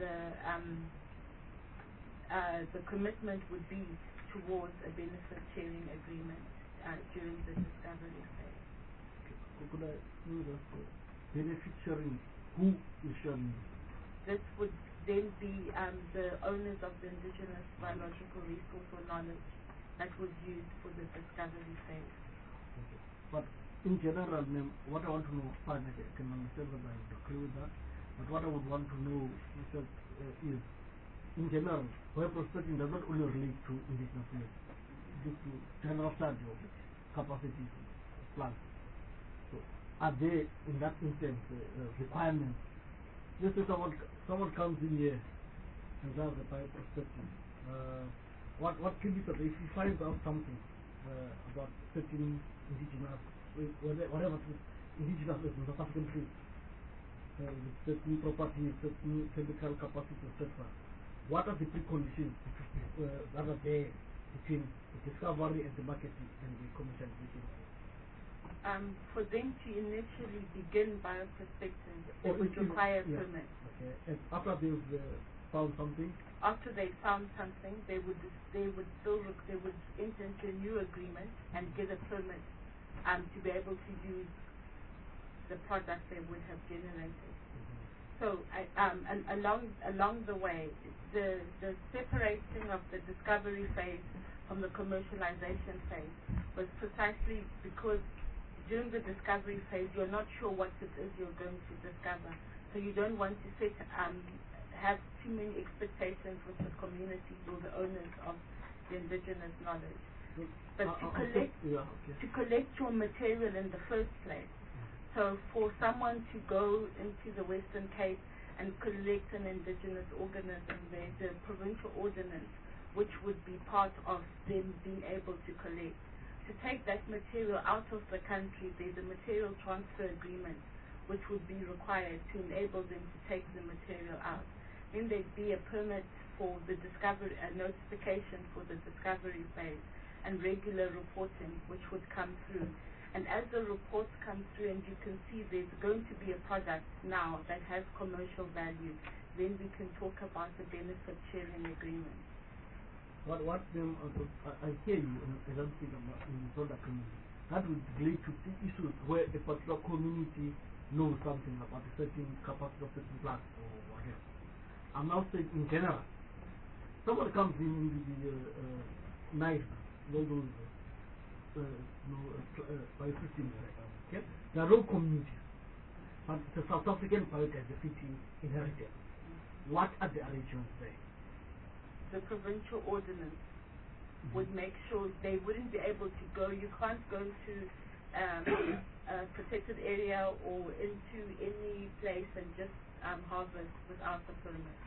Speaker 9: the commitment would be towards a benefit sharing agreement during the discovery phase.
Speaker 5: Could I know that benefit sharing? Who is sharing?
Speaker 9: This would then be the owners of the indigenous biological resource or knowledge that was used for the discovery phase.
Speaker 5: Okay. But in general, what I want to know, fine, I can understand that I would agree with that, but what I would want to know is, in general, where prospecting does not only relate to indigenous land, due to general study of capacity plants. So, are there, in that instance, requirements? Just as someone comes in here and does the bioprospecting, what can be said if he finds out something about certain indigenous, whatever it is, indigenous in South African trees, certain properties, certain chemical capacity, etc. What are the preconditions that are there between the discovery and the marketing and the commercialization?
Speaker 9: For them to initially begin bioprospecting, they would require a permit.
Speaker 5: Okay. And after they've found something?
Speaker 9: After they found something, they would enter into a new agreement and get a permit to be able to use the product they would have generated. So along the way, the separating of the discovery phase from the commercialization phase was precisely because during the discovery phase you're not sure what it is you're going to discover. So you don't want to have too many expectations with the communities or the owners of the indigenous knowledge. But to collect your material in the first place, so for someone to go into the Western Cape and collect an indigenous organism, there's a provincial ordinance which would be part of them being able to collect. To take that material out of the country, there's a material transfer agreement which would be required to enable them to take the material out. Then there'd be a permit for the discovery, a notification for the discovery phase, and regular reporting which would come through. And as the reports come through and you can see there's going to be a product now that has commercial value, then we can talk about the benefit sharing agreement.
Speaker 5: What I hear you as I'm speaking about in the product community, that would relate to the issues where a particular community knows something about a certain capacity of certain plants or whatever. I'm now saying in general, someone comes in the knife, all those biosystems, okay? There are no communities, but the South African biodiversity inherited. What are the arrangements there?
Speaker 9: The provincial ordinance would make sure they wouldn't be able to go. You can't go to a protected area or into any place and just harvest without the permit.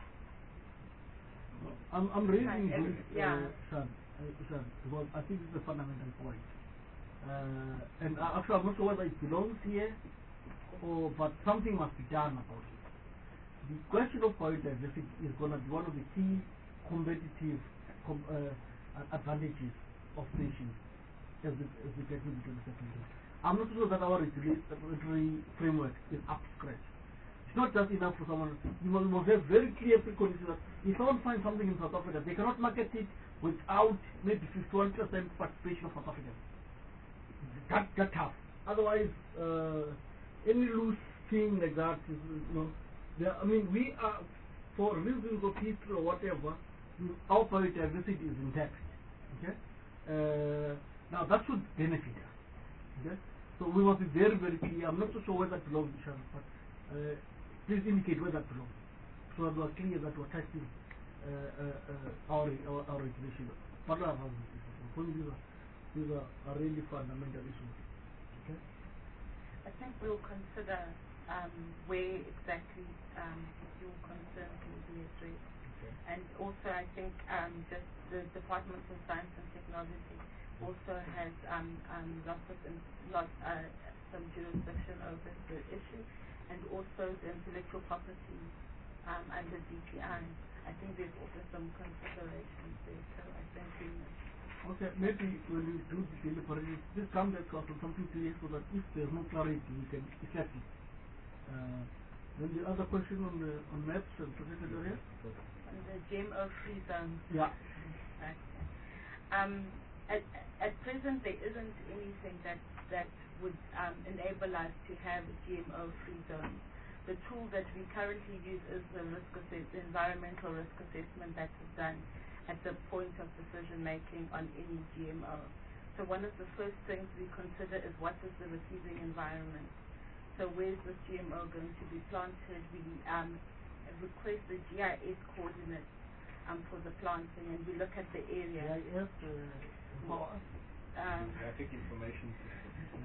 Speaker 5: I'm raising this, Shan, because I think it's a fundamental point. And actually, I'm not sure whether it belongs here, but something must be done about it. The question of biodiversity is going to be one of the key competitive advantages of nations as we get into the 22nd century. I'm not sure that our regulatory framework is up to scratch. It's not just enough for someone. You must have very clear preconditions that if someone finds something in South Africa, they cannot market it without maybe 51% participation of South Africans. That's tough. Otherwise, any loose thing like that is, I mean, we are, for reasons of history or whatever, our biodiversity is intact. Okay? Now that should benefit us. Okay? So we must be very, very clear. I'm not so sure where that belongs, but please indicate where that belongs, so that we're clear that we're testing our regulation. These are really fundamental issues. Okay?
Speaker 9: I think we'll consider where exactly your concerns can be addressed.
Speaker 5: Okay.
Speaker 9: And also I think just the Department of Science and Technology also has some jurisdiction over the issue, and also the intellectual property under DPI. I think there's also some considerations there, so I think we must.
Speaker 5: Okay, maybe when we do the deliberation, just come back to us on something clear so that if there's no clarity, we can effect it. Then the other question on maps and protected areas?
Speaker 9: On the GMO-free zone.
Speaker 5: Yeah.
Speaker 9: Okay. At present, there isn't anything that would enable us to have a GMO-free zone. The tool that we currently use is the environmental risk assessment that is done at the point of decision making on any GMO. So one of the first things we consider is what is the receiving environment. So where's this GMO going to be planted? We request the GIS coordinates for the planting, and we look at the area.
Speaker 5: GIS,
Speaker 6: Geographic information system.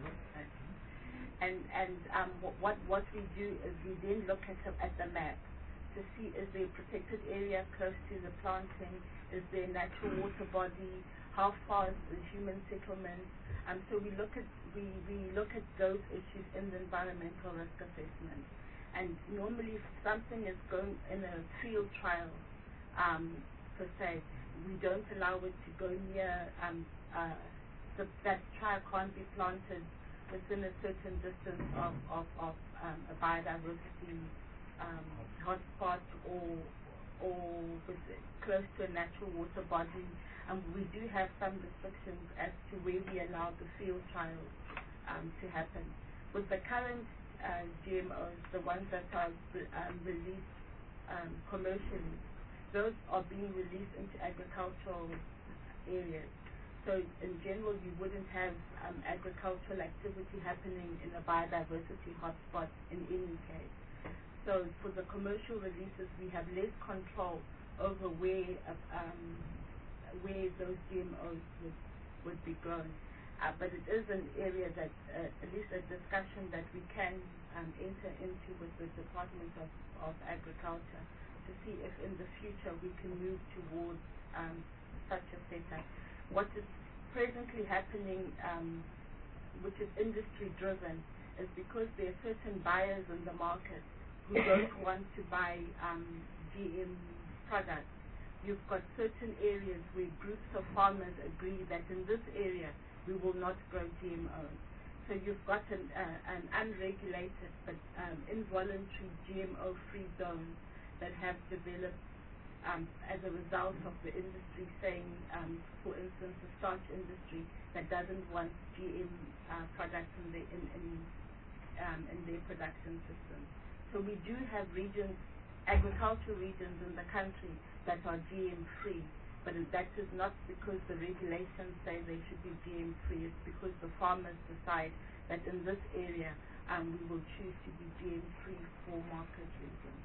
Speaker 9: And what we do is we then look at the map to see, is there a protected area close to the planting, is there a natural water body, how far is the human settlement. So we look at those issues in the environmental risk assessment. And normally if something is going in a field trial per se, we don't allow it to go near that trial can't be planted within a certain distance of a biodiversity hotspot or close to a natural water body. We do have some restrictions as to where we allow the field trials to happen. With the current GMOs, the ones that are released commercially, those are being released into agricultural areas. So in general, you wouldn't have agricultural activity happening in a biodiversity hotspot in any case. So for the commercial releases, we have less control over where those GMOs would be grown. But it is an area that, at least a discussion that we can enter into with the Department of Agriculture to see if in the future we can move towards such a setup. What is presently happening, which is industry driven, is because there are certain buyers in the market who don't want to buy GM products. You've got certain areas where groups of farmers agree that in this area we will not grow GMOs. So you've got an unregulated but involuntary GMO-free zones that have developed as a result of the industry saying, for instance, the starch industry that doesn't want GM products in their production system. So we do have regions, agricultural regions in the country that are GM-free, but that is not because the regulations say they should be GM-free. It's because the farmers decide that in this area we will choose to be GM-free for market reasons.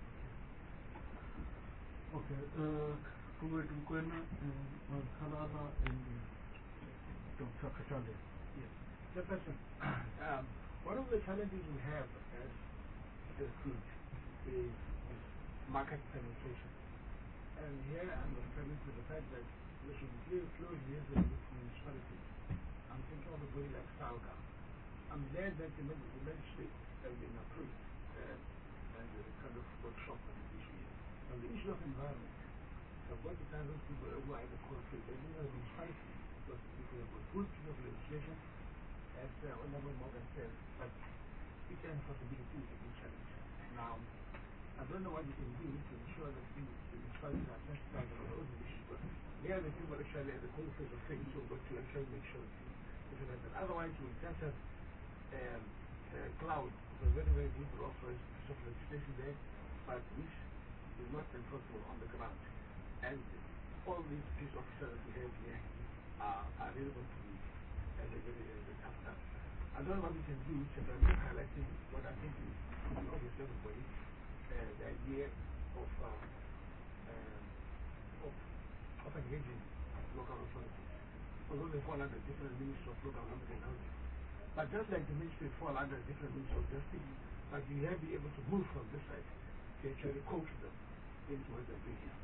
Speaker 5: Okay, Kuwait Mkwena and Kalala and Dr. Kachande.
Speaker 6: Yes. The question. One of the challenges we have as food is market penetration. And here I'm referring to the fact that we should give close liaison with municipalities. I'm thinking of a body like Salga. I'm glad that the magistrate has been approved and the kind of workshop on the issue. On the issue of environment, I've got 1,000 people who are in the country. They need a municipality because we have a good piece of legislation, as Honorable Morgan says, but it has possibilities to be challenged. Now, I don't know what you can do to ensure that the municipalities are sensitized on those issues, but they are the people actually at the confluence of things, so but to actually make sure that otherwise we just have cloud was very, very good authorized piece of legislation there, but which is not enforceable on the ground. And all these police officers we have here are really going to be a very tough task. I don't know what we can do, but I'm just highlighting what I think is obvious to everybody, the idea of engaging local authorities. Although they fall under different ministries of local government and housing. But just like the ministry fall under different ministries of justice, but you have to be able to move from this side to actually coach them into what they're doing here.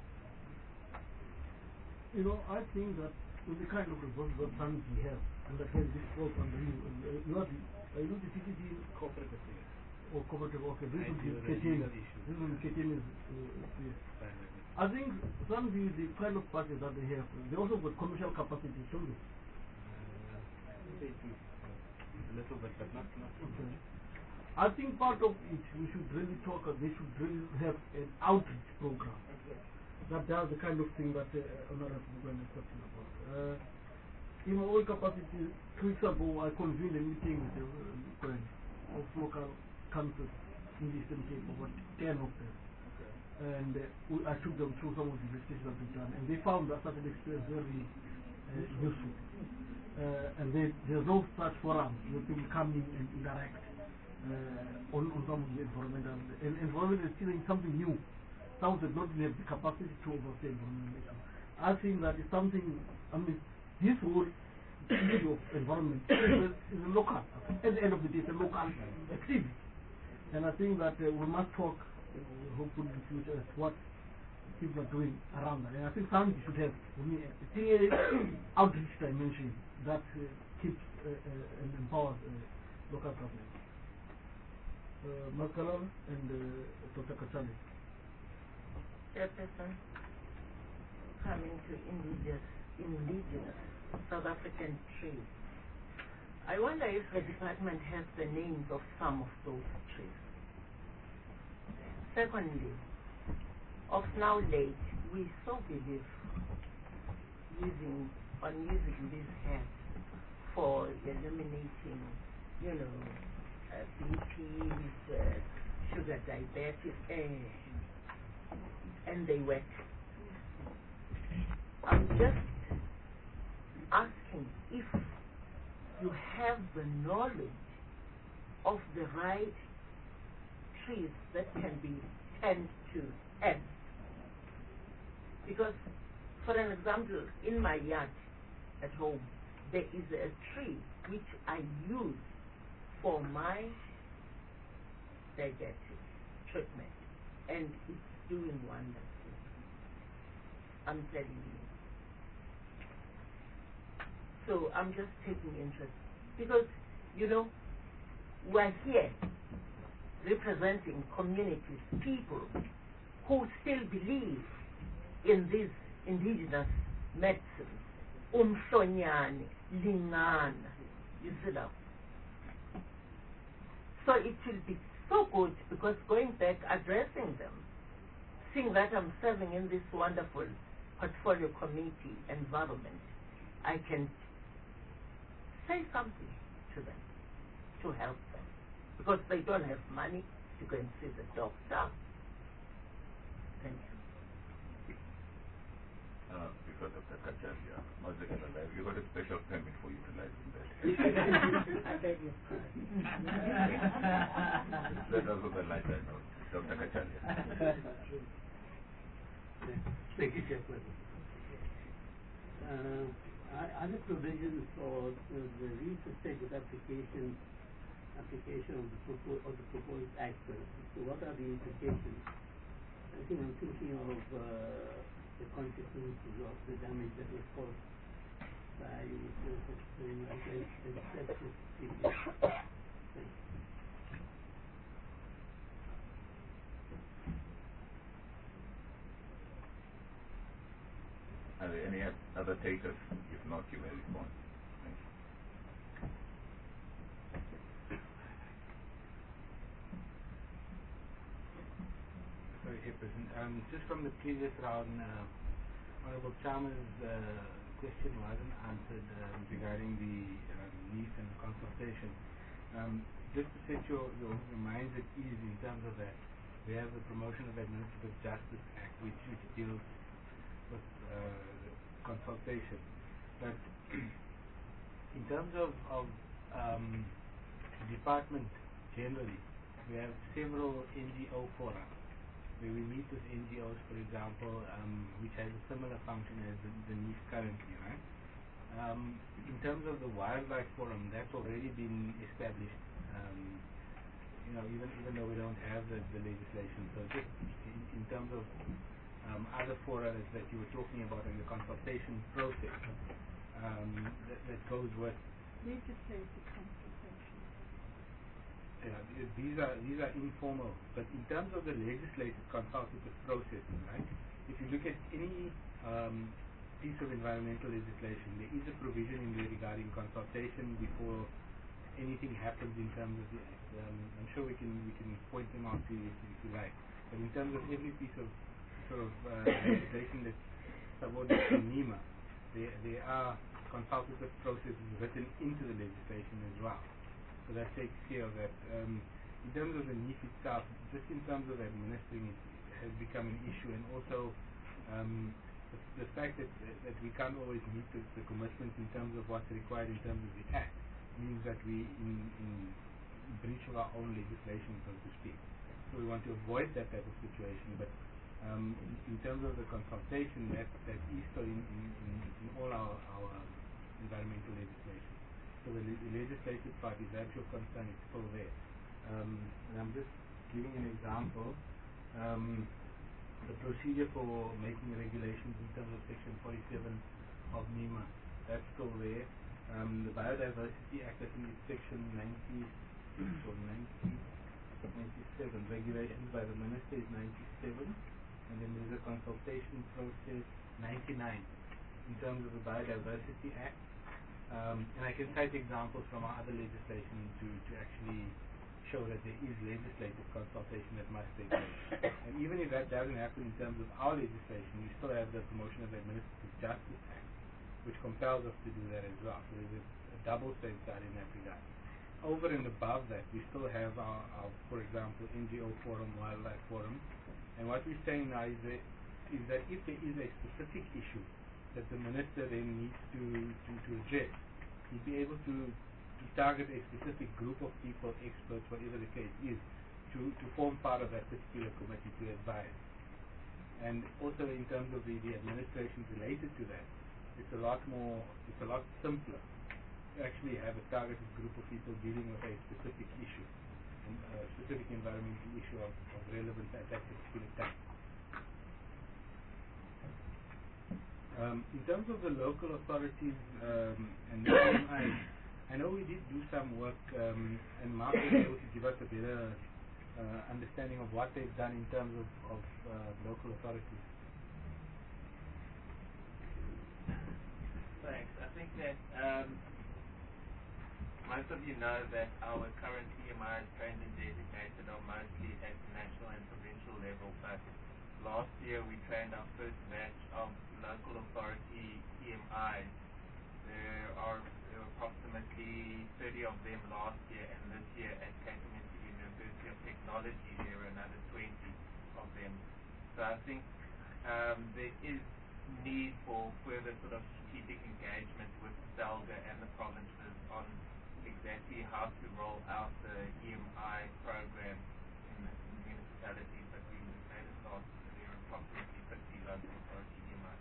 Speaker 5: You know, I think that with the kind of resources that funds we have, and that has this scope under you the TTD
Speaker 2: Cooperative, yes.
Speaker 5: or cooperative, okay, this
Speaker 2: I
Speaker 5: will be
Speaker 2: see the
Speaker 5: KTN.
Speaker 2: legal issue.
Speaker 5: This will be KTN is yes. I think some the kind of parties that they have, they also got commercial capacity, don't they?
Speaker 2: They do. A little bit, but not so
Speaker 5: Okay.
Speaker 2: much.
Speaker 5: I think part of it, we should really talk, they should really have an outreach program. That's the kind of thing that Honorable Bugwan is talking about. In my own capacity, 2 weeks ago, I convened a meeting with the of local councils in the Eastern Cape, about 10 of them. And I took them through some of the investigations that we've done, and they found that certain experience very useful. And there's no such forums where people come in and interact on some of the environmental. And environment is still something new. Some that don't have the capacity to oversee environmental. I think that is something, I mean, this whole issue of environment is a local, at the end of the day, it's a local activity. And I think that we must talk hopefully in the future as what people are doing around that. And I think something should have a clear outreach dimension that keeps and empowers local government. Maskalal and Dr. Kachali.
Speaker 9: Chairperson, coming to indigenous South African trees. I wonder if the department has the names of some of those trees. Secondly, of now late, we so believe using these hats for eliminating, BPs, sugar diabetes, and they work. I'm just asking if you have the knowledge of the right trees that can be tended to end. Because, for an example, in my yard at home, there is a tree which I use for my diabetes treatment, and it's doing wonders. I'm telling you. So I'm just taking interest because, we're here representing communities, people who still believe in these indigenous medicines. Umhlonyane, Lingana, you see that? So it will be so good because going back, addressing them, seeing that I'm serving in this wonderful portfolio committee environment, I can say something to them to help them because they don't have money to go and see the doctor. Thank you.
Speaker 4: Because of the Kachalia, you got a special permit for utilizing that.
Speaker 8: I beg your pardon.
Speaker 4: Let us open like that, Dr. Kachalia.
Speaker 6: Thank you, Chairperson.
Speaker 11: Are the provisions for the reinstated application of the proposed act? So what are the implications? I think I'm thinking of the consequences of the damage that was caused by excessive treatment.
Speaker 4: Are there any other takers? If not, you may respond. Thank you.
Speaker 2: Sorry, Chairperson. Just from the previous round, Honorable Chalmers' question wasn't answered regarding the needs and consultation. just to set your minds at ease in terms of that, we have the Promotion of Administrative Justice Act, which deals with consultation. But in terms of the department generally, we have several NGO fora where we meet with NGOs, for example, which has a similar function as the NIF currently, right? In terms of the Wildlife Forum, that's already been established. Even though we don't have the legislation, so just in terms of other fora that you were talking about in the consultation process, that goes with
Speaker 3: legislative consultation.
Speaker 2: Yeah, these are informal, but in terms of the legislative consultative processes, right? If you look at any piece of environmental legislation, there is a provision in there regarding consultation before anything happens in terms of the act. I'm sure we can point them out to you if you like. But in terms of every piece of sort of legislation that's subordinate to NEMA, there are consultative processes written into the legislation as well. So that takes care of that. In terms of the NIF itself, just in terms of administering it, has become an issue, and also the fact that we can't always meet the commitments in terms of what's required in terms of the Act means that we in breach of our own legislation, so to speak. So we want to avoid that type of situation, but in terms of the consultation, that is still in all our environmental legislation. So the legislative part is actual concern, it's still there. And I'm just giving an example. The procedure for making regulations in terms of Section 47 of NEMA, that's still there. The Biodiversity Act, I think it's Section 90 or 97. Regulations by the Minister is 97. And then there's a consultation process, 99, in terms of the Biodiversity Act. And I can cite examples from our other legislation to actually show that there is legislative consultation that must take place. And even if that doesn't happen in terms of our legislation, we still have the Promotion of Administrative Justice Act, which compels us to do that as well. So there's a double safeguard in that regard. Over and above that, we still have our for example, NGO Forum, Wildlife Forum. And what we're saying now is that if there is a specific issue that the Minister then needs to address, he'd be able to target a specific group of people, experts, whatever the case is, to form part of that particular committee to advise. And also in terms of the administration related to that, it's a lot simpler to actually have a targeted group of people dealing with a specific issue, a specific environmental issue of relevance at that particular time. In terms of the local authorities and the PMIs, I know we did do some work, and Mark was able to give us a better understanding of what they've done in terms of local authorities.
Speaker 10: Thanks. I think that most of you know that our current PMIs trained and designated are mostly at the national and provincial level, but last year we trained our first batch of local authority PMIs. There are approximately 30 of them last year, and this year at Cape University of Technology there are another 20 of them. So I think there is need for further sort of strategic engagement with SALGA and the provinces on exactly how to roll out the EMI program in the municipalities. But we made a start. There are approximately 50 local authority EMIs.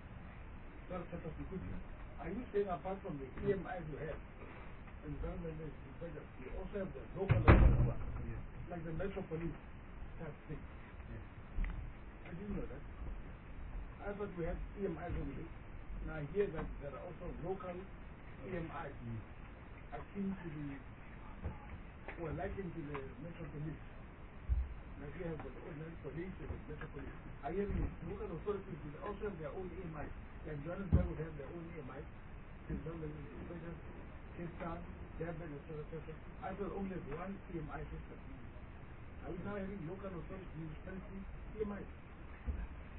Speaker 6: Are you saying apart from the EMIs you have, environmental inspectors, you also have the local one, like the metropolis type thing?
Speaker 2: Yes.
Speaker 6: I didn't know that. I thought we had EMIs only. Now I hear that there are also local EMIs akin to the, well, likened to the metropolis. Like we have the ordinary police and the metropolis. I hear the local authorities will also have their own EMIs. Like Johannesburg would have their own EMIs. Environmental inspectors, Cape Town, Durban, etc. I thought only have one EMI system. Are we now having local authorities, municipality EMIs?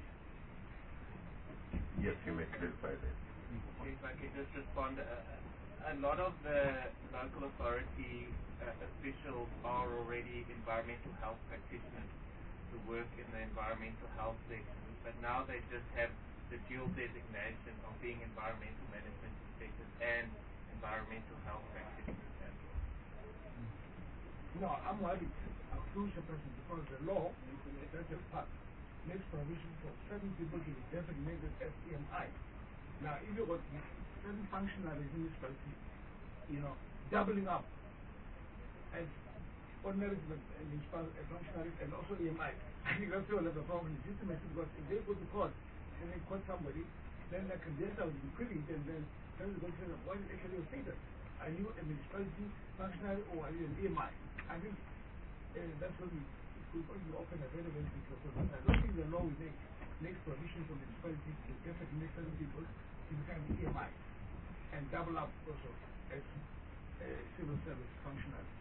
Speaker 4: Yes, you may clarify that.
Speaker 10: If I can just respond, a lot of the local authority officials are already environmental health practitioners who work in the environmental health sections, but now they just have the dual designation of being environmental management inspectors and environmental health practitioners as well.
Speaker 6: No, I'm worried. I'm crucial person because the law, that's a part, makes provision for certain people to be designated as EMI. Now, if you got certain functionaries in this country, doubling up as ordinary functionaries and also EMI, I think that's where the problem is. Because if they go to court and they quote somebody, then they can get out the credit and then tell the court, what is actually your status? Are you a municipality functionary or are you an EMI? I think that's what we open a very, very big question. I don't think the law will makes provision for municipalities to designate certain people to become EMI and double up also as civil service functionaries.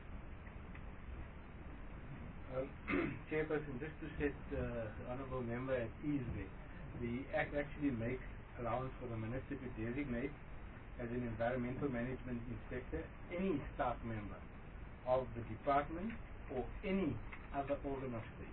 Speaker 2: Chairperson, just to set the honourable member at ease there, the Act actually makes allowance for the minister to designate as an environmental management inspector any staff member of the department or any other organ of state.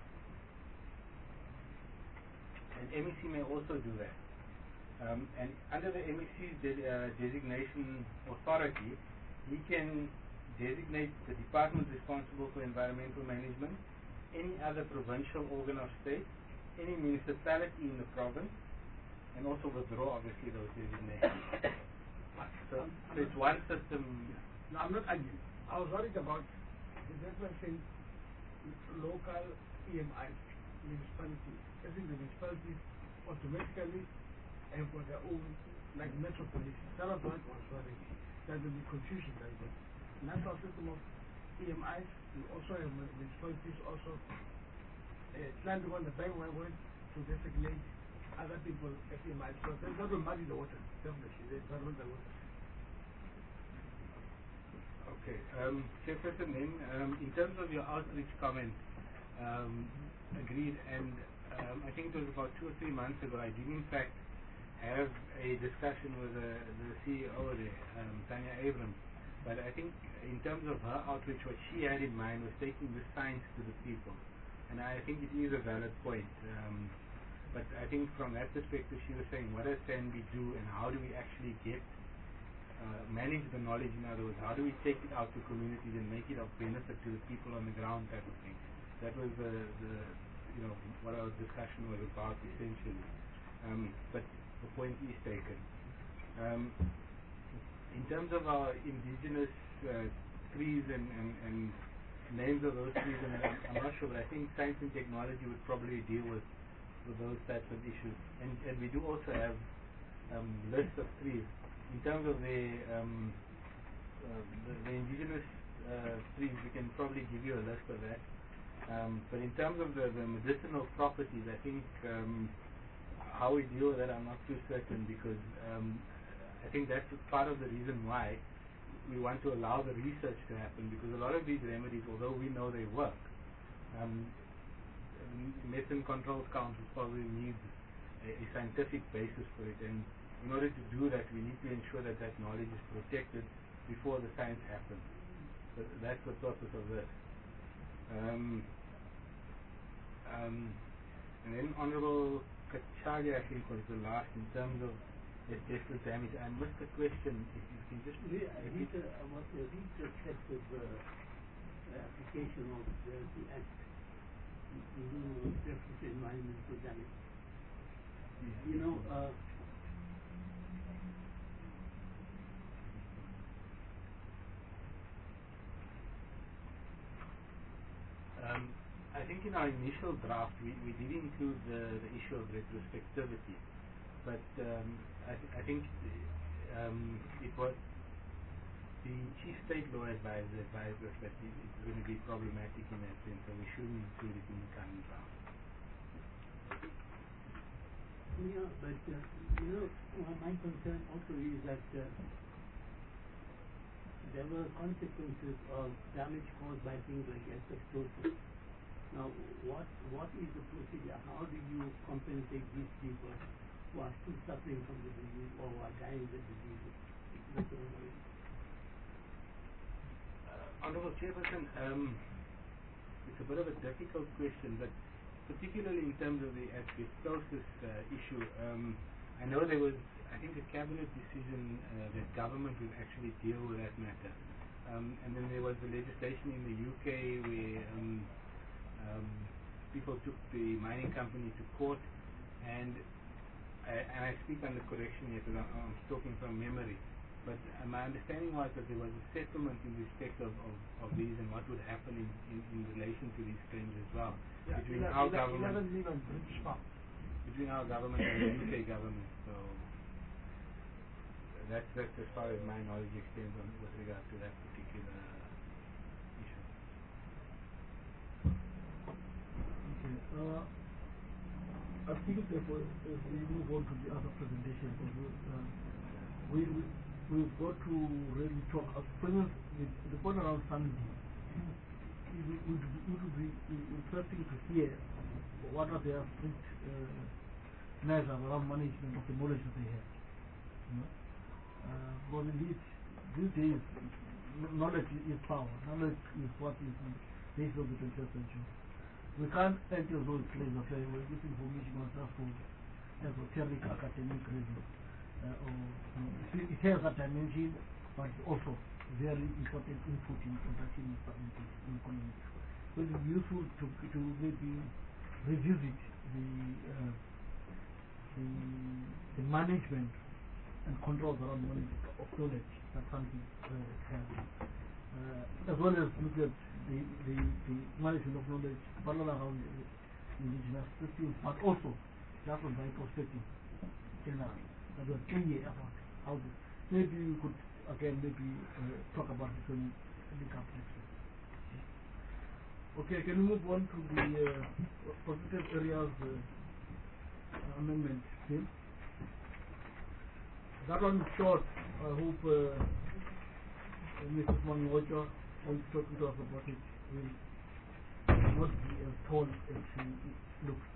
Speaker 2: And MEC may also do that. And under the MEC's designation authority, he can designate the department responsible for environmental management, any other provincial organ of state, any municipality in the province, and also withdraw obviously those designations. So it's one system.
Speaker 6: No, I'm not arguing. I was worried about the difference in local EMI municipalities. I think the municipalities automatically have got their own, like metropolis. That was what was worrying. There will be confusion there. But national system of EMIs, we also have municipalities also planning on the bandwagon to designate other people as EMIs. So that will muddy the water, definitely. That will the water.
Speaker 2: Okay, Chairperson, then in terms of your outreach comment, agreed, and I think it was about 2 or 3 months ago, I did in fact have a discussion with the CEO there, Tanya Abrams, but I think in terms of her outreach, what she had in mind was taking the science to the people, and I think it is a valid point, but I think from that perspective she was saying, what does SANBI do and how do we actually get manage the knowledge? In other words, how do we take it out to communities and make it of benefit to the people on the ground type of thing? That was the what our discussion was about essentially. But the point is taken. In terms of our indigenous trees and names of those trees, and I'm not sure, but I think science and technology would probably deal with those types of issues. And we do also have lists of trees. In terms of the indigenous trees, we can probably give you a list of that. But in terms of the medicinal properties, I think how we deal with that, I'm not too certain, because I think that's part of the reason why we want to allow the research to happen, because a lot of these remedies, although we know they work, Medicine Control Council probably needs a scientific basis for it, and in order to do that, we need to ensure that that knowledge is protected before the science happens. So that's the purpose of this. And then Honorable Kachari, I think, was the last in terms of asbestos damage. I missed the question. If you can just
Speaker 11: read the text of the application of the Act. Reference to environmental damage.
Speaker 2: I think in our initial draft we did include the issue of retrospectivity, but I think it was the Chief State Law Advisor advised us that it's going to be problematic in that sense, so we shouldn't include it in the current draft.
Speaker 11: Yeah, but my concern also is that there were consequences of damage caused by things like asbestosis. Now, what is the procedure? How do you compensate these people who are still suffering from the disease or who are dying with the disease?
Speaker 2: Honourable Chairperson, it's a bit of a difficult question, but particularly in terms of the asbestosis issue, I know there was, I think, a cabinet decision that government would actually deal with that matter. And then there was the legislation in the UK where people took the mining company to court, and I speak under correction here because I'm talking from memory, but my understanding was that there was a settlement in respect of these and what would happen in relation to these claims as well, between our government and the UK government. So that's as far as my knowledge extends on with regard to that particular issue.
Speaker 5: Okay. I think therefore, as we move on to the other presentation, we've got to really talk. For instance, the point around funding, it would be interesting to hear what are their strict measures around management of the knowledge that they have. You know? Because indeed, these days, knowledge is power. Knowledge is what is the basis of the 21st century. We can't enter those places of saying well, this information was just for esoteric academic reasons. It has that dimension, but also very important input in production in economy. So it is useful to maybe revisit the management and controls around of knowledge that something has. As well as look at the management of knowledge, parallel around indigenous systems, but also just from my perspective, generally, as a 3-year effort. How this, maybe you could again talk about this in the complex. Okay, can we move on to the protected areas amendment? Okay? That one is short. I hope Mrs. Mangocha wants to talk to us about it. Will not be as tall as she looks.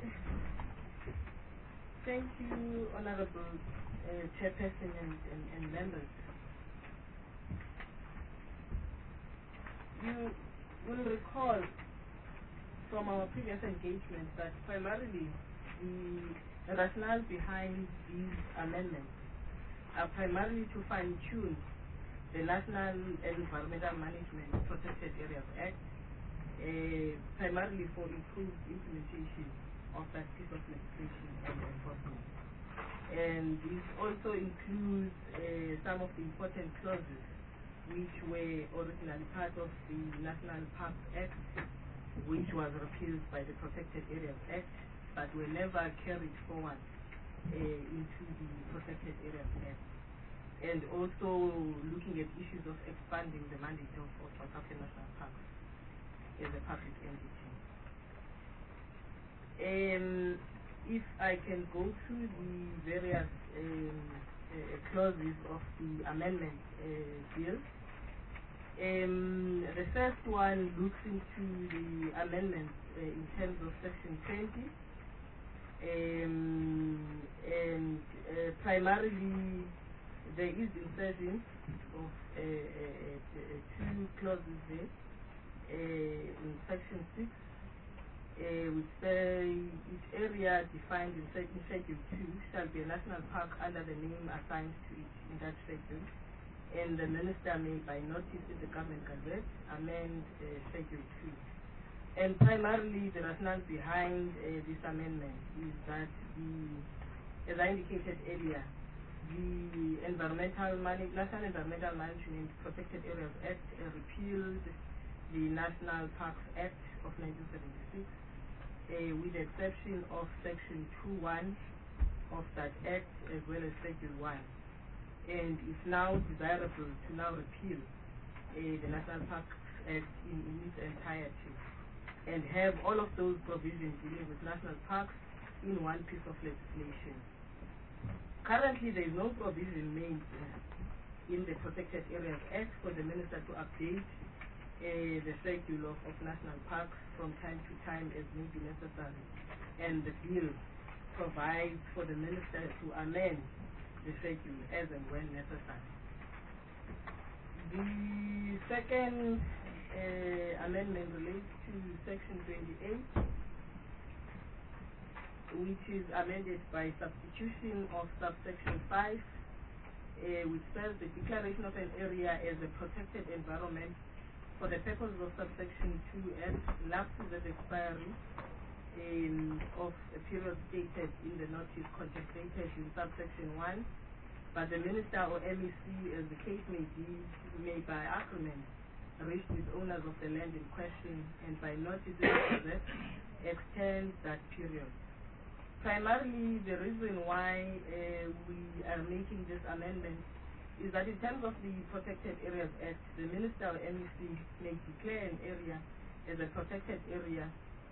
Speaker 9: Thank you, Honorable Chairperson and members. You will recall from our previous engagement that primarily the rationale behind these amendments are primarily to fine-tune the National Environmental Management Protected Areas Act, primarily for improved implementation of that piece of legislation and enforcement. And this also includes some of the important clauses which were originally part of the National Parks Act, which was repealed by the Protected Areas Act, but were never carried forward into the Protected Areas Act. And also looking at issues of expanding the mandate of South African National Parks as a public entity. If I can go through the various clauses of the amendment bill. The first one looks into the amendments in terms of section 20, and primarily there is insertion of two clauses there in section 6, which say each area defined in Schedule 2 shall be a national park under the name assigned to it in that schedule, and the minister may, by notice in the Government Gazette, amend Schedule 2. And primarily the rationale behind this amendment is that as I indicated earlier, the National Environmental Management Protected Areas Act repealed the National Parks Act of 1976, with the exception of Section 2(1) of that Act as well as Schedule 1. And it's now desirable to now repeal the National Parks Act in its entirety and have all of those provisions dealing with national parks in one piece of legislation. Currently, there is no provision made in the Protected Areas Act for the Minister to update the schedule of national parks from time to time as may be necessary. And the bill provides for the Minister to amend the schedule as and when necessary. The second amendment relates to section 28, which is amended by substitution of subsection 5, which says the declaration of an area as a protected environment for the purposes of subsection 2 lapses at expiry of a period stated in the notice contemplated in subsection 1, but the minister or MEC, as the case may be, may by agreement reach with owners of the land in question and by notice extend that period. Primarily, the reason why we are making this amendment is that in terms of the Protected Areas Act, the minister or MEC may declare an area as a protected area,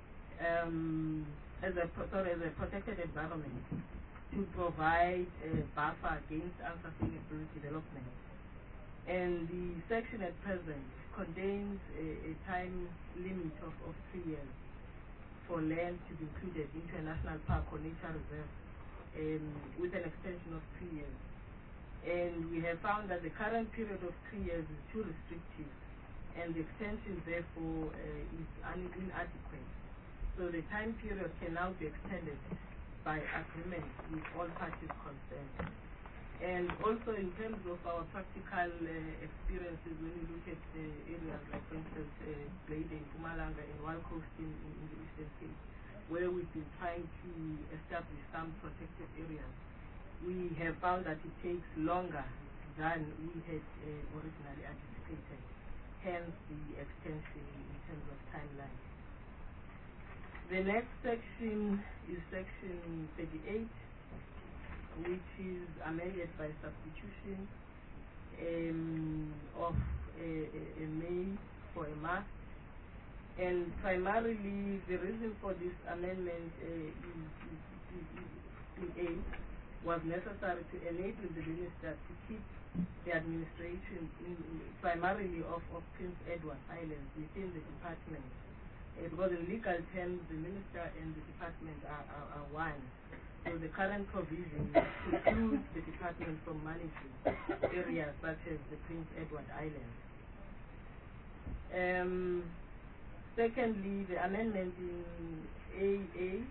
Speaker 9: as a protected environment to provide a buffer against unsustainable development. And the section at present contains a time limit of 3 years for land to be included into a national park or nature reserve with an extension of 3 years. And we have found that the current period of 3 years is too restrictive, and the extension therefore is inadequate. So the time period can now be extended by agreement with all parties concerned. And also in terms of our practical experiences, when we look at areas like, for instance, Glade in Mpumalanga and Wild Coast in the Eastern Cape, where we've been trying to establish some protected areas, we have found that it takes longer than we had originally anticipated, hence the extension in terms of timeline. The next section is section 38, which is amended by substitution of a may for a must. And primarily, the reason for this amendment was necessary to enable the minister to keep the administration primarily of Prince Edward Island within the department. Because in legal terms, the minister and the department are one. So the current provision precludes the department from managing areas such as the Prince Edward Island. Secondly, the amendment in AA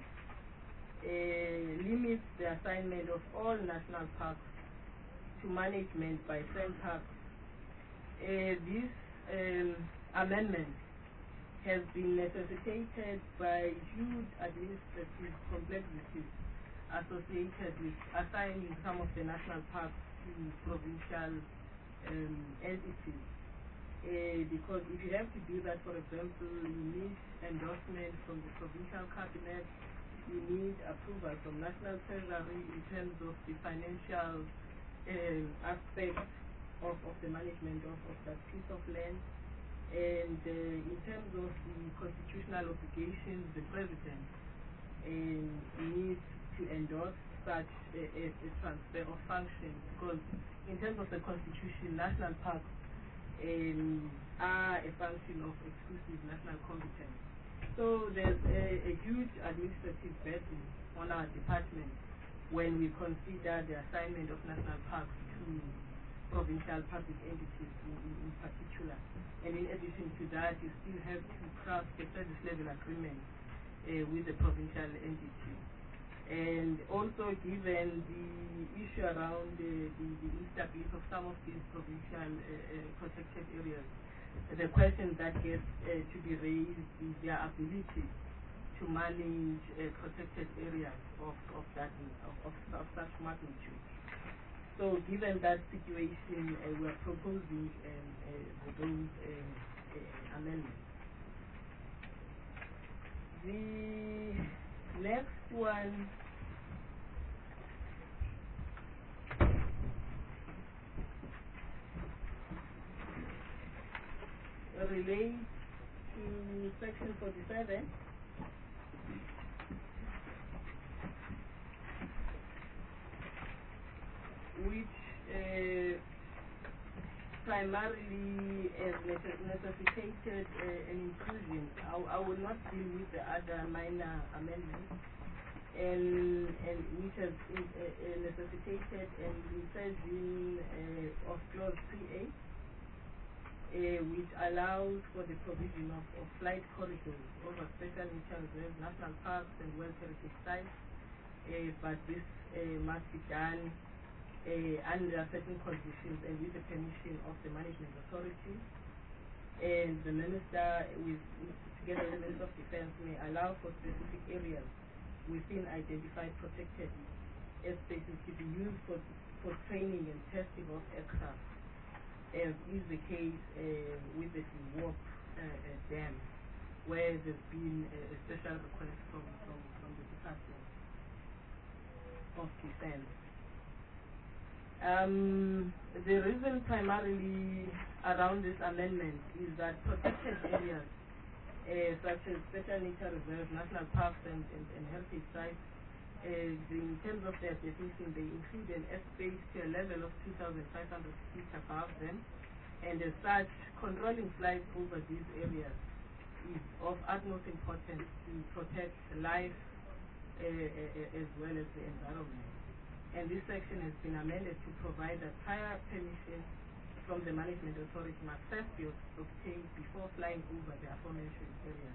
Speaker 9: limits the assignment of all national parks to management by Parks. This amendment has been necessitated by huge administrative complexities associated with assigning some of the national parks to provincial entities. Because if you have to do that, for example, you need endorsement from the provincial cabinet, you need approval from National Treasury in terms of the financial aspect of the management of that piece of land. And in terms of the constitutional obligations, the president needs to endorse such a transfer of functions, because in terms of the constitution, national parks are a function of exclusive national competence. So there's a huge administrative burden on our department when we consider the assignment of national parks to provincial public entities in particular. And in addition to that, you still have to craft a service level agreement with the provincial entity. And also, given the issue around the instability of some of these provincial protected areas, the question that gets to be raised is their ability to manage protected areas of such magnitude. So given that situation, we are proposing those amendments. The next one relates to section 47, which primarily necessitated an inclusion. I will not deal with the other minor amendments, and which has necessitated an insertion of clause 3A,
Speaker 12: which allows for the provision of flight corridors over special nature reserves, national parks, and World Heritage sites. But this must be done under certain conditions and with the permission of the management authority. And the minister, together with the Minister of Defense, may allow for specific areas within identified protected airspaces to be used for training and testing of aircraft, as is the case with the Warp Dam, where there's been a special request from the Department of Defense. The reason primarily around this amendment is that protected areas such as special nature reserves, national parks, and heritage sites, in terms of their definition, they include an airspace to a level of 2,500 feet above them, and as such, controlling flights over these areas is of utmost importance to protect life as well as the environment. And this section has been amended to provide that prior permission from the management authority must first be obtained before flying over the aforementioned areas.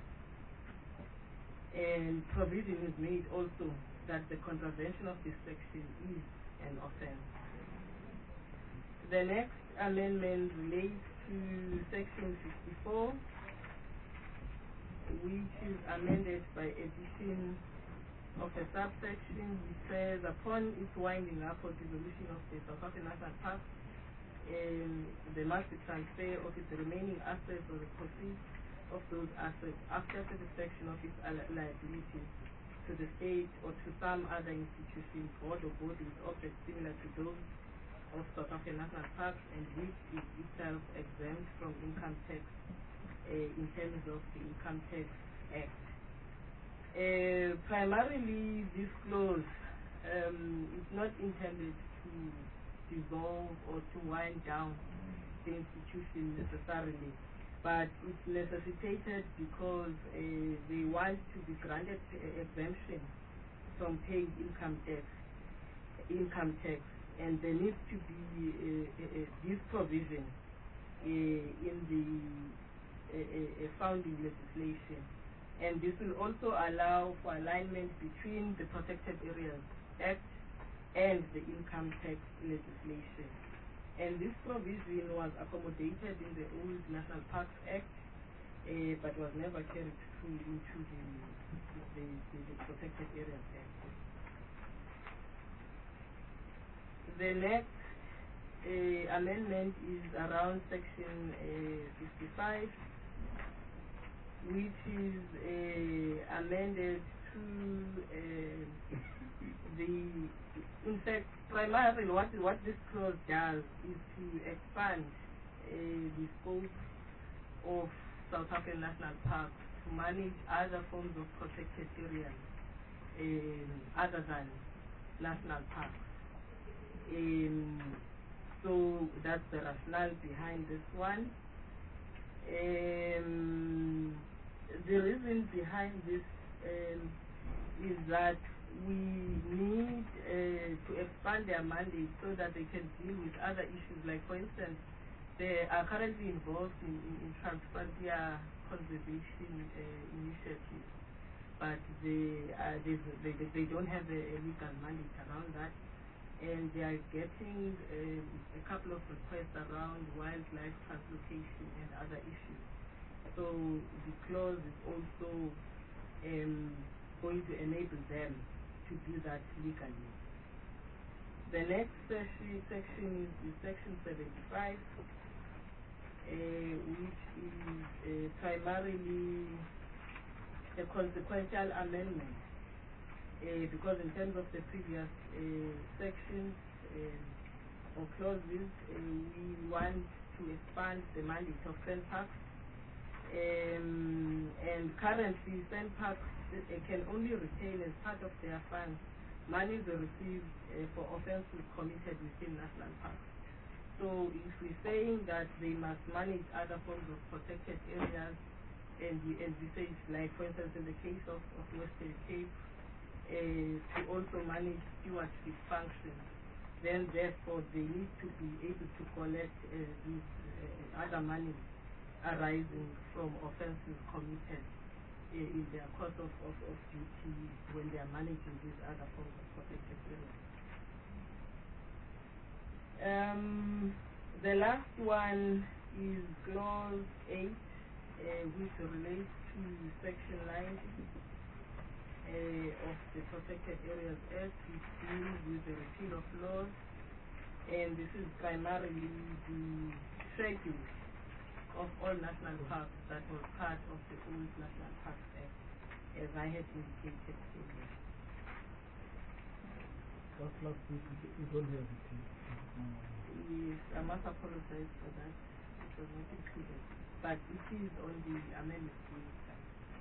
Speaker 12: And provision is made also that the contravention of this section is an offense. The next amendment relates to section 64, which is amended by addition of a subsection which says, upon its winding up or dissolution of the South African National Park, there must be transfer of its remaining assets or the proceeds of those assets after satisfaction of its liabilities to the state or to some other institution, board or body with objects similar to those of South African National Parks, and which is itself exempt from income tax in terms of the Income Tax Act. Primarily, this clause is not intended to dissolve or to wind down the institution necessarily, but it's necessitated because they want to be granted exemption from paying income tax, and there needs to be this provision in the founding legislation. And this will also allow for alignment between the Protected Areas Act and the income tax legislation. And this provision was accommodated in the old National Parks Act, but was never carried through into the Protected Areas Act. The next amendment is around section 55, which is amended to in fact, primarily what this clause does is to expand the scope of South African National Parks to manage other forms of protected areas other than national parks. So that's the rationale behind this one. The reason behind this is that we need to expand their mandate so that they can deal with other issues. Like, for instance, they are currently involved in Transfrontier conservation initiatives, but they don't have a legal mandate around that, and they are getting a couple of requests around wildlife translocation and other issues. So the clause is also going to enable them to do that legally. The next section is section 75, which is primarily a consequential amendment, because in terms of the previous sections or clauses, we want to expand the mandate of SANParks. And currently, SANParks can only retain as part of their funds money they receive for offenses committed within national parks. So if we're saying that they must manage other forms of protected areas, and we say, like for instance in the case of Western Cape, to also manage stewardship functions, then therefore they need to be able to collect these other money arising from offences committed in their course of duty when they are managing these other forms of protected areas. The last one is clause 8, which relates to section 90 of the Protected Areas Act, which deals with the repeal of laws, and this is primarily the shaping of all national parks that was part of the old National Parks Act, as I had indicated earlier.
Speaker 1: That's last week, we don't have it here.
Speaker 12: Yes, I must apologize for that. It was not included, but it is on the amendment website.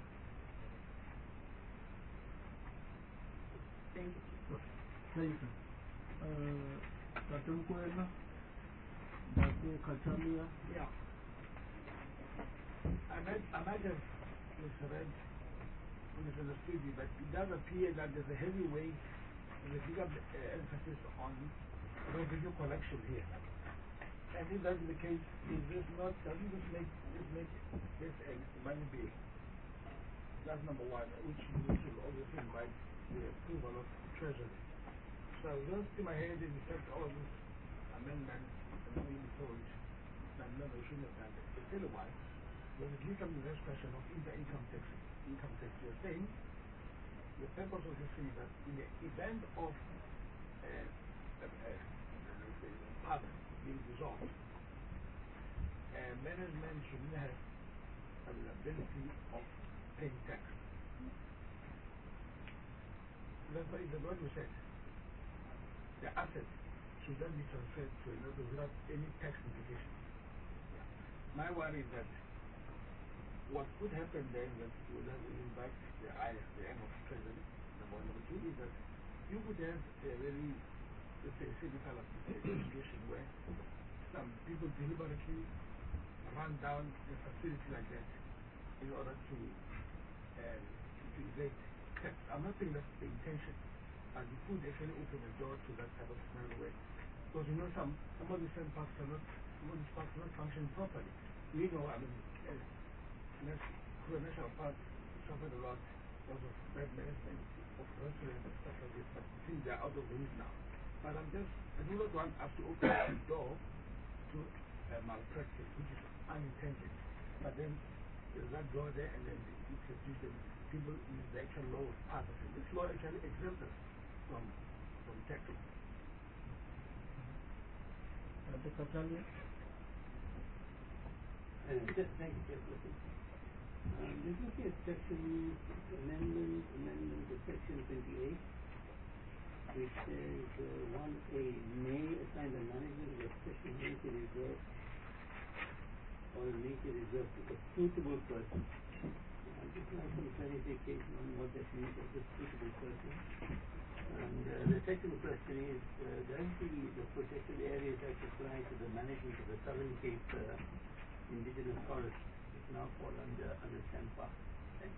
Speaker 12: Thank you.
Speaker 1: Thank you. Dr. Mkwena, Dr. Kachamia.
Speaker 6: Yeah. I might have misread, misunderstood you, but it does appear that there's a heavy weight, there's a bigger emphasis on revenue collection here. And if that's the case, is this not, doesn't this make this money big? That's number one, which will obviously invite the approval of Treasury. So I was just in my head in fact all these amendments and then we thought that no, they shouldn't have done it. But tell you why. When it becomes the next question of income tax, you're saying the purpose of this thing is that in the event of park being dissolved, management shouldn't have the ability of paying tax. That's what we said. The assets should then be transferred to another without any tax implication. My worry is that what could happen then is that will invite the aim of Treasury. Number one. Number two is that you could have a very, let's say, cynical situation where some people deliberately run down a facility like that in order to evade tax. I'm not saying that's the intention, but you could actually open the door to that type of scenario where, because you know some of these parks are not, some of these parks are not functioning properly. We know, I mean, National Park suffered a lot because of bad management of restaurants and stuff like this, but I think they're out of the weeds now. But I do not want us to open the door to malpractice, which is unintended. But then there's that door there, and then the institution, people use the actual law as part of it. This law actually exempts us from taxing.
Speaker 1: Dr. Kachamia.
Speaker 11: Just thank you, this is a section amendment to section 28, which says 1A may assign the management of a special nature reserve or nature reserve to a suitable person. I'd just like some clarification on what that means of the suitable person. And the second question is, does the Protected Areas Act apply to the management of the Southern Cape indigenous forests, which now fall under SANPA? Thanks.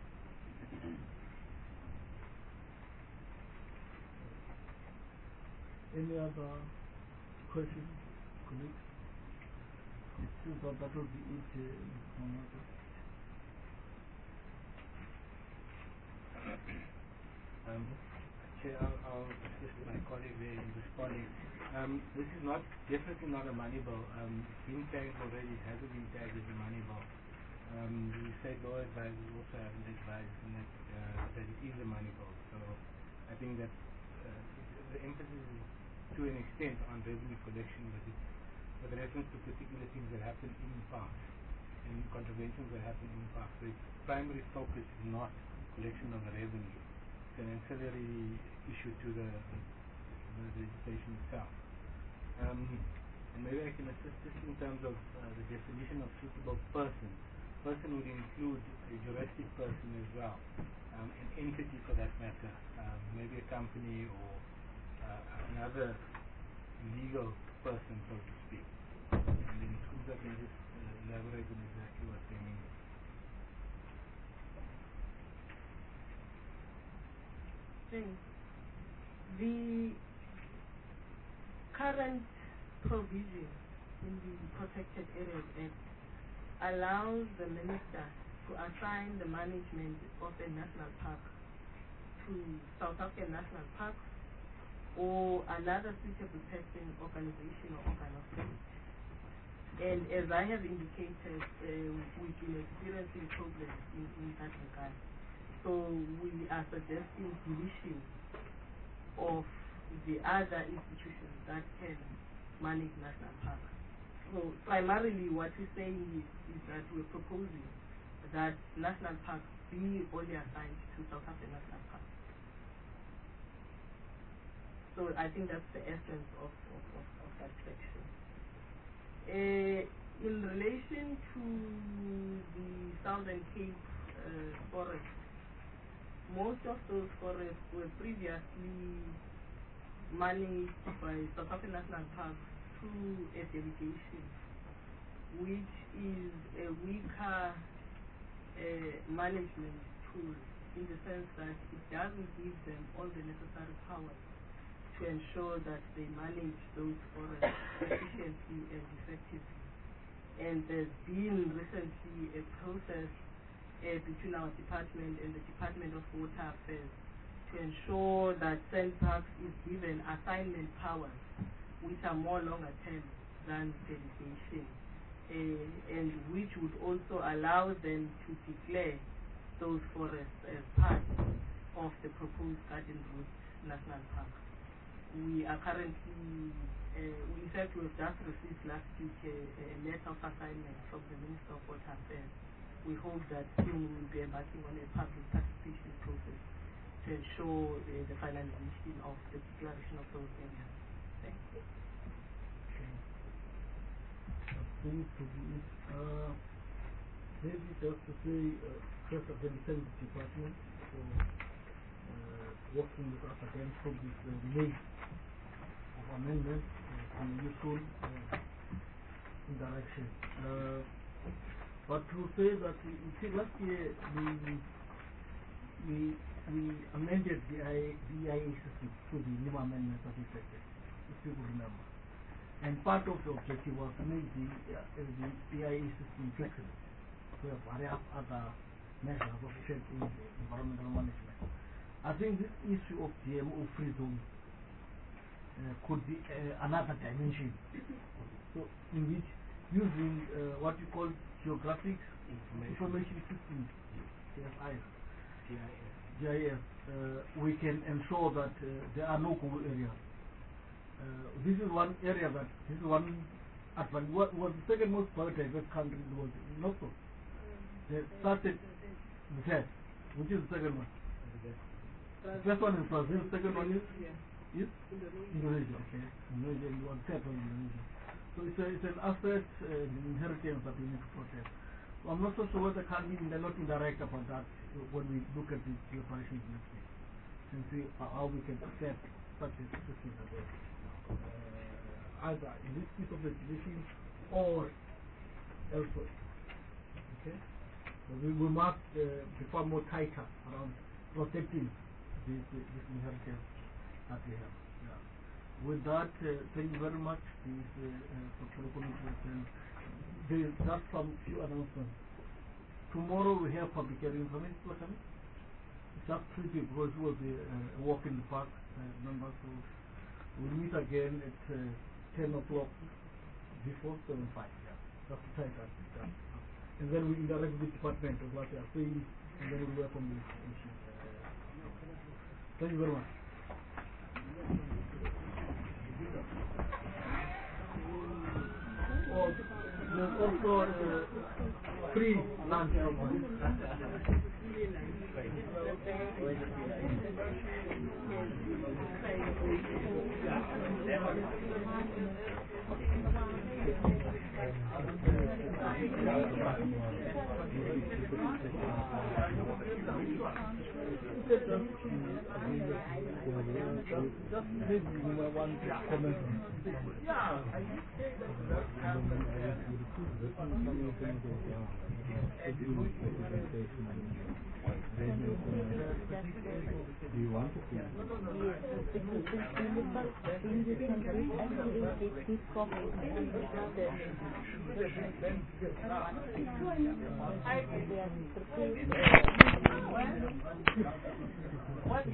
Speaker 1: Any other questions, colleagues? It seems that will be it,
Speaker 2: Chair, I'll assist my colleague there in responding. This is definitely not a money bill. It's been tagged already, it hasn't been tagged as a money bill. The state law advisors also haven't advised that it is a money bill. So I think that the emphasis is to an extent on revenue collection, but it's with reference to particular things that happen in parks and contraventions that happen in parks. So its primary focus is not collection of the revenue. It's an ancillary issue to the legislation itself. And maybe I can assist just in terms of the definition of suitable person. Person would include a juristic person as well, an entity for that matter, maybe a company or another legal person, so to speak. And then Kuza can just elaborate on exactly what they mean.
Speaker 12: The current provision in the Protected Areas Act allows the minister to assign the management of a national park to South African National Parks or another suitable person, organization, or organ of state. And as I have indicated, we've been experiencing problems in that regard. So we are suggesting deletion of the other institutions that can manage national parks. So primarily what we're saying is that we're proposing that national parks be only assigned to South African National Parks. So I think that's the essence of that section. In relation to the Southern Cape forest, most of those forests were previously managed by South African National Park through a delegation, which is a weaker management tool in the sense that it doesn't give them all the necessary powers to ensure that they manage those forests efficiently and effectively. And there's been recently a process between our department and the Department of Water Affairs to ensure that SANParks is given assignment powers which are more longer term than delegation, and which would also allow them to declare those forests as part of the proposed Garden Route National Park. We are currently, in fact, we've just received last week a letter of assignment from the Minister of Water Affairs. We hope that soon we will be embarking on a public participation process to ensure the finalization of the declaration of those areas. Thank you.
Speaker 5: Maybe just to say, first of all, thank the department for working with us again from this delay of amendments and useful interaction. But to say that you see, last year we amended the EIA system to the new amendments that we affected, if you remember. And part of the objective was to make the EIA system flexible, to have various other measures of shaping the environmental management. I think this issue of GMO free zone could be another dimension. So, in which using what you call geographic information systems, GIS, we can ensure that there are no cool areas. This is one area that, this is one advantage. What was the second most prioritized country in the world? Not so. They started the third. Which is the second one? The first one is Brazil, the second one is Indonesia. Okay. Indonesia, and one third one is Indonesia. So it's an asset, an inheritance that we need to protect. So I'm not so sure whether they're not indirect about that when we look at the operations next week, and see how we can accept such a system as either in this piece of legislation or elsewhere. Okay? So we will mark be far more tighter around protecting this inheritance that we have. Yeah. With that, thank you very much. There is just some few announcements. Tomorrow we have public hearings. How many people are coming? Just 3 people. It will be a walk in the park members. So we'll meet again at 10 o'clock before 7:05. Yeah, just to try that. And then we interact with the department of what they are saying, and then we'll welcome the issue. Thank you very much. There's also free lunch. Just maybe one comment.
Speaker 6: Yeah, I did say that
Speaker 5: do you want to see?
Speaker 9: What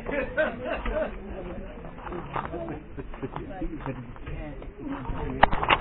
Speaker 9: can